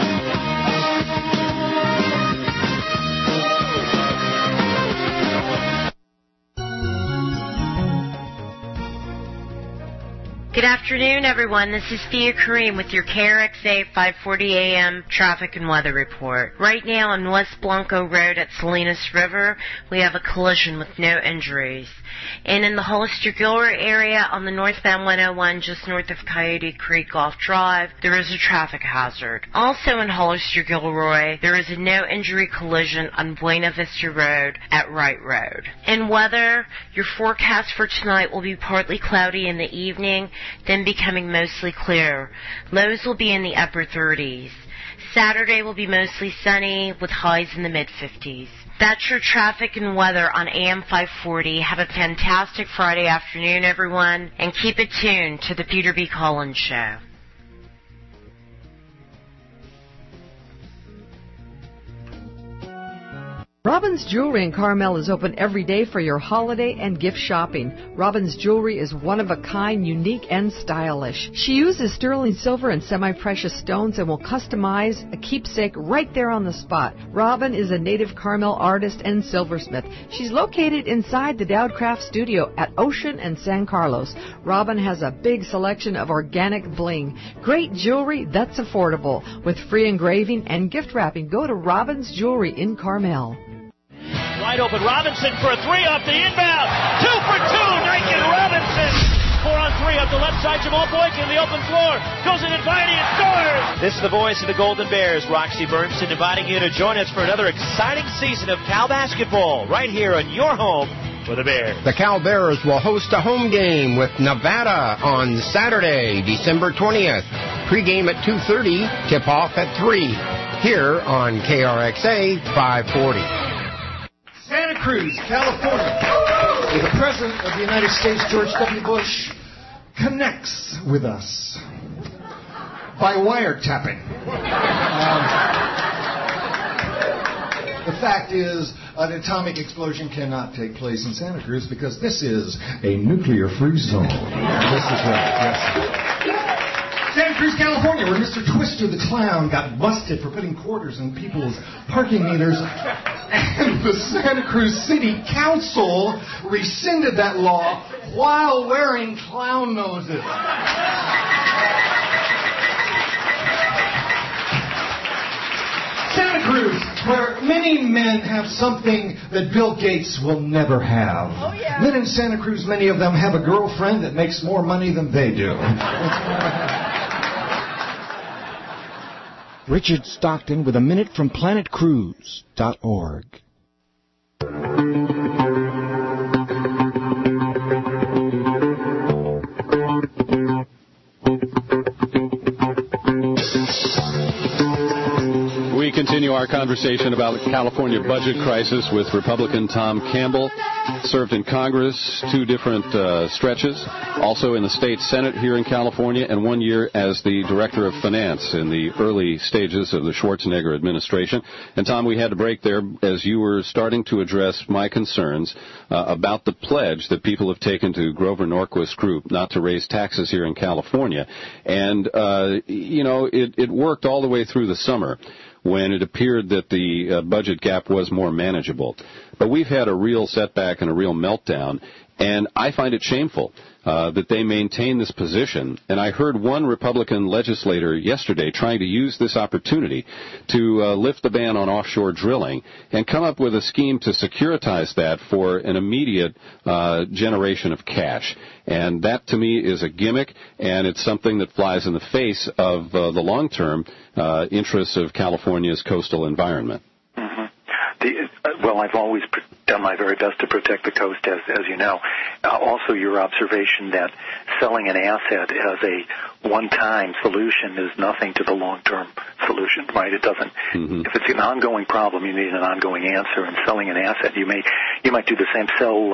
Good afternoon, everyone. This is Thea Kareem with your KRXA 540 AM traffic and weather report. Right now on West Blanco Road at Salinas River, we have a collision with no injuries. And in the Hollister-Gilroy area on the northbound 101 just north of Coyote Creek off Drive, there is a traffic hazard. Also in Hollister-Gilroy, there is a no-injury collision on Buena Vista Road at Wright Road. In weather, your forecast for tonight will be partly cloudy in the evening, then becoming mostly clear. Lows will be in the upper 30s. Saturday will be mostly sunny with highs in the mid-50s. That's your traffic and weather on AM 540. Have a fantastic Friday afternoon, everyone, and keep it tuned to the Peter B. Collins Show. Robbins Jewelry in Carmel is open every day for your holiday and gift shopping. Robbins Jewelry is one of a kind, unique, and stylish. She uses sterling silver and semi-precious stones and will customize a keepsake right there on the spot. Robin is a native Carmel artist and silversmith. She's located inside the Dowd Craft Studio at Ocean and San Carlos. Robin has a big selection of organic bling. Great jewelry that's affordable. With free engraving and gift wrapping, go to Robbins Jewelry in Carmel. Wide open, Robinson for a three off the inbound. 2 for 2, Nike Robinson. 4 on 3 up the left side, Jamal Boykin, the open floor. Goes in inviting and scores. This is the voice of the Golden Bears, Roxy Bernstein, inviting you to join us for another exciting season of Cal basketball right here on your home for the Bears. The Cal Bears will host a home game with Nevada on Saturday, December 20th. Pre-game at 2:30, tip-off at 3, here on KRXA 540. Santa Cruz, California, where the President of the United States, George W. Bush, connects with us by wiretapping. The fact is, an atomic explosion cannot take place in Santa Cruz because this is a nuclear-free zone. This is right, yes. Santa Cruz, California, where Mr. Twister the Clown got busted for putting quarters in people's parking meters. And the Santa Cruz City Council rescinded that law while wearing clown noses. Santa Cruz, where many men have something that Bill Gates will never have. Oh, yeah. Men in Santa Cruz, many of them have a girlfriend that makes more money than they do. Richard Stockton with a minute from planetcruise.org. We continue our conversation about the California budget crisis with Republican Tom Campbell. Served in Congress 2 different stretches, also in the state Senate here in California, and 1 year as the Director of Finance in the early stages of the Schwarzenegger administration. And Tom, we had to break there as you were starting to address my concerns about the pledge that people have taken to Grover Norquist Group not to raise taxes here in California. And, it worked all the way through the summer, when it appeared that the budget gap was more manageable. But we've had a real setback and a real meltdown, and I find it shameful that they maintain this position. And I heard one Republican legislator yesterday trying to use this opportunity to lift the ban on offshore drilling and come up with a scheme to securitize that for an immediate generation of cash. And that, to me, is a gimmick, and it's something that flies in the face of the long-term interests of California's coastal environment. Well, I've always done my very best to protect the coast, as you know. Also, your observation that selling an asset as a one-time solution is nothing to the long-term solution, right? It doesn't. Mm-hmm. If it's an ongoing problem, you need an ongoing answer. And selling an asset, you might do the same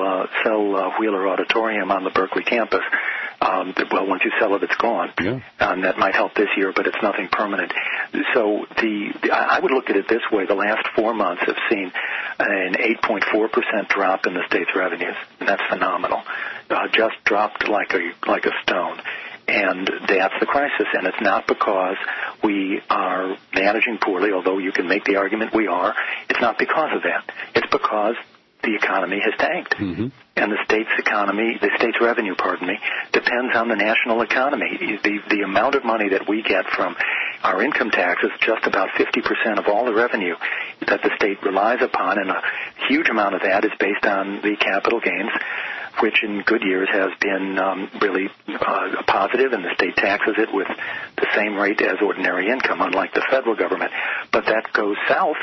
sell Wheeler Auditorium on the Berkeley campus. Well, once you sell it, it's gone. Yeah. That might help this year, but it's nothing permanent. So I would look at it this way. The last 4 months have seen an 8.4% drop in the state's revenues, and that's phenomenal. Just dropped like a stone. And that's the crisis, and it's not because we are managing poorly, although you can make the argument we are. It's not because of that. It's because the economy has tanked. Mm-hmm. And the state's revenue, depends on the national economy. The amount of money that we get from our income taxes, just about 50% of all the revenue that the state relies upon, and a huge amount of that is based on the capital gains, which in good years has been really positive, and the state taxes it with the same rate as ordinary income, unlike the federal government. But that goes south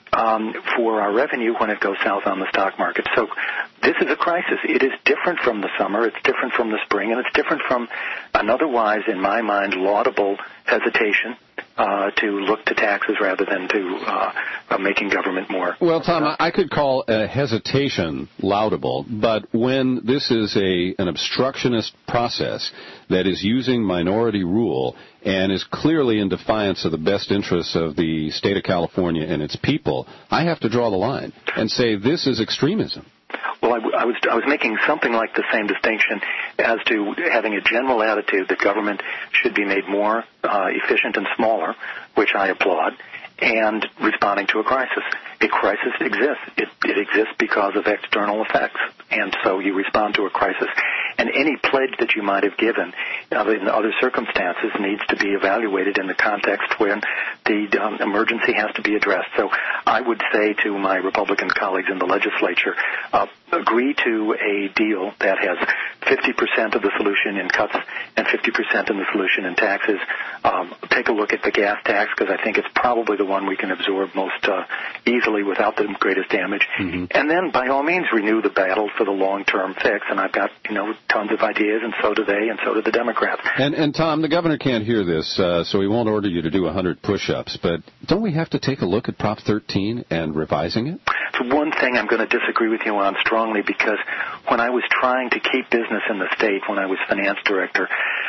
for our revenue when it goes south on the stock market. So this is a crisis. It is different from the summer, it's different from the spring, and it's different from an otherwise, in my mind, laudable hesitation to look to taxes rather than to making government more. Well, Tom, I could call a hesitation laudable, but when this is an obstructionist process that is using minority rule and is clearly in defiance of the best interests of the state of California and its people, I have to draw the line and say this is extremism. Well, I was making something like the same distinction as to having a general attitude that government should be made more efficient and smaller, which I applaud, and responding to a crisis. A crisis exists. It exists because of external effects, and so you respond to a crisis. And any pledge that you might have given in other circumstances needs to be evaluated in the context when the emergency has to be addressed. So I would say to my Republican colleagues in the legislature, agree to a deal that has 50% of the solution in cuts and 50% in the solution in taxes. Take a look at the gas tax, because I think it's probably the one we can absorb most easily without the greatest damage. Mm-hmm. And then, by all means, renew the battle for the long-term fix. And I've got, tons of ideas, and so do they, and so do the Democrats. And Tom, the governor can't hear this, so he won't order you to do 100 push-ups. But don't we have to take a look at Prop 13 and revising it? It's one thing I'm going to disagree with you on strongly, because when I was trying to keep business in the state, when I was finance director,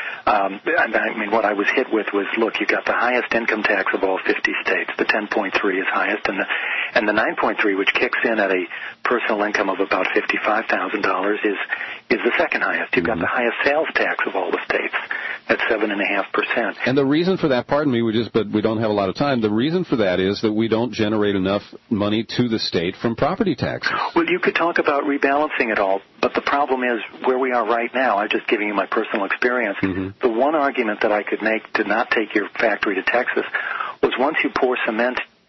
what I was hit with was, look, you got the highest income tax of all 50 states. The 10.3 is highest, and the 9.3, which kicks in at a personal income of about $55,000, is the second highest. You've got the highest sales tax of all the states at 7.5%. And the reason for that, pardon me, but we don't have a lot of time. The reason for that is that we don't generate enough money to the state from property taxes. Well, you could talk about rebalancing it all, but the problem is where we are right now. I'm just giving you my personal experience. Mm-hmm. The one argument that I could make to not take your factory to Texas was, once you pour cement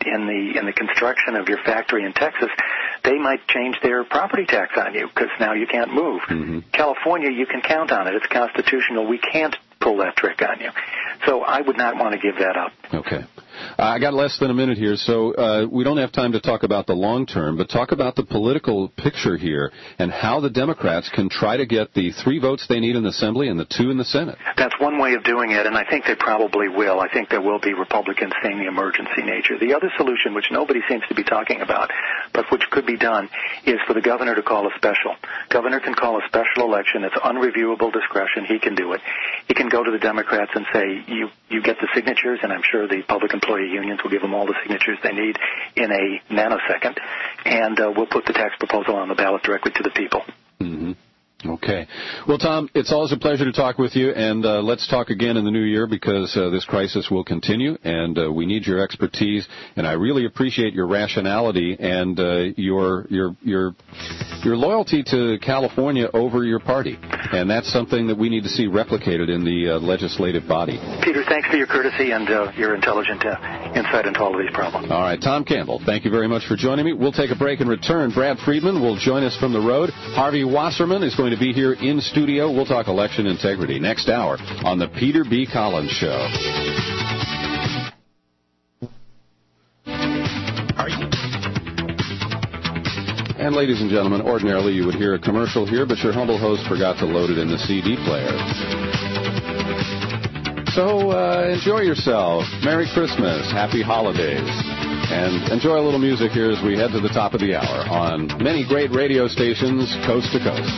in the construction of your factory in Texas, they might change their property tax on you because now you can't move. Mm-hmm. California, you can count on it. It's constitutional. We can't pull that trick on you. So I would not want to give that up. Okay. I got less than a minute here, so we don't have time to talk about the long term, but talk about the political picture here and how the Democrats can try to get the 3 votes they need in the Assembly and the 2 in the Senate. That's one way of doing it, and I think they probably will. I think there will be Republicans seeing the emergency nature. The other solution, which nobody seems to be talking about, but which could be done, is for the governor to call a special. Governor can call a special election. It's unreviewable discretion. He can do it. He can go to the Democrats and say, you get the signatures, and I'm sure the public employee unions will give them all the signatures they need in a nanosecond, and we'll put the tax proposal on the ballot directly to the people. Mm-hmm. Okay. Well, Tom, it's always a pleasure to talk with you, and let's talk again in the new year because this crisis will continue, and we need your expertise. And I really appreciate your rationality and your loyalty to California over your party, and that's something that we need to see replicated in the legislative body. Peter, thanks for your courtesy and your intelligent insight into all of these problems. All right, Tom Campbell, thank you very much for joining me. We'll take a break and return. Brad Friedman will join us from the road. Harvey Wasserman is going to be here in studio. We'll talk election integrity next hour on the Peter B. Collins Show. And ladies and gentlemen, ordinarily you would hear a commercial here, but your humble host forgot to load it in the CD player. So enjoy yourself. Merry Christmas. Happy holidays. And enjoy a little music here as we head to the top of the hour on many great radio stations coast to coast.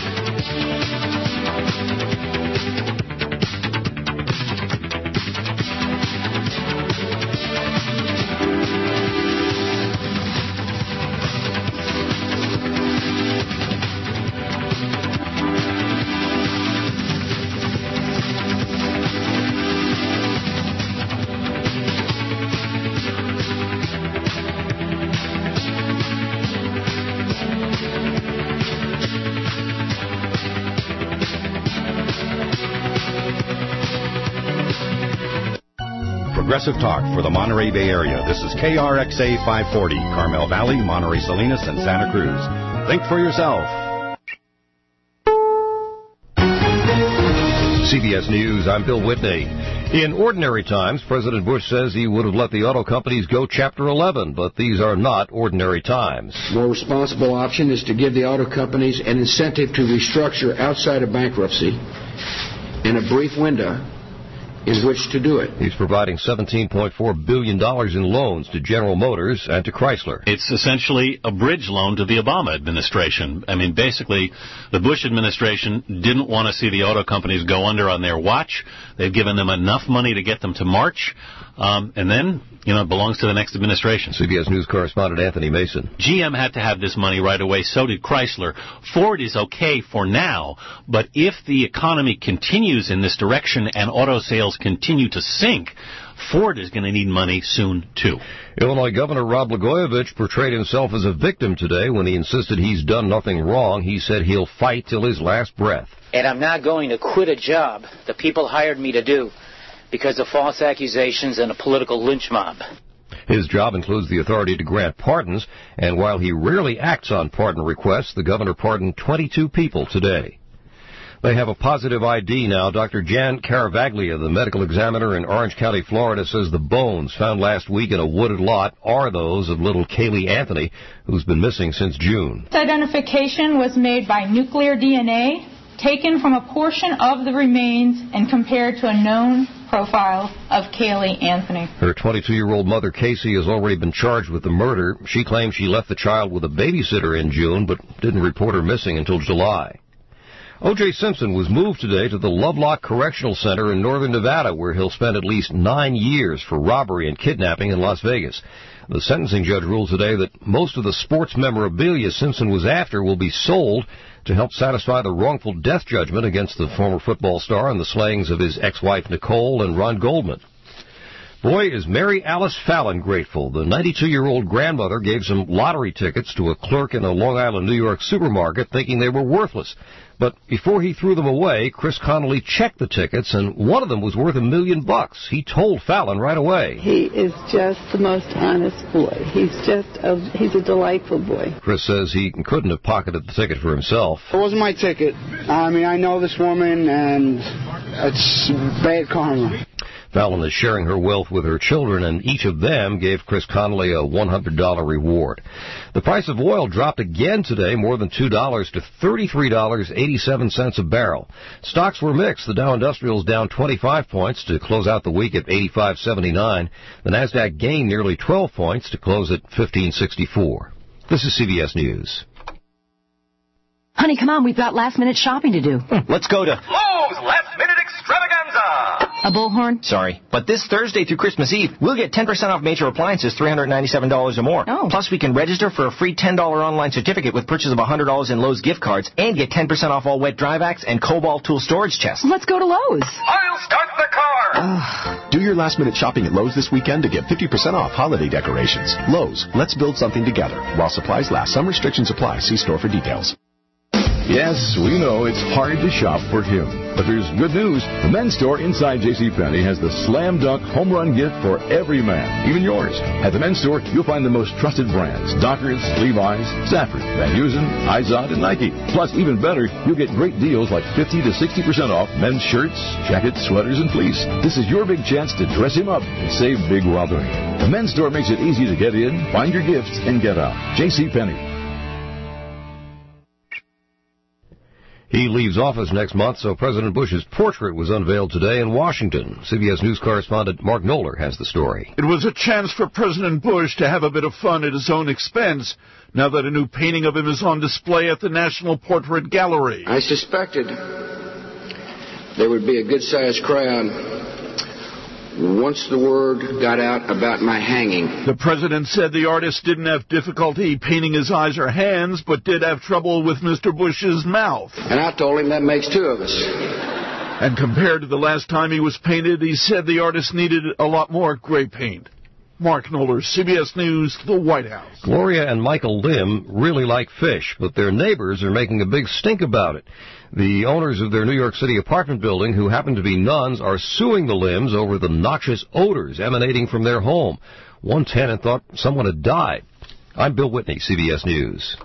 Progressive Talk for the Monterey Bay Area. This is KRXA 540, Carmel Valley, Monterey Salinas, and Santa Cruz. Think for yourself. CBS News, I'm Bill Whitney. In ordinary times, President Bush says he would have let the auto companies go Chapter 11, but these are not ordinary times. The more responsible option is to give the auto companies an incentive to restructure outside of bankruptcy in a brief window in which to do it. He's providing $17.4 billion in loans to General Motors and to Chrysler. It's essentially a bridge loan to the Obama administration. I mean, basically, the Bush administration didn't want to see the auto companies go under on their watch. They've given them enough money to get them to march. And then, it belongs to the next administration. CBS News correspondent Anthony Mason. GM had to have this money right away. So did Chrysler. Ford is okay for now. But if the economy continues in this direction and auto sales continue to sink, Ford is going to need money soon, too. Illinois Governor Rod Blagojevich portrayed himself as a victim today when he insisted he's done nothing wrong. He said he'll fight till his last breath. And I'm not going to quit a job the people hired me to do because of false accusations and a political lynch mob. His job includes the authority to grant pardons, and while he rarely acts on pardon requests, the governor pardoned 22 people today. They have a positive ID now. Dr. Jan Caravaglia, the medical examiner in Orange County, Florida, says the bones found last week in a wooded lot are those of little Kaylee Anthony, who's been missing since June. This identification was made by nuclear DNA taken from a portion of the remains and compared to a known profile of Kaylee Anthony. Her 22-year-old mother, Casey, has already been charged with the murder. She claims she left the child with a babysitter in June, but didn't report her missing until July. O.J. Simpson was moved today to the Lovelock Correctional Center in northern Nevada, where he'll spend at least 9 years for robbery and kidnapping in Las Vegas. The sentencing judge ruled today that most of the sports memorabilia Simpson was after will be sold to help satisfy the wrongful death judgment against the former football star and the slayings of his ex-wife Nicole and Ron Goldman. Boy, is Mary Alice Fallon grateful. The 92-year-old grandmother gave some lottery tickets to a clerk in a Long Island, New York supermarket thinking they were worthless. But before he threw them away, Chris Connolly checked the tickets, and one of them was worth $1 million. He told Fallon right away. He is just the most honest boy. He's a delightful boy. Chris says he couldn't have pocketed the ticket for himself. It wasn't my ticket. I mean, I know this woman, and it's bad karma. Fallon is sharing her wealth with her children, and each of them gave Chris Connolly a $100 reward. The price of oil dropped again today, more than $2 to $33.87 a barrel. Stocks were mixed. The Dow Industrial is down 25 points to close out the week at 85.79. The Nasdaq gained nearly 12 points to close at 15.64. This is CBS News. Honey, come on, we've got last-minute shopping to do. Let's go to Lowe's Last-Minute Extravaganza. A bullhorn? Sorry, but this Thursday through Christmas Eve, we'll get 10% off major appliances, $397 or more. Oh. Plus, we can register for a free $10 online certificate with purchase of $100 in Lowe's gift cards and get 10% off all wet dry vacs and Cobalt tool storage chests. Let's go to Lowe's. I'll start the car. Do your last-minute shopping at Lowe's this weekend to get 50% off holiday decorations. Lowe's, let's build something together. While supplies last, some restrictions apply. See store for details. Yes, we know it's hard to shop for him. But there's good news. The men's store inside JCPenney has the slam dunk home run gift for every man, even yours. At the men's store, you'll find the most trusted brands: Dockers, Levi's, Stafford, Van Heusen, Izod, and Nike. Plus, even better, you'll get great deals like 50 to 60% off men's shirts, jackets, sweaters, and fleece. This is your big chance to dress him up and save big while doing it. The men's store makes it easy to get in, find your gifts, and get out. JCPenney. He leaves office next month, so President Bush's portrait was unveiled today in Washington. CBS News correspondent Mark Knoller has the story. It was a chance for President Bush to have a bit of fun at his own expense, now that a new painting of him is on display at the National Portrait Gallery. I suspected there would be a good-sized crowd once the word got out about my hanging. The president said the artist didn't have difficulty painting his eyes or hands, but did have trouble with Mr. Bush's mouth. And I told him that makes two of us. And compared to the last time he was painted, he said the artist needed a lot more gray paint. Mark Knoller, CBS News, the White House. Gloria and Michael Lim really like fish, but their neighbors are making a big stink about it. The owners of their New York City apartment building, who happen to be nuns, are suing the Lims over the noxious odors emanating from their home. One tenant thought someone had died. I'm Bill Whitney, CBS News.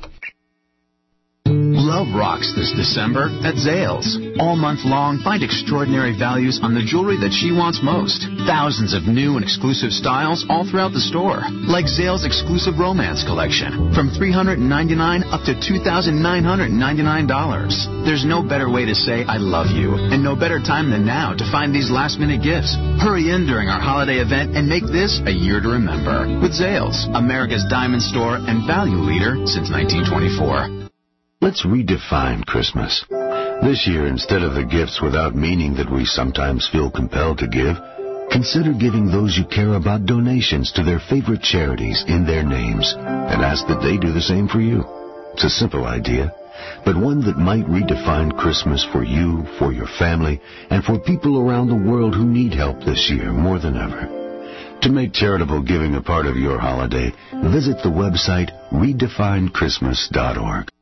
Love rocks this December at Zales. All month long, find extraordinary values on the jewelry that she wants most. Thousands of new and exclusive styles all throughout the store, like Zales' exclusive romance collection, from $399 up to $2,999. There's no better way to say I love you, and no better time than now to find these last-minute gifts. Hurry in during our holiday event and make this a year to remember with Zales, America's diamond store and value leader since 1924. Let's redefine Christmas. This year, instead of the gifts without meaning that we sometimes feel compelled to give, consider giving those you care about donations to their favorite charities in their names, and ask that they do the same for you. It's a simple idea, but one that might redefine Christmas for you, for your family, and for people around the world who need help this year more than ever. To make charitable giving a part of your holiday, visit the website redefinechristmas.org.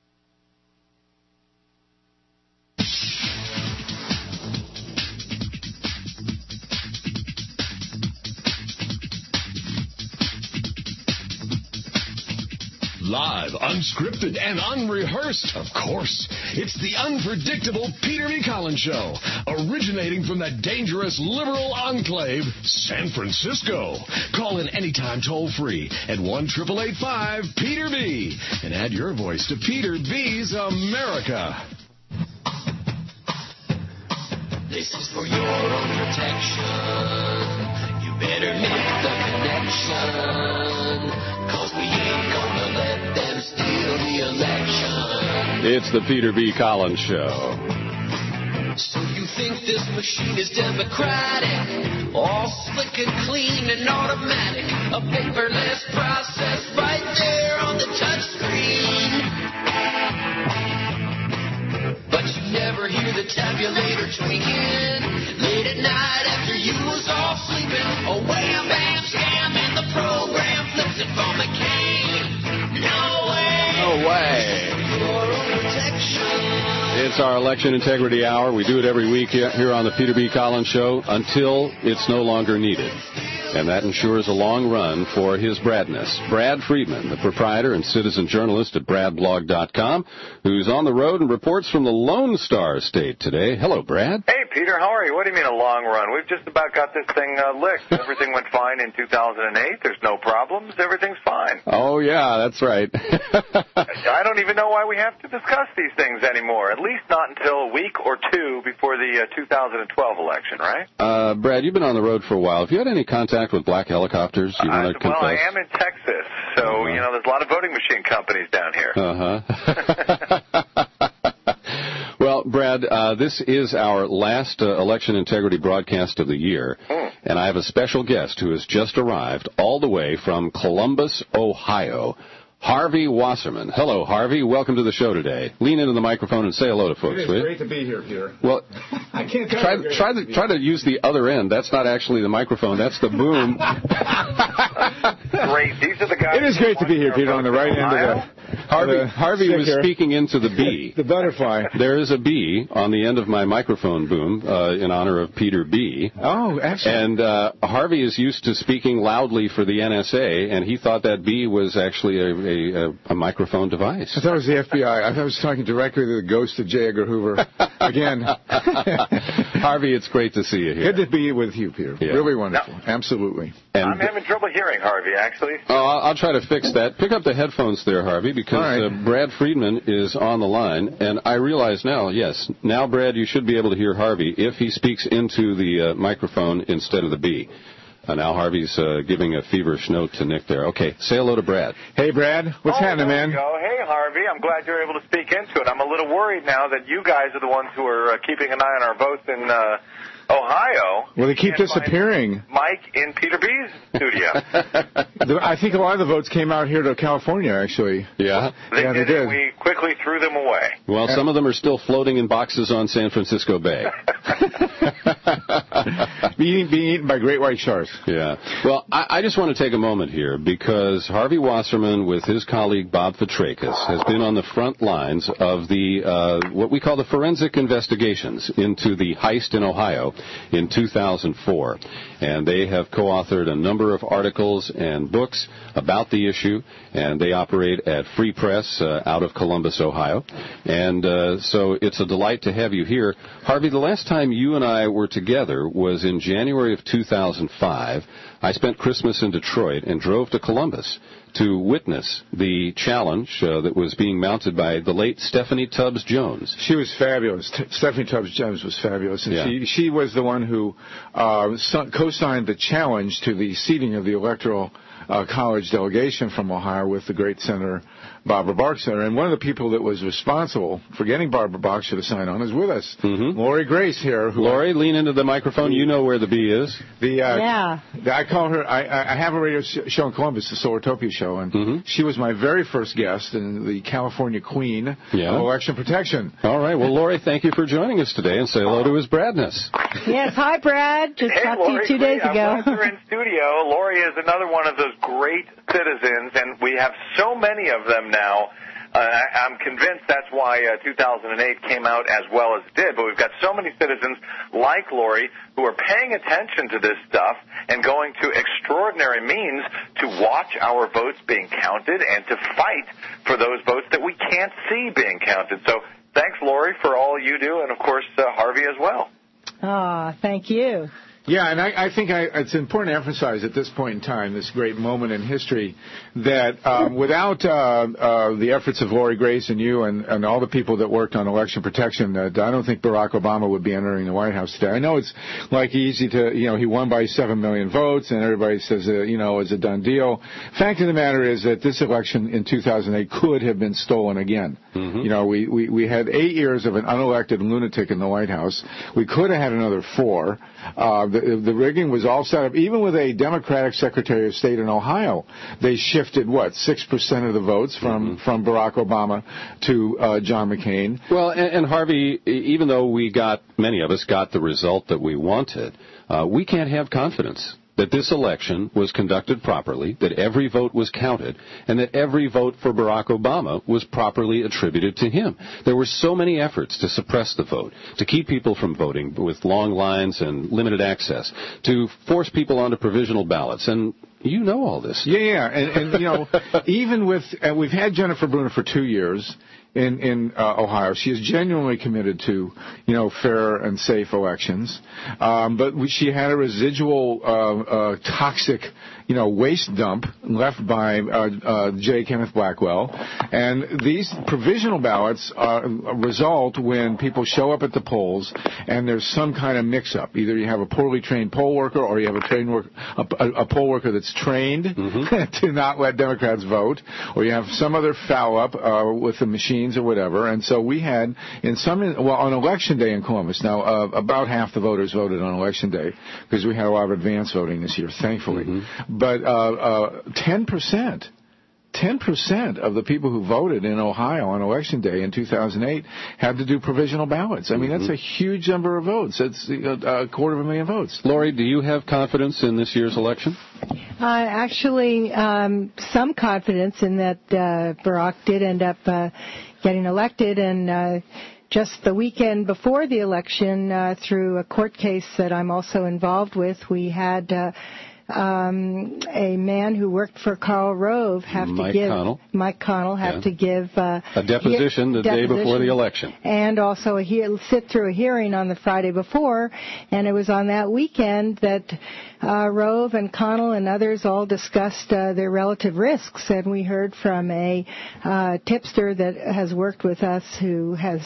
Live, unscripted, and unrehearsed, of course. It's the unpredictable Peter B. Collins Show, originating from the dangerous liberal enclave, San Francisco. Call in anytime toll-free at 1-888-5-PETER-B and add your voice to Peter B.'s America. This is for your own protection. You better make the connection, 'cause we ain't gonna let them steal the election. It's the Peter B. Collins Show. So you think this machine is democratic, all slick and clean and automatic, a paperless process right there on the touch screen. But you never hear the tabulator tweaking late at night after you was all sleeping. Oh, wham, bam, scam, and the program flips it from McCain. No way. No way. Your own protection. It's our Election Integrity Hour. We do it every week here on the Peter B. Collins Show until it's no longer needed. And that ensures a long run for his Bradness. Brad Friedman, the proprietor and citizen journalist at bradblog.com, who's on the road and reports from the Lone Star State today. Hello, Brad. Hey, Peter, how are you? What do you mean a long run? We've just about got this thing licked. Everything went fine in 2008. There's no problems. Everything's fine. Oh, yeah, that's right. I don't even know why we have to discuss these things anymore, at least not until a week or two before the 2012 election, right? Brad, you've been on the road for a while. Have you had any contact with black helicopters? You want to confess? Well, I am in Texas, so, there's a lot of voting machine companies down here. Well, Brad, this is our last election integrity broadcast of the year, and I have a special guest who has just arrived all the way from Columbus, Ohio, Harvey Wasserman. Hello, Harvey. Welcome to the show today. Lean into the microphone and say hello to folks, will you? It's great to be here, Peter. Well, I can't try to use the other end. That's not actually the microphone. That's the boom. Great. These are the guys. It is great to be here, Peter, on the right end of the... Harvey was speaking into the bee. The butterfly. There is a bee on the end of my microphone boom in honor of Peter B. Oh, excellent. And Harvey is used to speaking loudly for the NSA, and he thought that bee was actually a microphone device. I thought it was the FBI. I thought I was talking directly to the ghost of J. Edgar Hoover. Again. Harvey, it's great to see you here. Good to be with you, Peter. Yeah. Really wonderful. Absolutely. And I'm having trouble hearing Harvey, actually. Oh, I'll try to fix that. Pick up the headphones there, Harvey, because Brad Friedman is on the line, and I realize now, now, Brad, you should be able to hear Harvey if he speaks into the microphone instead of the B. Now Harvey's giving a feverish note to Nick there. Okay, say hello to Brad. Hey, Brad. What's happening, man? Hey, Harvey. I'm glad you're able to speak into it. I'm a little worried now that you guys are the ones who are keeping an eye on our votes in Ohio. Well, they keep disappearing. Mike in Peter B's studio. I think a lot of the votes came out here to California, actually. Yeah? They did. We quickly threw them away. Well, some of them are still floating in boxes on San Francisco Bay. Being eaten by great white sharks. Yeah. Well, I just want to take a moment here because Harvey Wasserman with his colleague Bob Fitrakis has been on the front lines of the what we call the forensic investigations into the heist in Ohio in 2004. And they have co-authored a number of articles and books about the issue, and they operate at Free Press out of Columbus, Ohio. And so it's a delight to have you here. Harvey, the last time you and I were together was in January of 2005. I spent Christmas in Detroit and drove to Columbus to witness the challenge that was being mounted by the late Stephanie Tubbs Jones. She was fabulous. Stephanie Tubbs Jones was fabulous. And she was the one who co-signed the challenge to the seating of the Electoral College delegation from Ohio with the great Senator Barbara Boxer. And one of the people that was responsible for getting Barbara Boxer to sign on is with us. Lori Grace here. Lori, lean into the microphone. You know where the B is. I call her, I have a radio show in Columbus, the Solartopia show, and she was my very first guest and the California Queen of Election Protection. All right. Well, Lori, thank you for joining us today, and say hello to his Bradness. Yes. Hi, Brad. Just talked to you 2 days ago. I'm glad you're in studio. Lori is another one of those great citizens, and we have so many of them now. I'm convinced that's why 2008 came out as well as it did. But we've got so many citizens like Lori who are paying attention to this stuff and going to extraordinary means to watch our votes being counted and to fight for those votes that we can't see being counted. So thanks, Lori, for all you do, and, of course, Harvey as well. Thank you. Yeah, and I think it's important to emphasize at this point in time, this great moment in history, that without the efforts of Lori Grace and you and all the people that worked on election protection, I don't think Barack Obama would be entering the White House today. I know it's easy to, he won by 7 million votes, and everybody says, it's a done deal. Fact of the matter is that this election in 2008 could have been stolen again. We had 8 years of an unelected lunatic in the White House. We could have had another 4. The rigging was all set up. Even with a Democratic Secretary of State in Ohio, they shifted, 6% of the votes from Barack Obama to John McCain. Well, and Harvey, even though many of us got the result that we wanted, we can't have confidence that this election was conducted properly, that every vote was counted, and that every vote for Barack Obama was properly attributed to him. There were so many efforts to suppress the vote, to keep people from voting with long lines and limited access, to force people onto provisional ballots, and you know all this. Yeah, and you know, even with we've had Jennifer Brunner for 2 years in Ohio. She is genuinely committed to, you know, fair and safe elections, but she had a residual toxic, you know, waste dump left by J. Kenneth Blackwell, and these provisional ballots result when people show up at the polls and there's some kind of mix-up. Either you have a poorly trained poll worker, or you have a poll worker that's trained to not let Democrats vote, or you have some other foul-up with the machines or whatever. And so we had, on Election Day in Columbus, now about half the voters voted on Election Day because we had a lot of advance voting this year, thankfully. But 10% of the people who voted in Ohio on Election Day in 2008 had to do provisional ballots. I mean, that's a huge number of votes. It's 250,000 votes. Lori, do you have confidence in this year's election? Actually, some confidence in that Barack did end up getting elected, and just the weekend before the election, through a court case that I'm also involved with, we had a man who worked for Karl Rove Mike Connell have to give a deposition the day before the election, and also sit through a hearing on the Friday before. And it was on that weekend that Rove and Connell and others all discussed their relative risks, and we heard from a tipster that has worked with us who has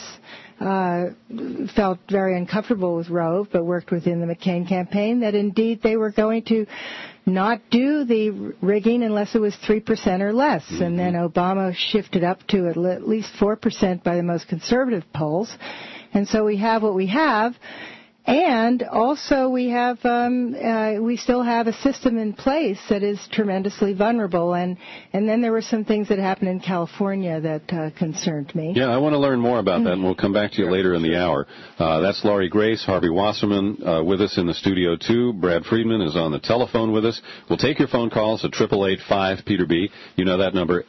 felt very uncomfortable with Rove, but worked within the McCain campaign, that indeed they were going to not do the rigging unless it was 3% or less. And then Obama shifted up to at least 4% by the most conservative polls. And so we have what we have. And also we have, we still have a system in place that is tremendously vulnerable. And then there were some things that happened in California that concerned me. Yeah, I want to learn more about that, and we'll come back to you later in the hour. That's Laurie Grace, Harvey Wasserman with us in the studio, too. Brad Friedman is on the telephone with us. We'll take your phone calls at 888-5-PETER-B. You know that number,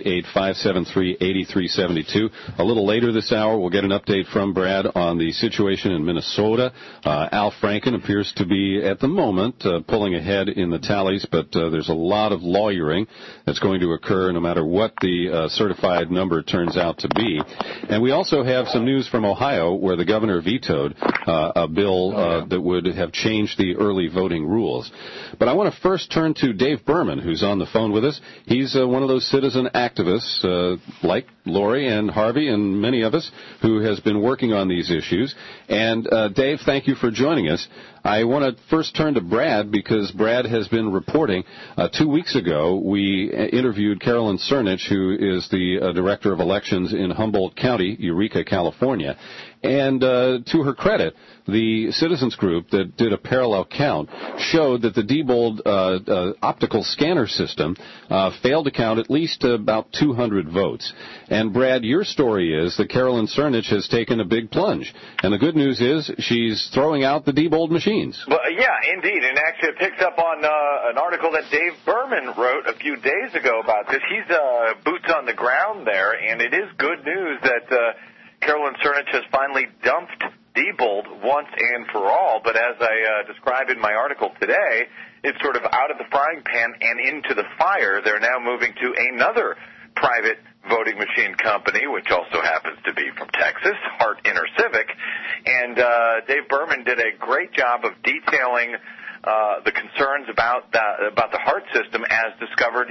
888-573-8372. A little later this hour, we'll get an update from Brad on the situation in Minnesota. Al Franken appears to be, at the moment, pulling ahead in the tallies, but there's a lot of lawyering that's going to occur no matter what the certified number turns out to be. And we also have some news from Ohio where the governor vetoed a bill that would have changed the early voting rules. But I want to first turn to Dave Berman, who's on the phone with us. He's one of those citizen activists like Lori and Harvey and many of us who has been working on these issues. And Dave, thank you for joining us. I want to first turn to Brad because Brad has been reporting. 2 weeks ago, we interviewed Carolyn Cernich, who is the Director of Elections in Humboldt County, Eureka, California. And to her credit, the citizens group that did a parallel count showed that the Diebold optical scanner system failed to count at least about 200 votes. And Brad, your story is that Carolyn Cernich has taken a big plunge. And the good news is she's throwing out the Diebold machines. Well, yeah, indeed. And actually it picks up on an article that Dave Berman wrote a few days ago about this. He's boots on the ground there, and it is good news that Carolyn Cernich has finally dumped Diebold once and for all, but as I described in my article today, it's sort of out of the frying pan and into the fire. They're now moving to another private voting machine company, which also happens to be from Texas, Hart InterCivic, and Dave Berman did a great job of detailing the concerns about the Hart system as discovered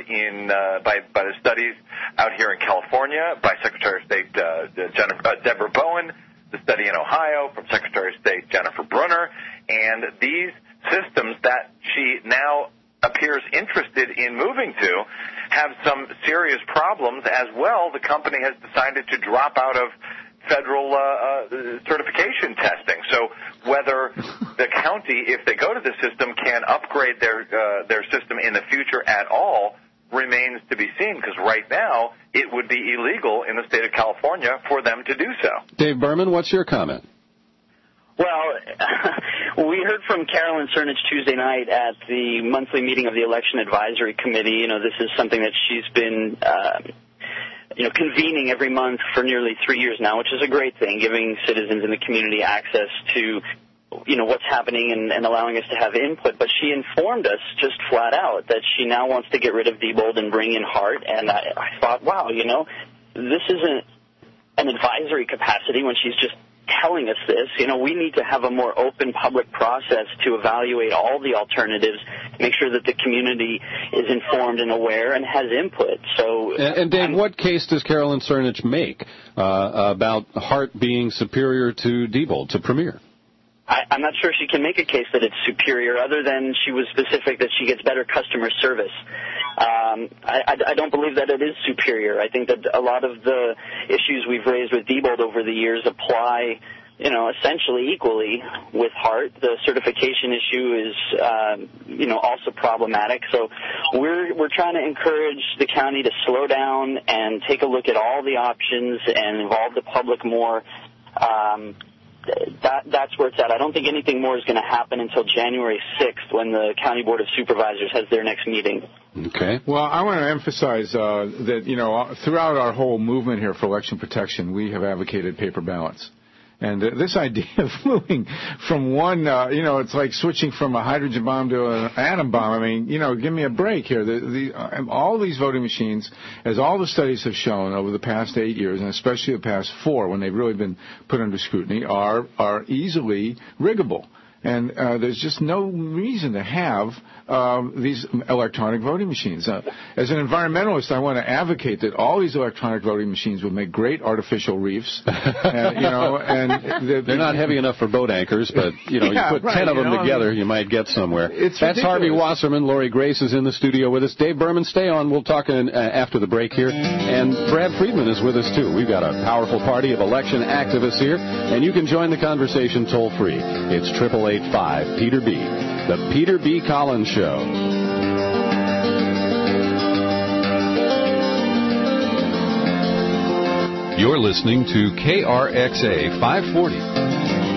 by the studies out here in California by Secretary of State Deborah Bowen, the study in Ohio from Secretary of State Jennifer Brunner, and these systems that she now appears interested in moving to have some serious problems as well. The company has decided to drop out of federal certification testing. So whether the county, if they go to the system, can upgrade their system in the future at all remains to be seen, because right now it would be illegal in the state of California for them to do so. Dave Berman, what's your comment? Well, Well, we heard from Carolyn Cernich Tuesday night at the monthly meeting of the Election Advisory Committee. This is something that she's been convening every month for nearly 3 years now, which is a great thing, giving citizens in the community access to what's happening and allowing us to have input. But she informed us just flat out that she now wants to get rid of Diebold and bring in Hart. And I thought, wow, this isn't an advisory capacity when she's just telling us this. We need to have a more open public process to evaluate all the alternatives, make sure that the community is informed and aware and has input. So, and Dave, what case does Carolyn Cernich make about Hart being superior to Diebold, to Premier? I'm not sure she can make a case that it's superior, other than she was specific that she gets better customer service. I don't believe that it is superior. I think that a lot of the issues we've raised with Diebold over the years apply, essentially equally with Hart. The certification issue is, also problematic. So we're trying to encourage the county to slow down and take a look at all the options and involve the public more. That's where it's at. I don't think anything more is going to happen until January 6th, when the County Board of Supervisors has their next meeting. Okay. Well, I want to emphasize that, throughout our whole movement here for election protection, we have advocated paper ballots. And this idea of moving from one, it's like switching from a hydrogen bomb to an atom bomb. I mean, give me a break here. All these voting machines, as all the studies have shown over the past 8 years, and especially the past 4, when they've really been put under scrutiny, are easily riggable. And there's just no reason to have these electronic voting machines. As an environmentalist, I want to advocate that all these electronic voting machines would make great artificial reefs. And they're not heavy enough for boat anchors, but you put 10 of them together, you might get somewhere. That's ridiculous. Harvey Wasserman. Lori Grace is in the studio with us. Dave Berman, stay on. We'll talk after the break here. And Brad Friedman is with us too. We've got a powerful party of election activists here, and you can join the conversation toll free. It's 888-5-PETER-B. The Peter B. Collins Show. You're listening to KRXA 540.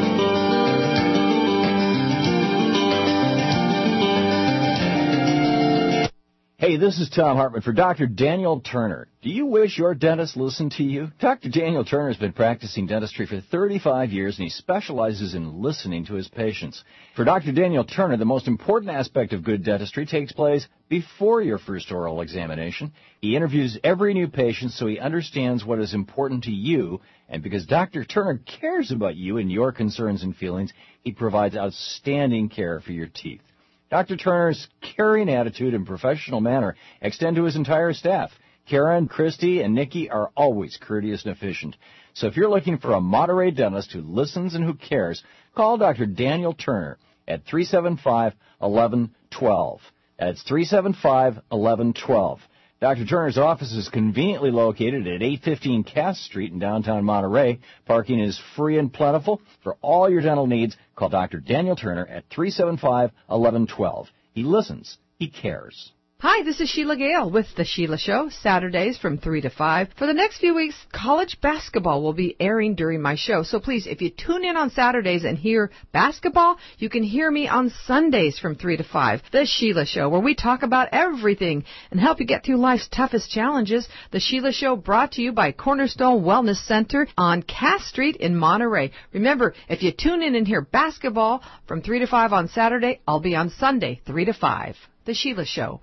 Hey, this is Tom Hartman for Dr. Daniel Turner. Do you wish your dentist listened to you? Dr. Daniel Turner has been practicing dentistry for 35 years, and he specializes in listening to his patients. For Dr. Daniel Turner, the most important aspect of good dentistry takes place before your first oral examination. He interviews every new patient so he understands what is important to you, and because Dr. Turner cares about you and your concerns and feelings, he provides outstanding care for your teeth. Dr. Turner's caring attitude and professional manner extend to his entire staff. Karen, Christy, and Nikki are always courteous and efficient. So if you're looking for a Monterey dentist who listens and who cares, call Dr. Daniel Turner at 375-1112. That's 375-1112. Dr. Turner's office is conveniently located at 815 Cass Street in downtown Monterey. Parking is free and plentiful. For all your dental needs, call Dr. Daniel Turner at 375-1112. He listens. He cares. Hi, this is Sheila Gale with The Sheila Show, Saturdays from 3 to 5. For the next few weeks, college basketball will be airing during my show. So please, if you tune in on Saturdays and hear basketball, you can hear me on Sundays from 3 to 5. The Sheila Show, where we talk about everything and help you get through life's toughest challenges. The Sheila Show, brought to you by Cornerstone Wellness Center on Cass Street in Monterey. Remember, if you tune in and hear basketball from 3 to 5 on Saturday, I'll be on Sunday, 3 to 5. The Sheila Show.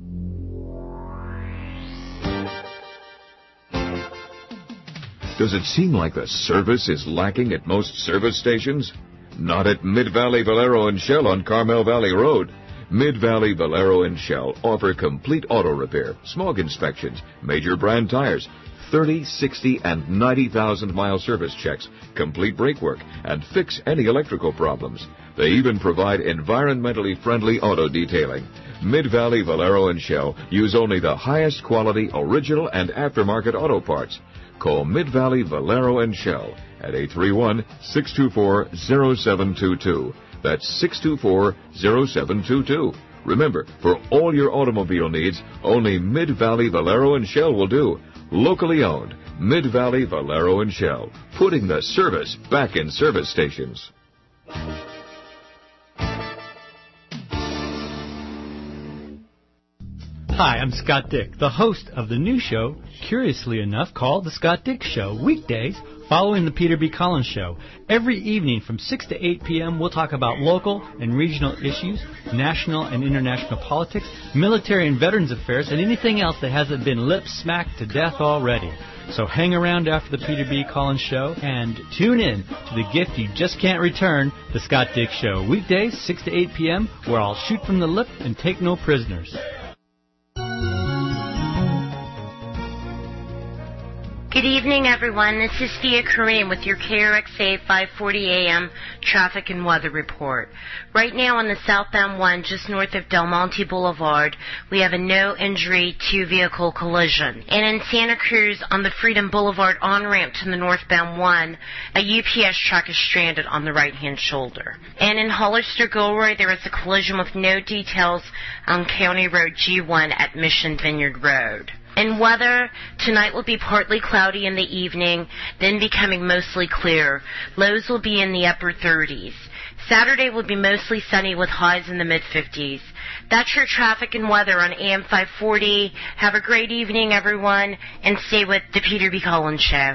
Does it seem like the service is lacking at most service stations? Not at Mid-Valley Valero and Shell on Carmel Valley Road. Mid-Valley Valero and Shell offer complete auto repair, smog inspections, major brand tires, 30, 60, and 90,000-mile service checks, complete brake work, and fix any electrical problems. They even provide environmentally friendly auto detailing. Mid-Valley Valero and Shell use only the highest quality original and aftermarket auto parts. Call Mid-Valley Valero and Shell at 831-624-0722. That's 624-0722. Remember, for all your automobile needs, only Mid-Valley Valero and Shell will do. Locally owned, Mid-Valley Valero and Shell, putting the service back in service stations. Hi, I'm Scott Dick, the host of the new show, curiously enough, called The Scott Dick Show, weekdays following the Peter B. Collins Show. Every evening from 6 to 8 p.m., we'll talk about local and regional issues, national and international politics, military and veterans affairs, and anything else that hasn't been lip-smacked to death already. So hang around after the Peter B. Collins Show and tune in to the gift you just can't return, The Scott Dick Show, weekdays 6 to 8 p.m., where I'll shoot from the lip and take no prisoners. Good evening, everyone. This is Thea Kareem with your KRXA 540 AM traffic and weather report. Right now on the southbound one, just north of Del Monte Boulevard, we have a no-injury two-vehicle collision. And in Santa Cruz, on the Freedom Boulevard on-ramp to the northbound one, a UPS truck is stranded on the right-hand shoulder. And in Hollister-Gilroy, there is a collision with no details on County Road G1 at Mission Vineyard Road. And weather, tonight will be partly cloudy in the evening, then becoming mostly clear. Lows will be in the upper 30s. Saturday will be mostly sunny with highs in the mid-50s. That's your traffic and weather on AM 540. Have a great evening, everyone, and stay with the Peter B. Collins Show.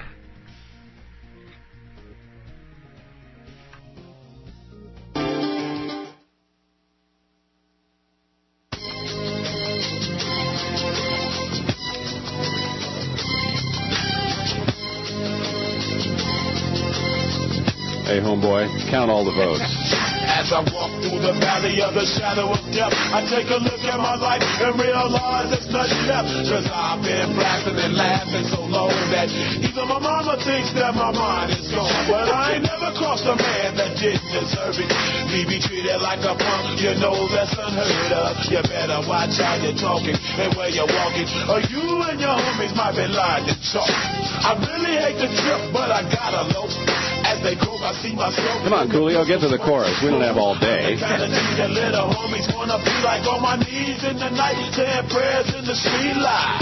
Hey, homeboy, count all the votes. As I walk through the valley of the shadow of death, I take a look at my life and realize there's nothing left. Cause I've been blasting and laughing so long that even my mama thinks that my mind is gone. But I ain't never crossed a man that didn't deserve it. Me be treated like a punk, you know that's unheard of. You better watch how you're talking and where you're walking, or you and your homies might be lying to talk. I really hate the trip, but I gotta low. As they go, I see myself. Come on, Coolio, get to the chorus. We don't have all day. Little homies wanna be like on my knees in the night, saying prayers in the street light.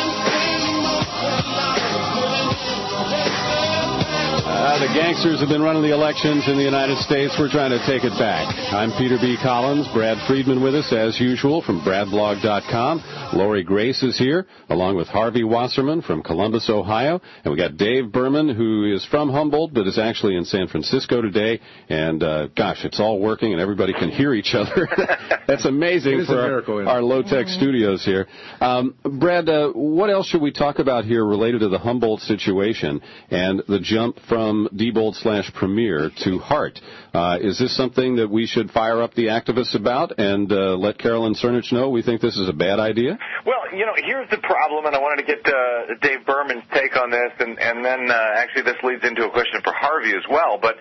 The gangsters have been running the elections in the United States. We're trying to take it back. I'm Peter B. Collins. Brad Friedman with us, as usual, from bradblog.com. Lori Grace is here, along with Harvey Wasserman from Columbus, Ohio. And we got Dave Berman, who is from Humboldt, but is actually in San Francisco today. And, gosh, it's all working, and everybody can hear each other. That's amazing for our low-tech studios here. Brad, what else should we talk about here related to the Humboldt situation and the jump from Diebold/Premier to Hart? Is this something that we should fire up the activists about and let Carolyn Cernich know we think this is a bad idea? Well, you know, here's the problem, and I wanted to get Dave Berman's take on this, and then actually this leads into a question for Harvey as well. But,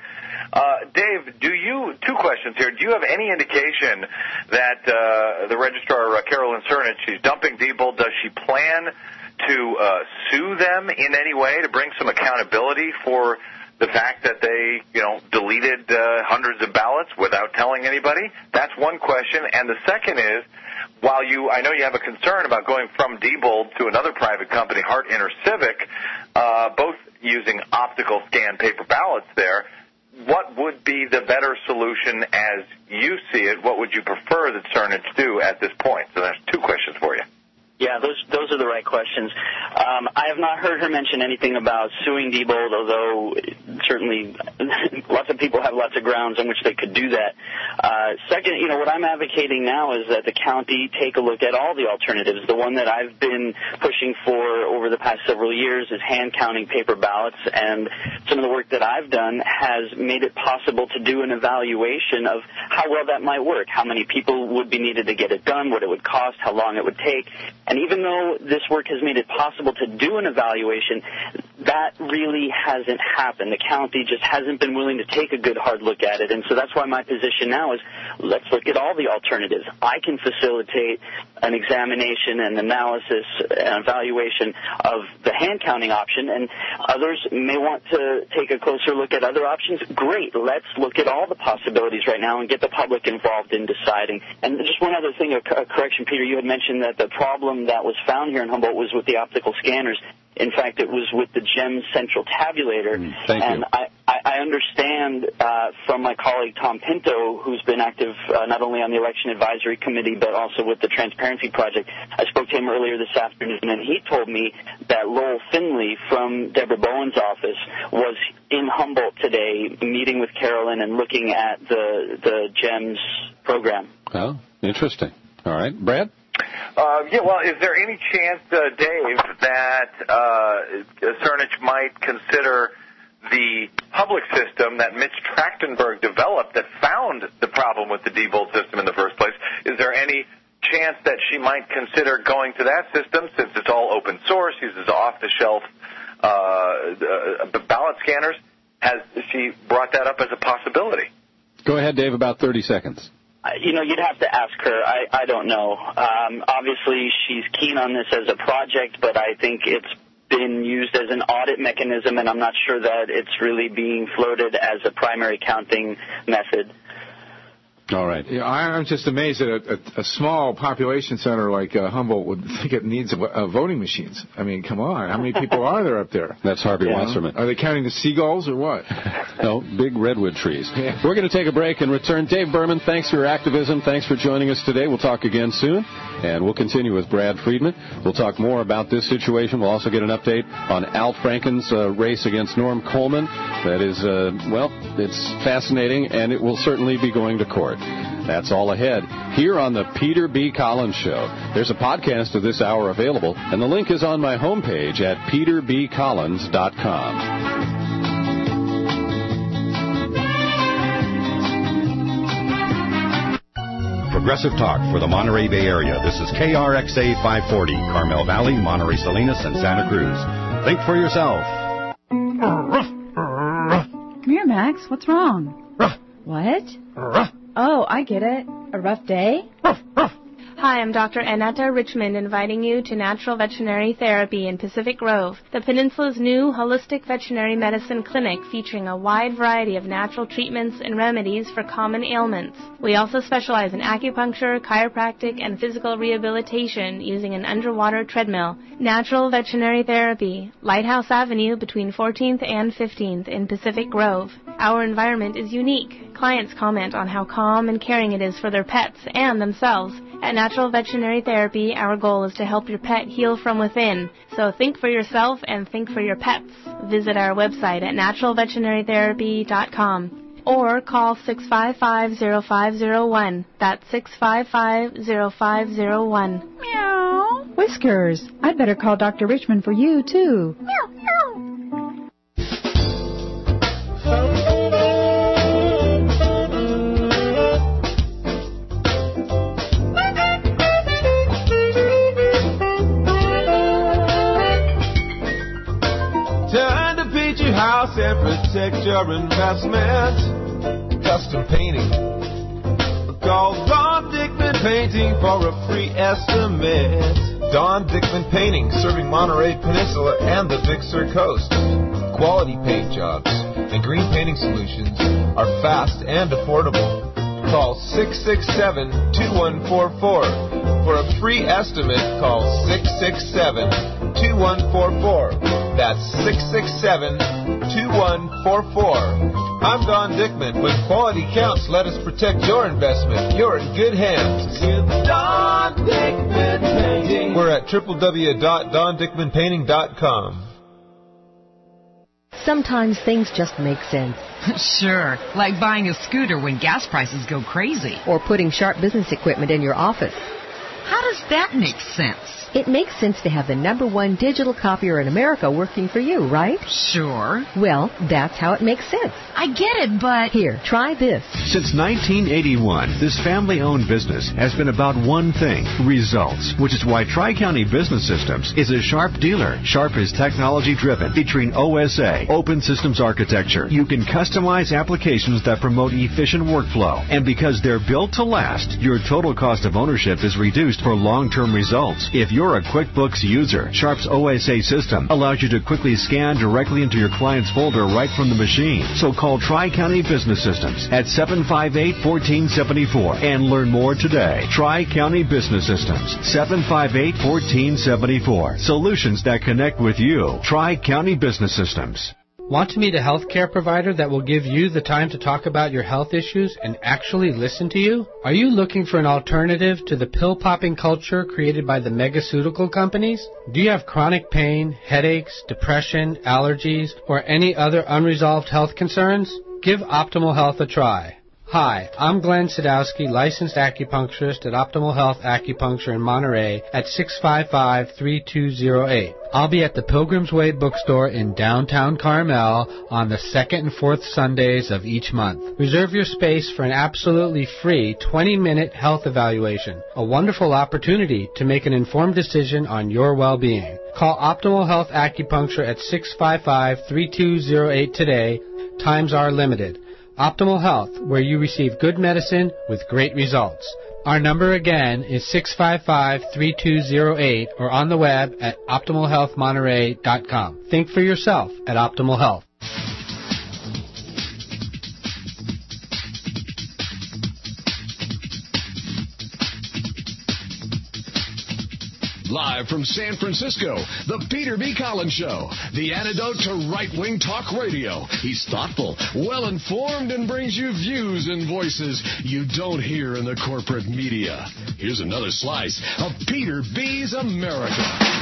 Dave, two questions here. Do you have any indication that the registrar, Carolyn Cernich, she's dumping Diebold? Does she plan to sue them in any way to bring some accountability for the fact that they, deleted hundreds of ballots without telling anybody? That's one question. And the second is, while I know you have a concern about going from Diebold to another private company, Hart InterCivic, both using optical scan paper ballots there, what would be the better solution as you see it? What would you prefer that Cernich do at this point? So there's two questions for you. Yeah, those are the right questions. I have not heard her mention anything about suing Diebold, although certainly lots of people have lots of grounds on which they could do that. Second, what I'm advocating now is that the county take a look at all the alternatives. The one that I've been pushing for over the past several years is hand-counting paper ballots, and some of the work that I've done has made it possible to do an evaluation of how well that might work, how many people would be needed to get it done, what it would cost, how long it would take. And even though this work has made it possible to do an evaluation, that really hasn't happened. The county just hasn't been willing to take a good hard look at it. And so that's why my position now is let's look at all the alternatives. I can facilitate an examination and analysis and evaluation of the hand counting option, and others may want to take a closer look at other options. Great. Let's look at all the possibilities right now and get the public involved in deciding. And just one other thing, a correction, Peter, you had mentioned that the problem that was found here in Humboldt was with the optical scanners. In fact, it was with the GEM central tabulator. Thank and you. I understand from my colleague Tom Pinto, who's been active not only on the Election Advisory Committee but also with the Transparency Project. I spoke to him earlier this afternoon, and he told me that Lowell Finley from Deborah Bowen's office was in Humboldt today meeting with Carolyn and looking at the GEMS program. Oh, interesting. All right. Brad? Well, is there any chance, Dave, that Cernich might consider the public system that Mitch Trachtenberg developed that found the problem with the Diebold system in the first place? Is there any chance that she might consider going to that system since it's all open source, uses off-the-shelf ballot scanners? Has she brought that up as a possibility? Go ahead, Dave, about 30 seconds. You'd have to ask her. I don't know. Obviously, she's keen on this as a project, but I think it's been used as an audit mechanism, and I'm not sure that it's really being floated as a primary counting method. All right. Yeah, I'm just amazed that a small population center like Humboldt would think it needs voting machines. I mean, come on. How many people are there up there? That's Harvey Wasserman. Are they counting the seagulls or what? No, big redwood trees. Yeah. We're going to take a break and return. Dave Berman, thanks for your activism. Thanks for joining us today. We'll talk again soon, and we'll continue with Brad Friedman. We'll talk more about this situation. We'll also get an update on Al Franken's race against Norm Coleman. That is, it's fascinating, and it will certainly be going to court. That's all ahead here on the Peter B. Collins Show. There's a podcast of this hour available, and the link is on my homepage at peterbcollins.com. Progressive Talk for the Monterey Bay Area. This is KRXA 540, Carmel Valley, Monterey Salinas, and Santa Cruz. Think for yourself. Come here, Max. What's wrong? What? Oh, I get it. A rough day? Hi, I'm Dr. Annetta Richmond, inviting you to Natural Veterinary Therapy in Pacific Grove, the Peninsula's new holistic veterinary medicine clinic featuring a wide variety of natural treatments and remedies for common ailments. We also specialize in acupuncture, chiropractic, and physical rehabilitation using an underwater treadmill. Natural Veterinary Therapy, Lighthouse Avenue between 14th and 15th in Pacific Grove. Our environment is unique. Clients comment on how calm and caring it is for their pets and themselves. At Natural Veterinary Therapy, our goal is to help your pet heal from within. So think for yourself and think for your pets. Visit our website at naturalveterinary.com or call 655-0501. That's 655-0501. Meow. Whiskers, I'd better call Dr. Richmond for you, too. Meow, meow. House and protect your investment. Custom painting. Call Don Dickman Painting for a free estimate. Don Dickman Painting, serving Monterey Peninsula and the Big Sur Coast. Quality paint jobs and green painting solutions are fast and affordable. Call 667-2144. For a free estimate, call 667-2144. That's 667-2144. I'm Don Dickman. When quality counts, let us protect your investment. You're in good hands with Don Dickman Painting. We're at www.dondickmanpainting.com. Sometimes things just make sense. Sure, like buying a scooter when gas prices go crazy. Or putting sharp business equipment in your office. How does that make sense? It makes sense to have the #1 digital copier in America working for you, right? Sure. Well, that's how it makes sense. I get it, but... Here, try this. Since 1981, this family-owned business has been about one thing, results, which is why Tri-County Business Systems is a Sharp dealer. Sharp is technology-driven, featuring OSA, Open Systems Architecture. You can customize applications that promote efficient workflow. And because they're built to last, your total cost of ownership is reduced for long-term results. If you're a QuickBooks user, Sharp's OSA system allows you to quickly scan directly into your client's folder right from the machine. So call Tri-County Business Systems at 758-1474 and learn more today. Tri-County Business Systems, 758-1474. Solutions that connect with you. Tri-County Business Systems. Want to meet a healthcare provider that will give you the time to talk about your health issues and actually listen to you? Are you looking for an alternative to the pill-popping culture created by the megaceutical companies? Do you have chronic pain, headaches, depression, allergies, or any other unresolved health concerns? Give Optimal Health a try. Hi, I'm Glenn Sadowski, licensed acupuncturist at Optimal Health Acupuncture in Monterey at 655-3208. I'll be at the Pilgrim's Way bookstore in downtown Carmel on the second and fourth Sundays of each month. Reserve your space for an absolutely free 20-minute health evaluation, a wonderful opportunity to make an informed decision on your well-being. Call Optimal Health Acupuncture at 655-3208 today. Times are limited. Optimal Health, where you receive good medicine with great results. Our number again is 655-3208 or on the web at OptimalHealthMonterey.com. Think for yourself at Optimal Health. Live from San Francisco, the Peter B. Collins Show, the antidote to right-wing talk radio. He's thoughtful, well-informed, and brings you views and voices you don't hear in the corporate media. Here's another slice of Peter B.'s America.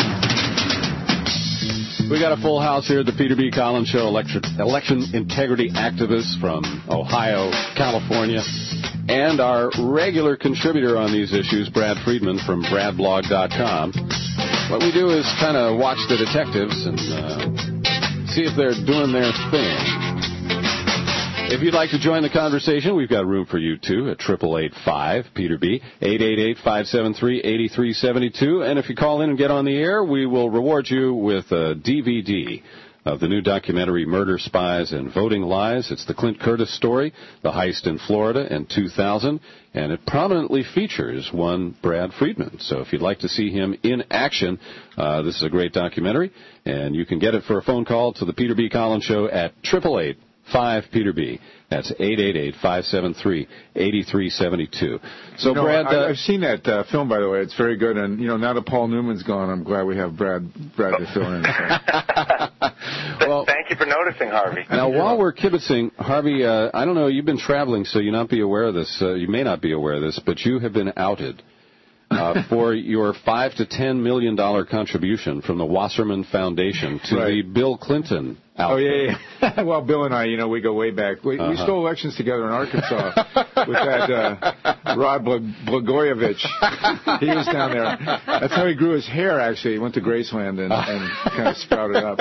We got a full house here at the Peter B. Collins Show. Election integrity activists from Ohio, California, and our regular contributor on these issues, Brad Friedman from BradBlog.com. What we do is kind of watch the detectives and see if they're doing their thing. If you'd like to join the conversation, we've got room for you, too, at 888-5-PETER-B, 888-573-8372. And if you call in and get on the air, we will reward you with a DVD of the new documentary Murder, Spies, and Voting Lies. It's the Clint Curtis story, the heist in Florida in 2000, and it prominently features one Brad Friedman. So if you'd like to see him in action, this is a great documentary, and you can get it for a phone call to the Peter B. Collins Show at 888-5-PETER-B. That's 888-573-8372. So, Brad, I've seen that film, by the way. It's very good. And, now that Paul Newman's gone, I'm glad we have Brad to fill in. Well, thank you for noticing, Harvey. Now, while we're kibitzing, Harvey, I don't know, you've been traveling, so you may not be aware of this, but you have been outed for your $5 to $10 million contribution from the Wasserman Foundation to the Bill Clinton outfit. Oh, yeah. Well, Bill and I, we go way back. We stole elections together in Arkansas with that Rod Blagojevich. He was down there. That's how he grew his hair, actually. He went to Graceland and kind of sprouted up.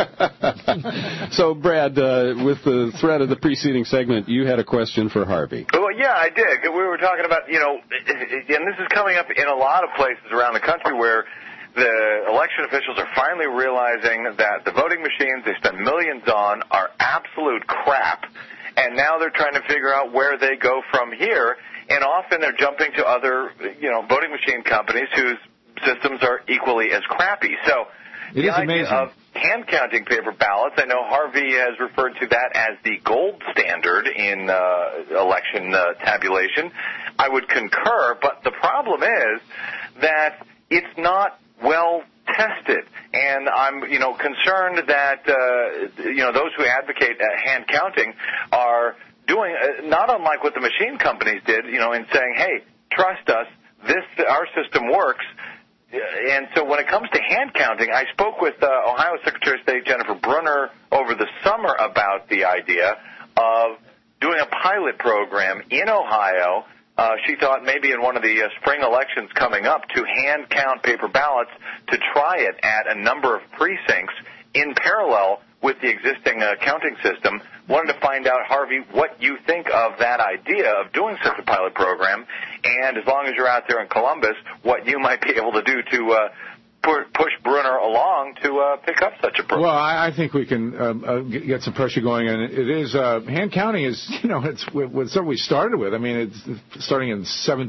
So, Brad, with the thread of the preceding segment, you had a question for Harvey. Well, yeah, I did. We were talking about, and this is coming up in a lot of places around the country where the election officials are finally realizing that the voting machines they spend millions on are absolute crap, and now they're trying to figure out where they go from here, and often they're jumping to other, voting machine companies whose systems are equally as crappy. So the idea of hand-counting paper ballots, I know Harvey has referred to that as the gold standard in election tabulation. I would concur, but the problem is that it's not well tested, and I'm, concerned that, those who advocate hand counting are doing not unlike what the machine companies did, in saying, hey, trust us, our system works. And so when it comes to hand counting, I spoke with Ohio Secretary of State Jennifer Brunner over the summer about the idea of doing a pilot program in Ohio. She thought maybe in one of the spring elections coming up to hand count paper ballots to try it at a number of precincts in parallel with the existing counting system. Wanted to find out, Harvey, what you think of that idea of doing such a pilot program, and as long as you're out there in Columbus, what you might be able to do to push Brunner along to pick up such a program. Well, I think we can get some pressure going, and it is hand counting is it's something we started with. I mean, it's starting in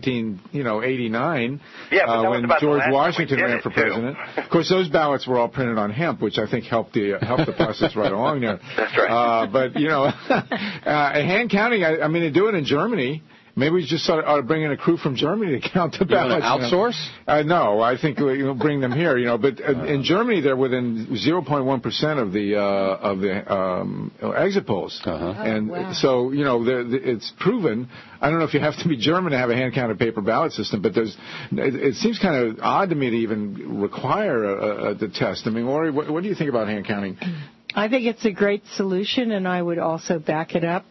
1789 when George Washington ran for president. Of course, those ballots were all printed on hemp, which I think helped the process right along there. That's right. But hand counting, I mean, they do it in Germany. Maybe we just ought to bring in a crew from Germany to count the ballots. You want to outsource? No, I think we'll bring them here. But in Germany, they're within 0.1% of the exit polls, and so it's proven. I don't know if you have to be German to have a hand-counted paper ballot system, but it seems kind of odd to me to even require the test. I mean, Lori, what do you think about hand counting? I think it's a great solution, and I would also back it up.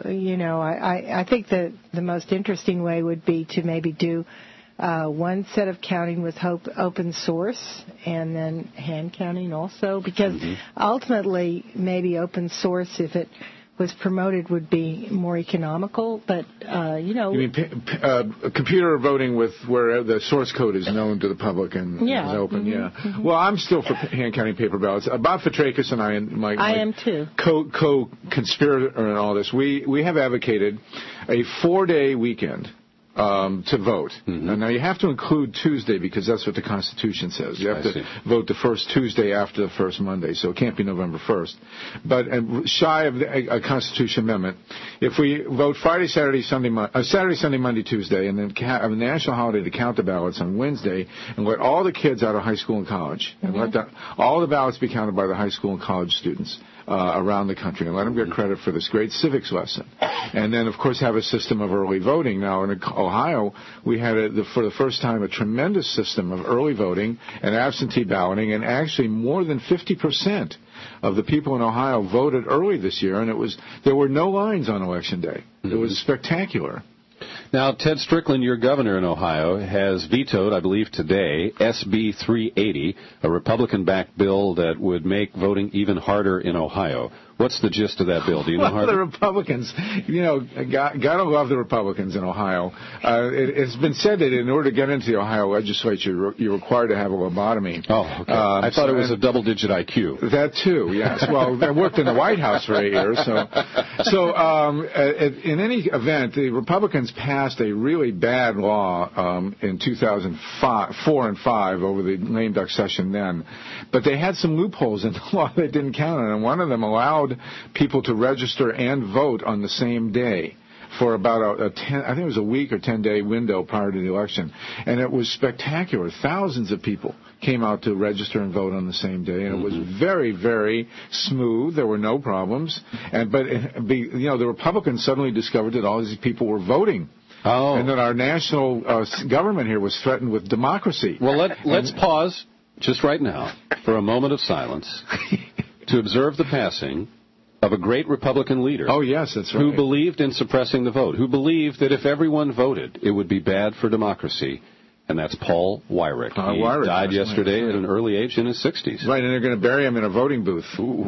I think the most interesting way would be to maybe do one set of counting with open source and then hand counting also, because ultimately maybe open source, if it was promoted, would be more economical, but You mean computer voting with where the source code is known to the public and is open? Mm-hmm. Well, I'm still for hand counting paper ballots. Bob Fitrakis and I and my I am too. Co-conspirator in all this. We have advocated a 4-day weekend to vote. And now you have to include Tuesday because that's what the Constitution says. You have to vote the first Tuesday after the first Monday, so it can't be November 1st. But shy of a Constitution amendment, if we vote Friday, Saturday, Sunday, Monday, Tuesday, and then have a national holiday to count the ballots on Wednesday, and let all the kids out of high school and college, and let all the ballots be counted by the high school and college students around the country, and let them get credit for this great civics lesson. And then, of course, have a system of early voting. Now, in Ohio, we had, for the first time, a tremendous system of early voting and absentee balloting, and actually more than 50% of the people in Ohio voted early this year, and there were no lines on Election Day. It was spectacular. Now, Ted Strickland, your governor in Ohio, has vetoed, I believe today, SB 380, a Republican-backed bill that would make voting even harder in Ohio. What's the gist of that bill? Do you know, Well, the Republicans, gotta love the Republicans in Ohio. It's been said that in order to get into the Ohio legislature, you're required to have a lobotomy. Oh, okay. I thought it was a double-digit IQ. That too, yes. Well, I worked in the White House for 8 years, so in any event, the Republicans passed a really bad law in 2004 and 5 over the lame duck session then, but they had some loopholes in the law they didn't count on, and one of them allowed people to register and vote on the same day for about I think it was a week or 10-day window prior to the election. And it was spectacular. Thousands of people came out to register and vote on the same day, and it was very, very smooth. There were no problems. But the Republicans suddenly discovered that all these people were voting. Oh. And that our national government here was threatened with democracy. Well, let's pause just right now for a moment of silence to observe the passing of a great Republican leader. Oh, yes, that's right. Who believed in suppressing the vote, who believed that if everyone voted, it would be bad for democracy. And that's Paul Weyrich. He died yesterday at an early age in his 60s. Right, and they're going to bury him in a voting booth. Ooh.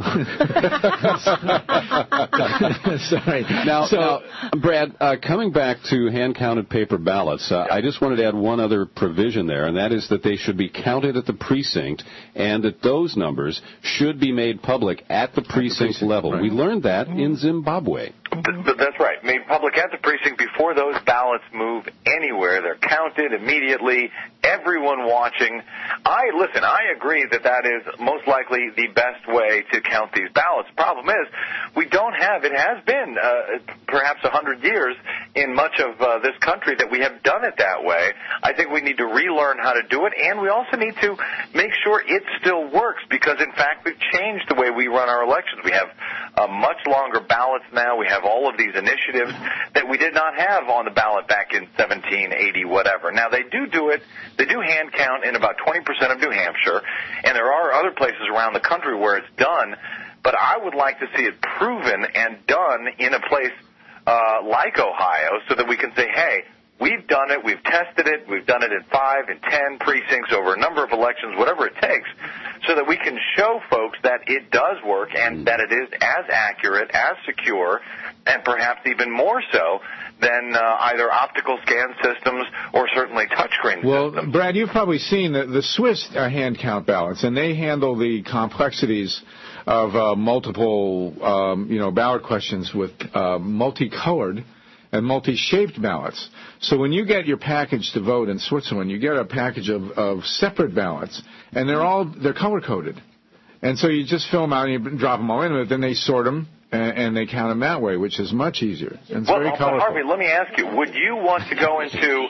Sorry. Now, Brad, coming back to hand-counted paper ballots, I just wanted to add one other provision there, and that is that they should be counted at the precinct, and that those numbers should be made public at the precinct level. Right. We learned that in Zimbabwe. That's right. Made public at the precinct before those ballots move anywhere. They're counted immediately. Everyone watching. I agree that is most likely the best way to count these ballots. The problem is we don't have, it has been perhaps 100 years in much of this country that we have done it that way. I think we need to relearn how to do it, and we also need to make sure it still works because, in fact, we've changed the way we run our elections. We have much longer ballots now. We have all of these initiatives that we did not have on the ballot back in 1780, whatever. Now, they do it. They do hand count in about 20% of New Hampshire, and there are other places around the country where it's done, but I would like to see it proven and done in a place like Ohio so that we can say, hey, we've done it, we've tested it, we've done it in 5 and 10 precincts over a number of elections, whatever it takes, so that we can show folks that it does work and that it is as accurate, as secure, and perhaps even more so than either optical scan systems or certainly touchscreen systems. Well, Brad, you've probably seen the Swiss hand count ballots, and they handle the complexities of multiple ballot questions with multicolored and multi-shaped ballots. So when you get your package to vote in Switzerland, you get a package of separate ballots, and they're color-coded. And so you just fill them out and you drop them all in, but then they sort them, and they count them that way, which is much easier. And it's very colorful. Harvey, let me ask you, would you want to go into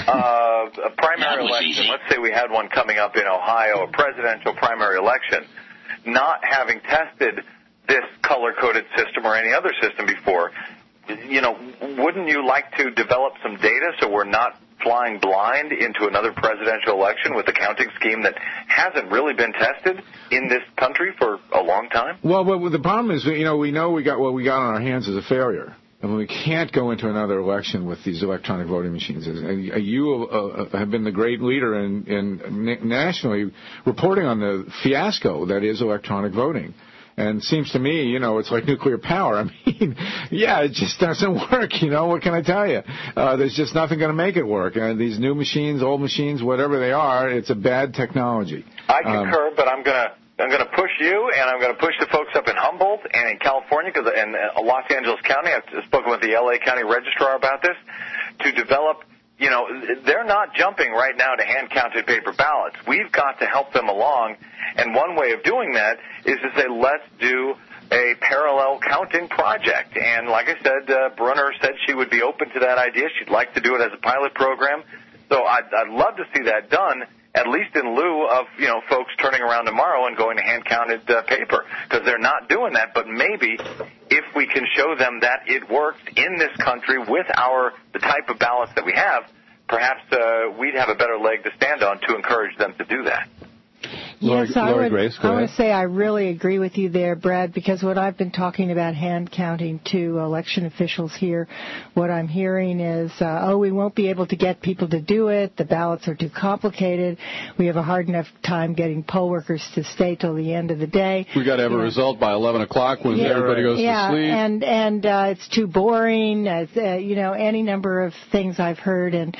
a primary election? Let's say we had one coming up in Ohio, a presidential primary election, not having tested this color-coded system or any other system before. Wouldn't you like to develop some data so we're not flying blind into another presidential election with a counting scheme that hasn't really been tested in this country for a long time? Well, the problem is, we know we got what we got on our hands as a failure. And we can't go into another election with these electronic voting machines. You have been the great leader in nationally reporting on the fiasco that is electronic voting. And it seems to me, it's like nuclear power. I mean, it just doesn't work, What can I tell you? There's just nothing going to make it work. And these new machines, old machines, whatever they are, it's a bad technology. I concur, but I'm going to push you, and I'm going to push the folks up in Humboldt and in California, and Los Angeles County. I've spoken with the L.A. County Registrar about this, to develop. They're not jumping right now to hand-counted paper ballots. We've got to help them along, and one way of doing that is to say, let's do a parallel counting project. And like I said, Brunner said she would be open to that idea. She'd like to do it as a pilot program. So I'd love to see that done, at least in lieu of, folks turning around tomorrow and going to hand-counted paper, because they're not doing that. But maybe if we can show them that it works in this country with the type of ballots that we have, perhaps we'd have a better leg to stand on to encourage them to do that. Yes, I Grace, want to say I really agree with you there, Brad, because what I've been talking about hand counting to election officials here, what I'm hearing is, we won't be able to get people to do it. The ballots are too complicated. We have a hard enough time getting poll workers to stay till the end of the day. We got to have a result by 11 o'clock when everybody goes to sleep. And it's too boring. Any number of things I've heard, and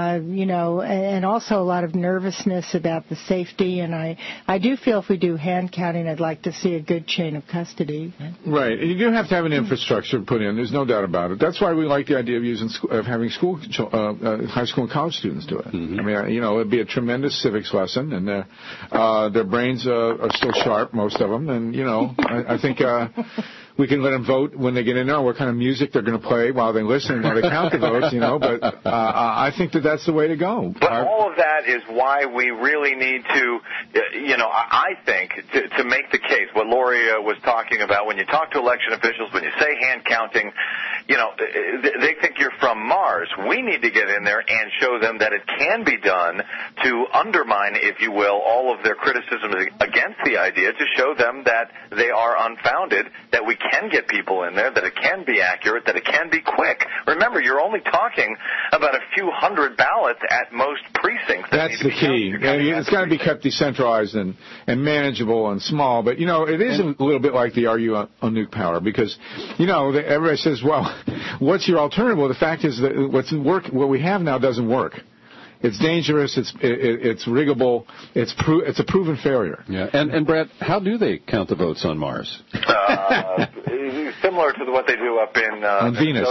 also a lot of nervousness about the safety. And I do feel if we do hand counting, I'd like to see a good chain of custody. Right. You do have to have an infrastructure put in. There's no doubt about it. That's why we like the idea of having high school and college students do it. Mm-hmm. I mean, it'd be a tremendous civics lesson, and their brains are still sharp, most of them. And I think we can let them vote when they get in there, what kind of music they're going to play while they listen, while they count the votes. But I think that's the way to go. But all of that is why we really need to, I think, to make the case, what Lori was talking about, when you talk to election officials, when you say hand counting, they think you're from Mars. We need to get in there and show them that it can be done to undermine, if you will, all of their criticisms against the idea, to show them that they are unfounded, that we can get people in there, that it can be accurate, that it can be quick. Remember, you're only talking about a few hundred ballots at most precincts. That's the key. It's got to be kept decentralized and manageable and small. But, it is a little bit like the RU on nuke power, because, everybody says, well, what's your alternative? Well, the fact is that what we have now doesn't work. It's dangerous. It's riggable. It's a proven failure. Yeah. And Brad, how do they count the votes on Mars? Similar to what they do up in Venus.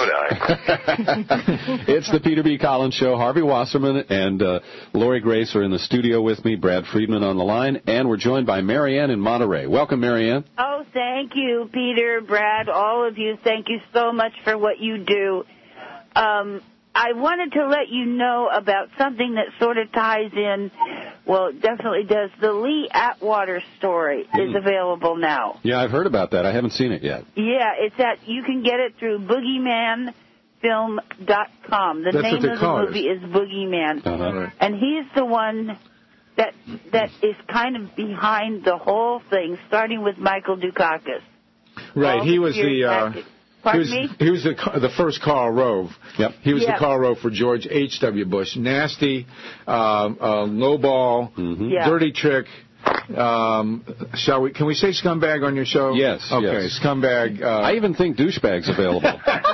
It's the Peter B. Collins Show. Harvey Wasserman and Lori Grace are in the studio with me. Brad Friedman on the line, and we're joined by Marianne in Monterey. Welcome, Marianne. Oh, thank you, Peter, Brad, all of you. Thank you so much for what you do. I wanted to let you know about something that sort of ties in, well, it definitely does. The Lee Atwater story is available now. Yeah, I've heard about that. I haven't seen it yet. Yeah, you can get it through boogeymanfilm.com. The name of the movie is Boogeyman. Uh-huh. And he's the one that is kind of behind the whole thing, starting with Michael Dukakis. Right, he was the... Pardon me? He was the first Karl Rove. Yep. He was the Karl Rove for George H.W. Bush. Nasty, lowball, dirty trick. Can we say scumbag on your show? Yes. Okay, yes. Scumbag. I even think douchebag's available.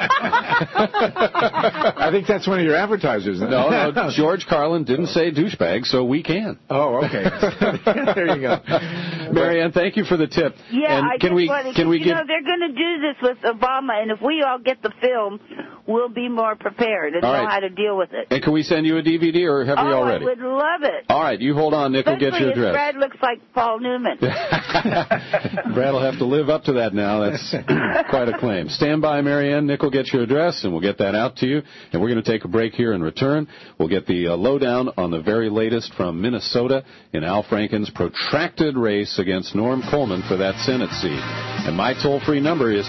I think that's one of your advertisers. No, George Carlin didn't say douchebag, so we can. Oh, okay. There you go. Marianne, thank you for the tip. Yeah, and I can we they're going to do this with Obama, and if we all get the film, we'll be more prepared and know how to deal with it. And can we send you a DVD, or have we already? I would love it. All right, you hold on. Nick will get your address. Brad looks like Paul Newman. Brad will have to live up to that now. That's quite a claim. Stand by, Marianne. Nick will get your address, and we'll get that out to you. And we're going to take a break here and return. We'll get the lowdown on the very latest from Minnesota in Al Franken's protracted race against Norm Coleman for that Senate seat. And my toll-free number is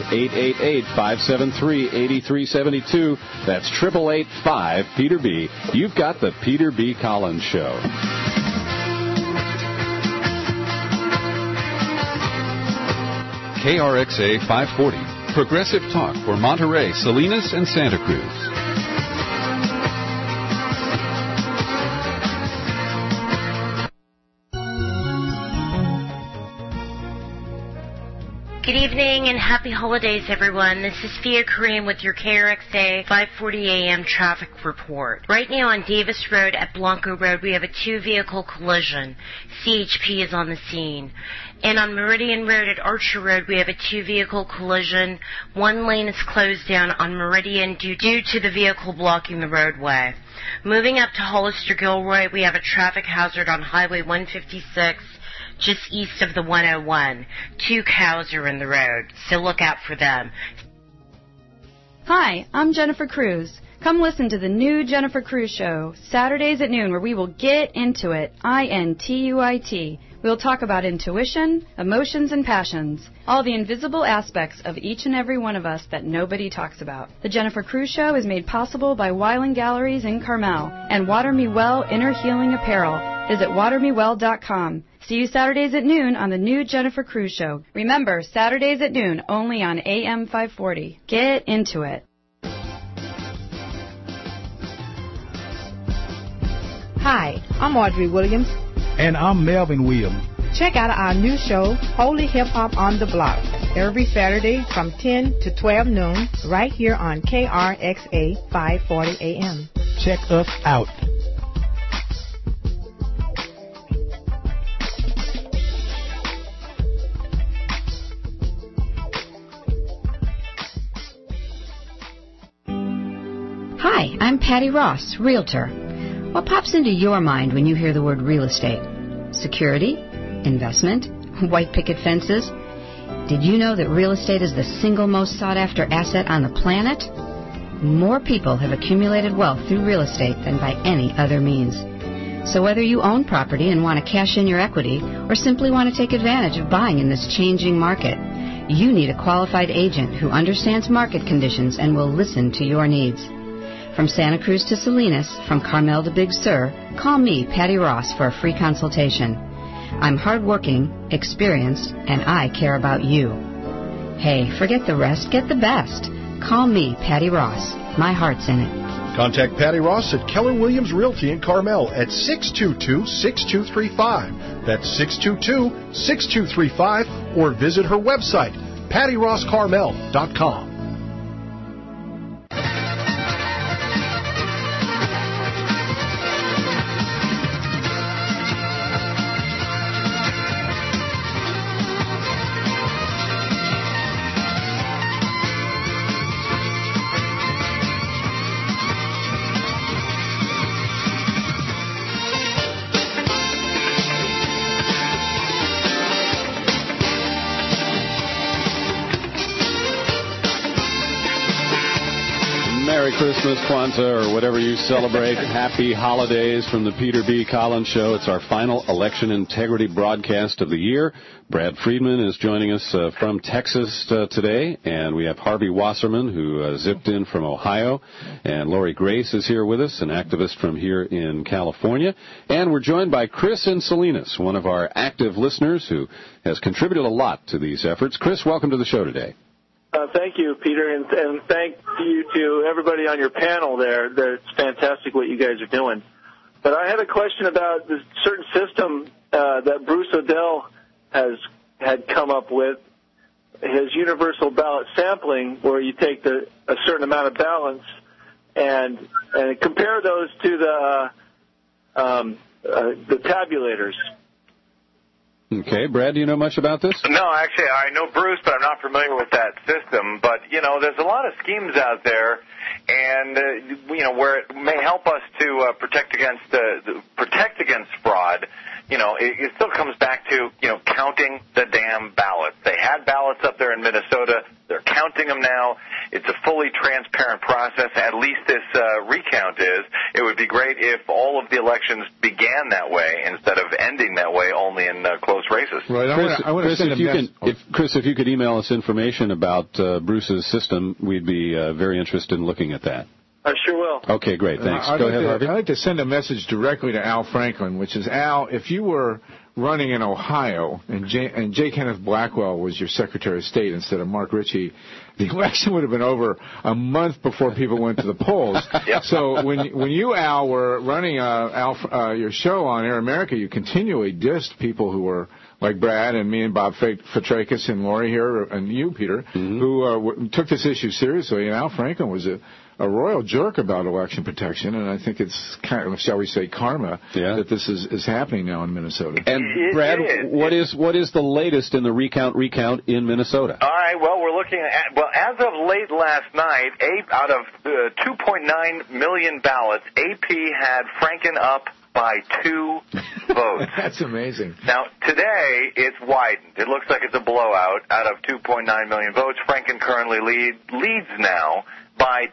888-573-8372. That's 888-5-PETER-B. You've got the Peter B. Collins Show. KRXA 540, Progressive Talk for Monterey, Salinas, and Santa Cruz. Good evening and happy holidays, everyone. This is Fia Kareem with your KRXA 540 AM traffic report. Right now on Davis Road at Blanco Road, we have a two-vehicle collision. CHP is on the scene. And on Meridian Road at Archer Road, we have a two-vehicle collision. One lane is closed down on Meridian due to the vehicle blocking the roadway. Moving up to Hollister-Gilroy, we have a traffic hazard on Highway 156. Just east of the 101. Two cows are in the road, so look out for them. Hi, I'm Jennifer Cruz. Come listen to the new Jennifer Cruz Show, Saturdays at noon, where we will get into it, INTUIT. We'll talk about intuition, emotions, and passions, all the invisible aspects of each and every one of us that nobody talks about. The Jennifer Cruz Show is made possible by Weiland Galleries in Carmel and Water Me Well Inner Healing Apparel. Visit watermewell.com. See you Saturdays at noon on the new Jennifer Cruz Show. Remember, Saturdays at noon, only on AM 540. Get into it. Hi, I'm Audrey Williams. And I'm Melvin Williams. Check out our new show, Holy Hip Hop on the Block, every Saturday from 10 to 12 noon, right here on KRXA 540 AM. Check us out. Hi, I'm Patty Ross, Realtor. What pops into your mind when you hear the word real estate? Security? Investment? White picket fences? Did you know that real estate is the single most sought-after asset on the planet? More people have accumulated wealth through real estate than by any other means. So whether you own property and want to cash in your equity or simply want to take advantage of buying in this changing market, you need a qualified agent who understands market conditions and will listen to your needs. From Santa Cruz to Salinas, from Carmel to Big Sur, call me, Patty Ross, for a free consultation. I'm hardworking, experienced, and I care about you. Hey, forget the rest, get the best. Call me, Patty Ross. My heart's in it. Contact Patty Ross at Keller Williams Realty in Carmel at 622-6235. That's 622-6235, or visit her website, pattyrosscarmel.com. Christmas, Kwanzaa, or whatever you celebrate. Happy holidays from the Peter B. Collins Show. It's our final election integrity broadcast of the year. Brad Friedman is joining us from Texas today, and we have Harvey Wasserman, who zipped in from Ohio, and Lori Grace is here with us, an activist from here in California. And we're joined by Chris in Salinas, one of our active listeners who has contributed a lot to these efforts. Chris, welcome to the show today. Thank you, Peter, and thank you to everybody on your panel there. It's fantastic what you guys are doing. But I had a question about this certain system that Bruce Odell had come up with, his universal ballot sampling, where you take a certain amount of ballots and compare those to the tabulators. Okay, Brad, do you know much about this? No, actually, I know Bruce, but I'm not familiar with that system. But, there's a lot of schemes out there, and, where it may help us to protect against fraud. It still comes back to, counting the damn ballots. They had ballots up there in Minnesota. They're counting them now. It's a fully transparent process. At least this recount is. It would be great if all of the elections began that way instead of ending that way only in close races. Right. Chris, if you could email us information about Bruce's system, we'd be very interested in looking at that. I sure will. Okay, great. Thanks. Go ahead, Harvey. I'd like to send a message directly to Al Franken, which is, Al, if you were running in Ohio and J. Kenneth Blackwell was your Secretary of State instead of Mark Ritchie, the election would have been over a month before people went to the polls. Yep. So when you, Al, were running your show on Air America, you continually dissed people who were like Brad and me and Bob Fitrakis and Lori here, and you, Peter, who took this issue seriously. And Al Franken was a royal jerk about election protection, and I think it's kind of, shall we say, karma that this is happening now in Minnesota. And Brad, what is the latest in the recount in Minnesota? All right, well, we're looking at, as of late last night, out of 2.9 million ballots, AP had Franken up by 2 votes. That's amazing. Now, today, it's widened. It looks like it's a blowout. Out of 2.9 million votes, Franken currently leads now by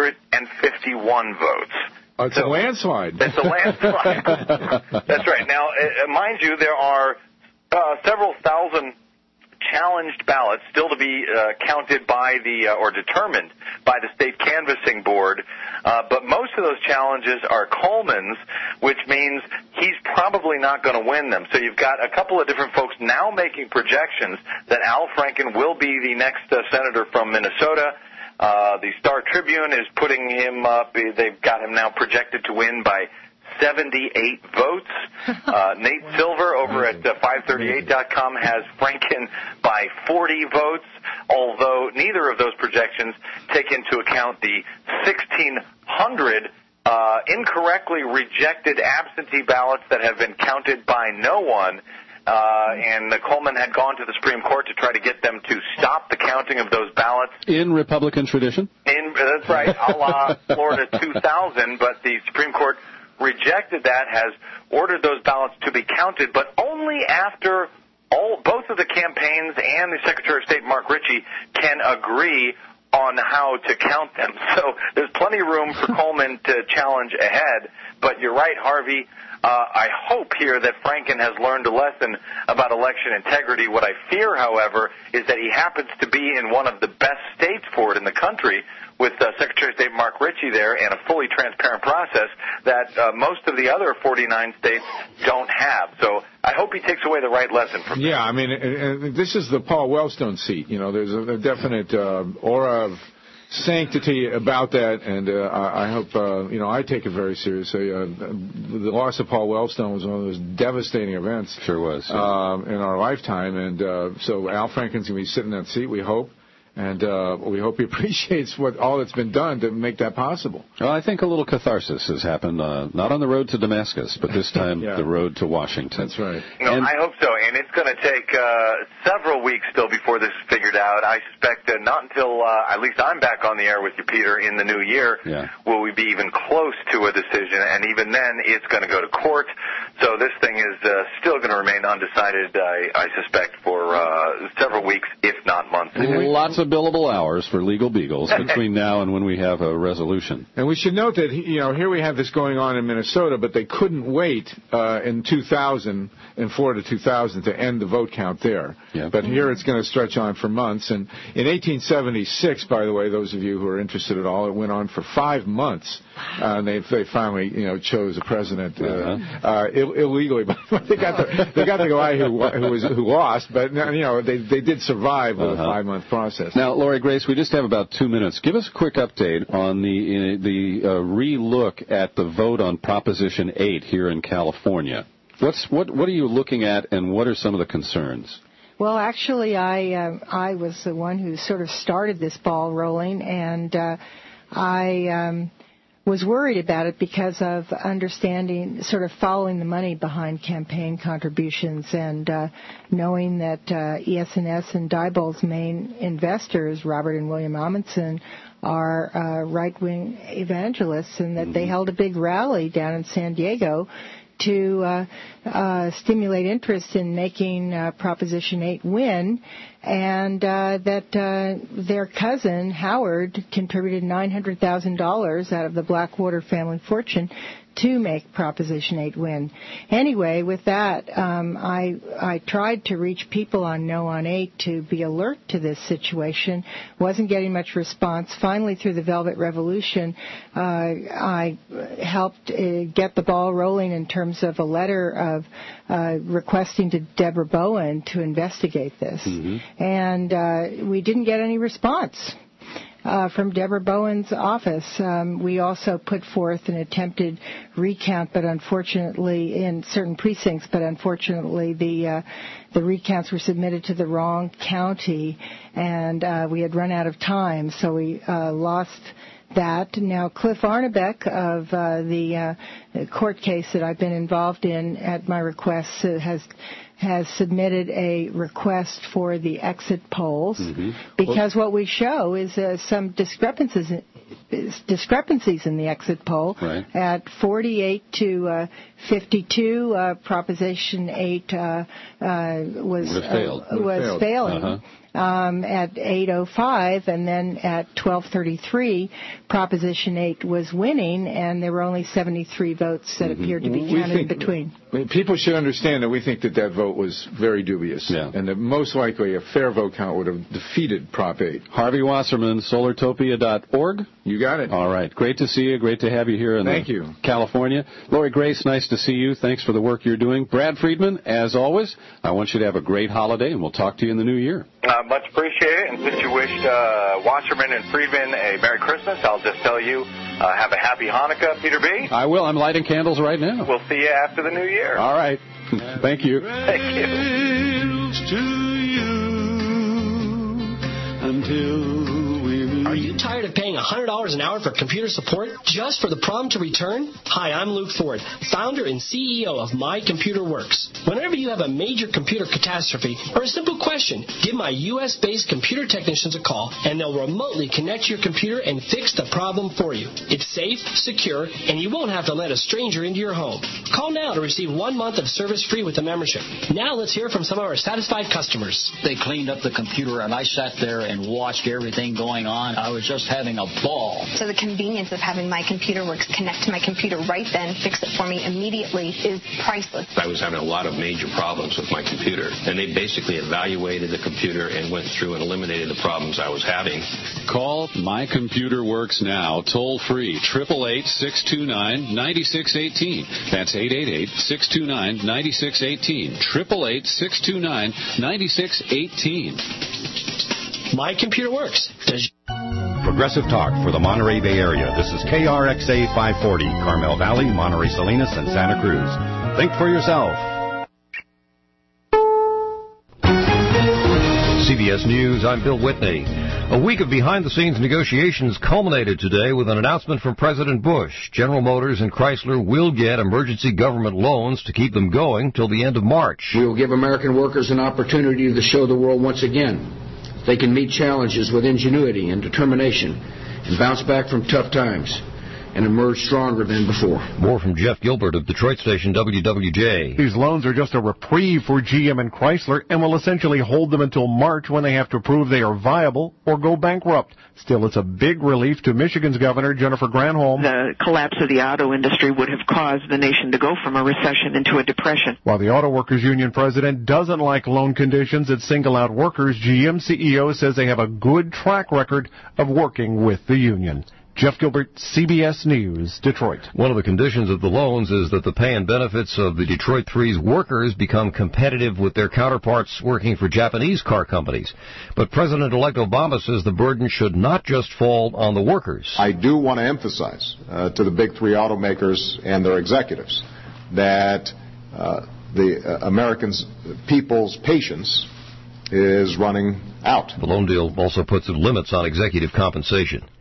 251 votes. Oh, it's a landslide. It's a landslide. That's right. Now, mind you, there are several thousand challenged ballots still to be counted by or determined by the state canvassing board, but most of those challenges are Coleman's, which means he's probably not going to win them. So you've got a couple of different folks now making projections that Al Franken will be the next senator from Minnesota. The Star Tribune is putting him up. They've got him now projected to win by 78 votes. Nate Silver over at 538.com has Franken by 40 votes, although neither of those projections take into account the 1,600 incorrectly rejected absentee ballots that have been counted by no one. And Coleman had gone to the Supreme Court to try to get them to stop the counting of those ballots. In Republican tradition? That's right, a la Florida 2000, but the Supreme Court rejected that, has ordered those ballots to be counted, but only after both of the campaigns and the Secretary of State, Mark Ritchie, can agree on how to count them. So there's plenty of room for Coleman to challenge ahead, but you're right, Harvey. I hope here that Franken has learned a lesson about election integrity. What I fear, however, is that he happens to be in one of the best states for it in the country, with Secretary of State Mark Ritchie there, and a fully transparent process that most of the other 49 states don't have. So I hope he takes away the right lesson from that. Yeah, I mean, and this is the Paul Wellstone seat. There's a definite aura of sanctity about that, and I hope, I take it very seriously. The loss of Paul Wellstone was one of those devastating events. Sure was. In our lifetime, and so Al Franken's going to be sitting in that seat, we hope. And we hope he appreciates all that's been done to make that possible. Well, I think a little catharsis has happened, not on the road to Damascus, but this time the road to Washington. That's right. I hope so, and it's going to take several weeks still before this is figured out. I suspect not until at least I'm back on the air with you, Peter, in the new year will we be even close to a decision, and even then it's going to go to court. So this thing is still going to remain undecided, I suspect, for several weeks, if not months. Lots of billable hours for legal beagles between now and when we have a resolution. And we should note that, here we have this going on in Minnesota, but they couldn't wait in 2000, in Florida 2000, to end the vote count there. Yeah. But here it's going to stretch on for months. And in 1876, by the way, those of you who are interested at all, it went on for 5 months. And they finally, chose a president illegally. But they got the guy who lost, but they did survive with a 5-month process. Now, Lori Grace, we just have about 2 minutes. Give us a quick update on the re-look at the vote on Proposition 8 here in California. What are you looking at, and what are some of the concerns? Well, actually, I was the one who sort of started this ball rolling, and I was worried about it because of understanding, sort of following the money behind campaign contributions and knowing that ES&S and Diebold's main investors, Robert and William Amundsen, are right-wing evangelists, and that they held a big rally down in San Diego to stimulate interest in making Proposition 8 win, and that their cousin, Howard, contributed $900,000 out of the Blackwater family fortune to make Proposition 8 win. Anyway, with that, I tried to reach people on No on 8 to be alert to this situation. Wasn't getting much response. Finally, through the Velvet Revolution, I helped get the ball rolling in terms of a letter of requesting to Deborah Bowen to investigate this. And we didn't get any response from Deborah Bowen's office. We also put forth an attempted recount, but unfortunately, in certain precincts, but unfortunately the recounts were submitted to the wrong county, and we had run out of time, so we lost that. Now, Cliff Arnebeck of the court case that I've been involved in at my request has submitted a request for the exit polls because what we show is some discrepancies in the exit poll. At 48 to 52, Proposition 8 was failing. At 8:05, and then at 12:33, Proposition 8 was winning, and there were only 73 votes that appeared to be counted in between. People should understand that we think that vote was very dubious, and that most likely a fair vote count would have defeated Prop 8. Harvey Wasserman, solartopia.org. You got it. All right. Great to see you. Great to have you here in California. Lori Grace, nice to see you. Thanks for the work you're doing. Brad Friedman, as always, I want you to have a great holiday, and we'll talk to you in the new year. Much appreciated. And since you wished Wasserman and Friedman a Merry Christmas, I'll just tell you, have a happy Hanukkah, Peter B. I will. I'm lighting candles right now. We'll see you after the new year. All right. Thank you. Thank you. To you until Are you tired of paying $100 an hour for computer support just for the problem to return? Hi, I'm Luke Ford, founder and CEO of My Computer Works. Whenever you have a major computer catastrophe or a simple question, give my U.S.-based computer technicians a call, and they'll remotely connect your computer and fix the problem for you. It's safe, secure, and you won't have to let a stranger into your home. Call now to receive 1 month of service free with a membership. Now let's hear from some of our satisfied customers. They cleaned up the computer, and I sat there and watched everything going on. I was just having a ball. So the convenience of having My Computer Works connect to my computer right then, fix it for me immediately is priceless. I was having a lot of major problems with my computer, and they basically evaluated the computer and went through and eliminated the problems I was having. Call My Computer Works now, toll free, 888-629-9618. That's 888-629-9618. 888-629-9618. My Computer Works. Progressive Talk for the Monterey Bay Area. This is KRXA 540, Carmel Valley, Monterey Salinas, and Santa Cruz. Think for yourself. CBS News, I'm Bill Whitney. A week of behind-the-scenes negotiations culminated today with an announcement from President Bush. General Motors and Chrysler will get emergency government loans to keep them going till the end of March. We will give American workers an opportunity to show the world once again they can meet challenges with ingenuity and determination and bounce back from tough times and emerge stronger than before. More from Jeff Gilbert of Detroit station WWJ. These loans are just a reprieve for GM and Chrysler and will essentially hold them until March when they have to prove they are viable or go bankrupt. Still, it's a big relief to Michigan's Governor Jennifer Granholm. The collapse of the auto industry would have caused the nation to go from a recession into a depression. While the Auto Workers Union president doesn't like loan conditions that single out workers, GM CEO says they have a good track record of working with the union. Jeff Gilbert, CBS News, Detroit. One of the conditions of the loans is that the pay and benefits of the Detroit Three's workers become competitive with their counterparts working for Japanese car companies. But President-elect Obama says the burden should not just fall on the workers. I do want to emphasize to the big three automakers and their executives that the Americans' people's patience is running out. The loan deal also puts limits on executive compensation.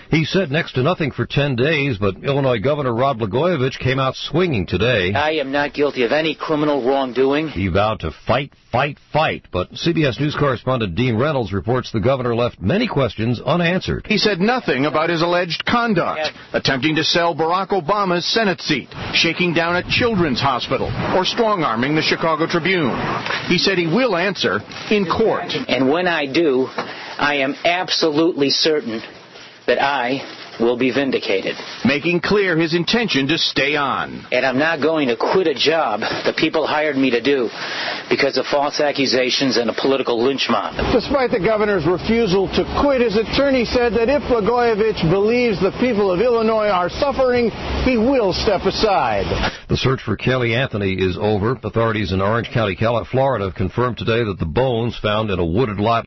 He said next to nothing for 10 days, but Illinois Governor Rod Blagojevich came out swinging today. I am not guilty of any criminal wrongdoing. He vowed to fight, but CBS News correspondent Dean Reynolds reports the governor left many questions unanswered. He said nothing about his alleged conduct, attempting to sell Barack Obama's Senate seat, shaking down a children's hospital, or strong-arming the Chicago Tribune. He said he will answer in court. And when I do, I am absolutely certain that I will be vindicated. Making clear his intention to stay on. And I'm not going to quit a job the people hired me to do because of false accusations and a political lynch mob. Despite the governor's refusal to quit, his attorney said that if Blagojevich believes the people of Illinois are suffering, he will step aside. The search for Kelly Anthony is over. Authorities in Orange County, Florida, confirmed today that the bones found in a wooded lot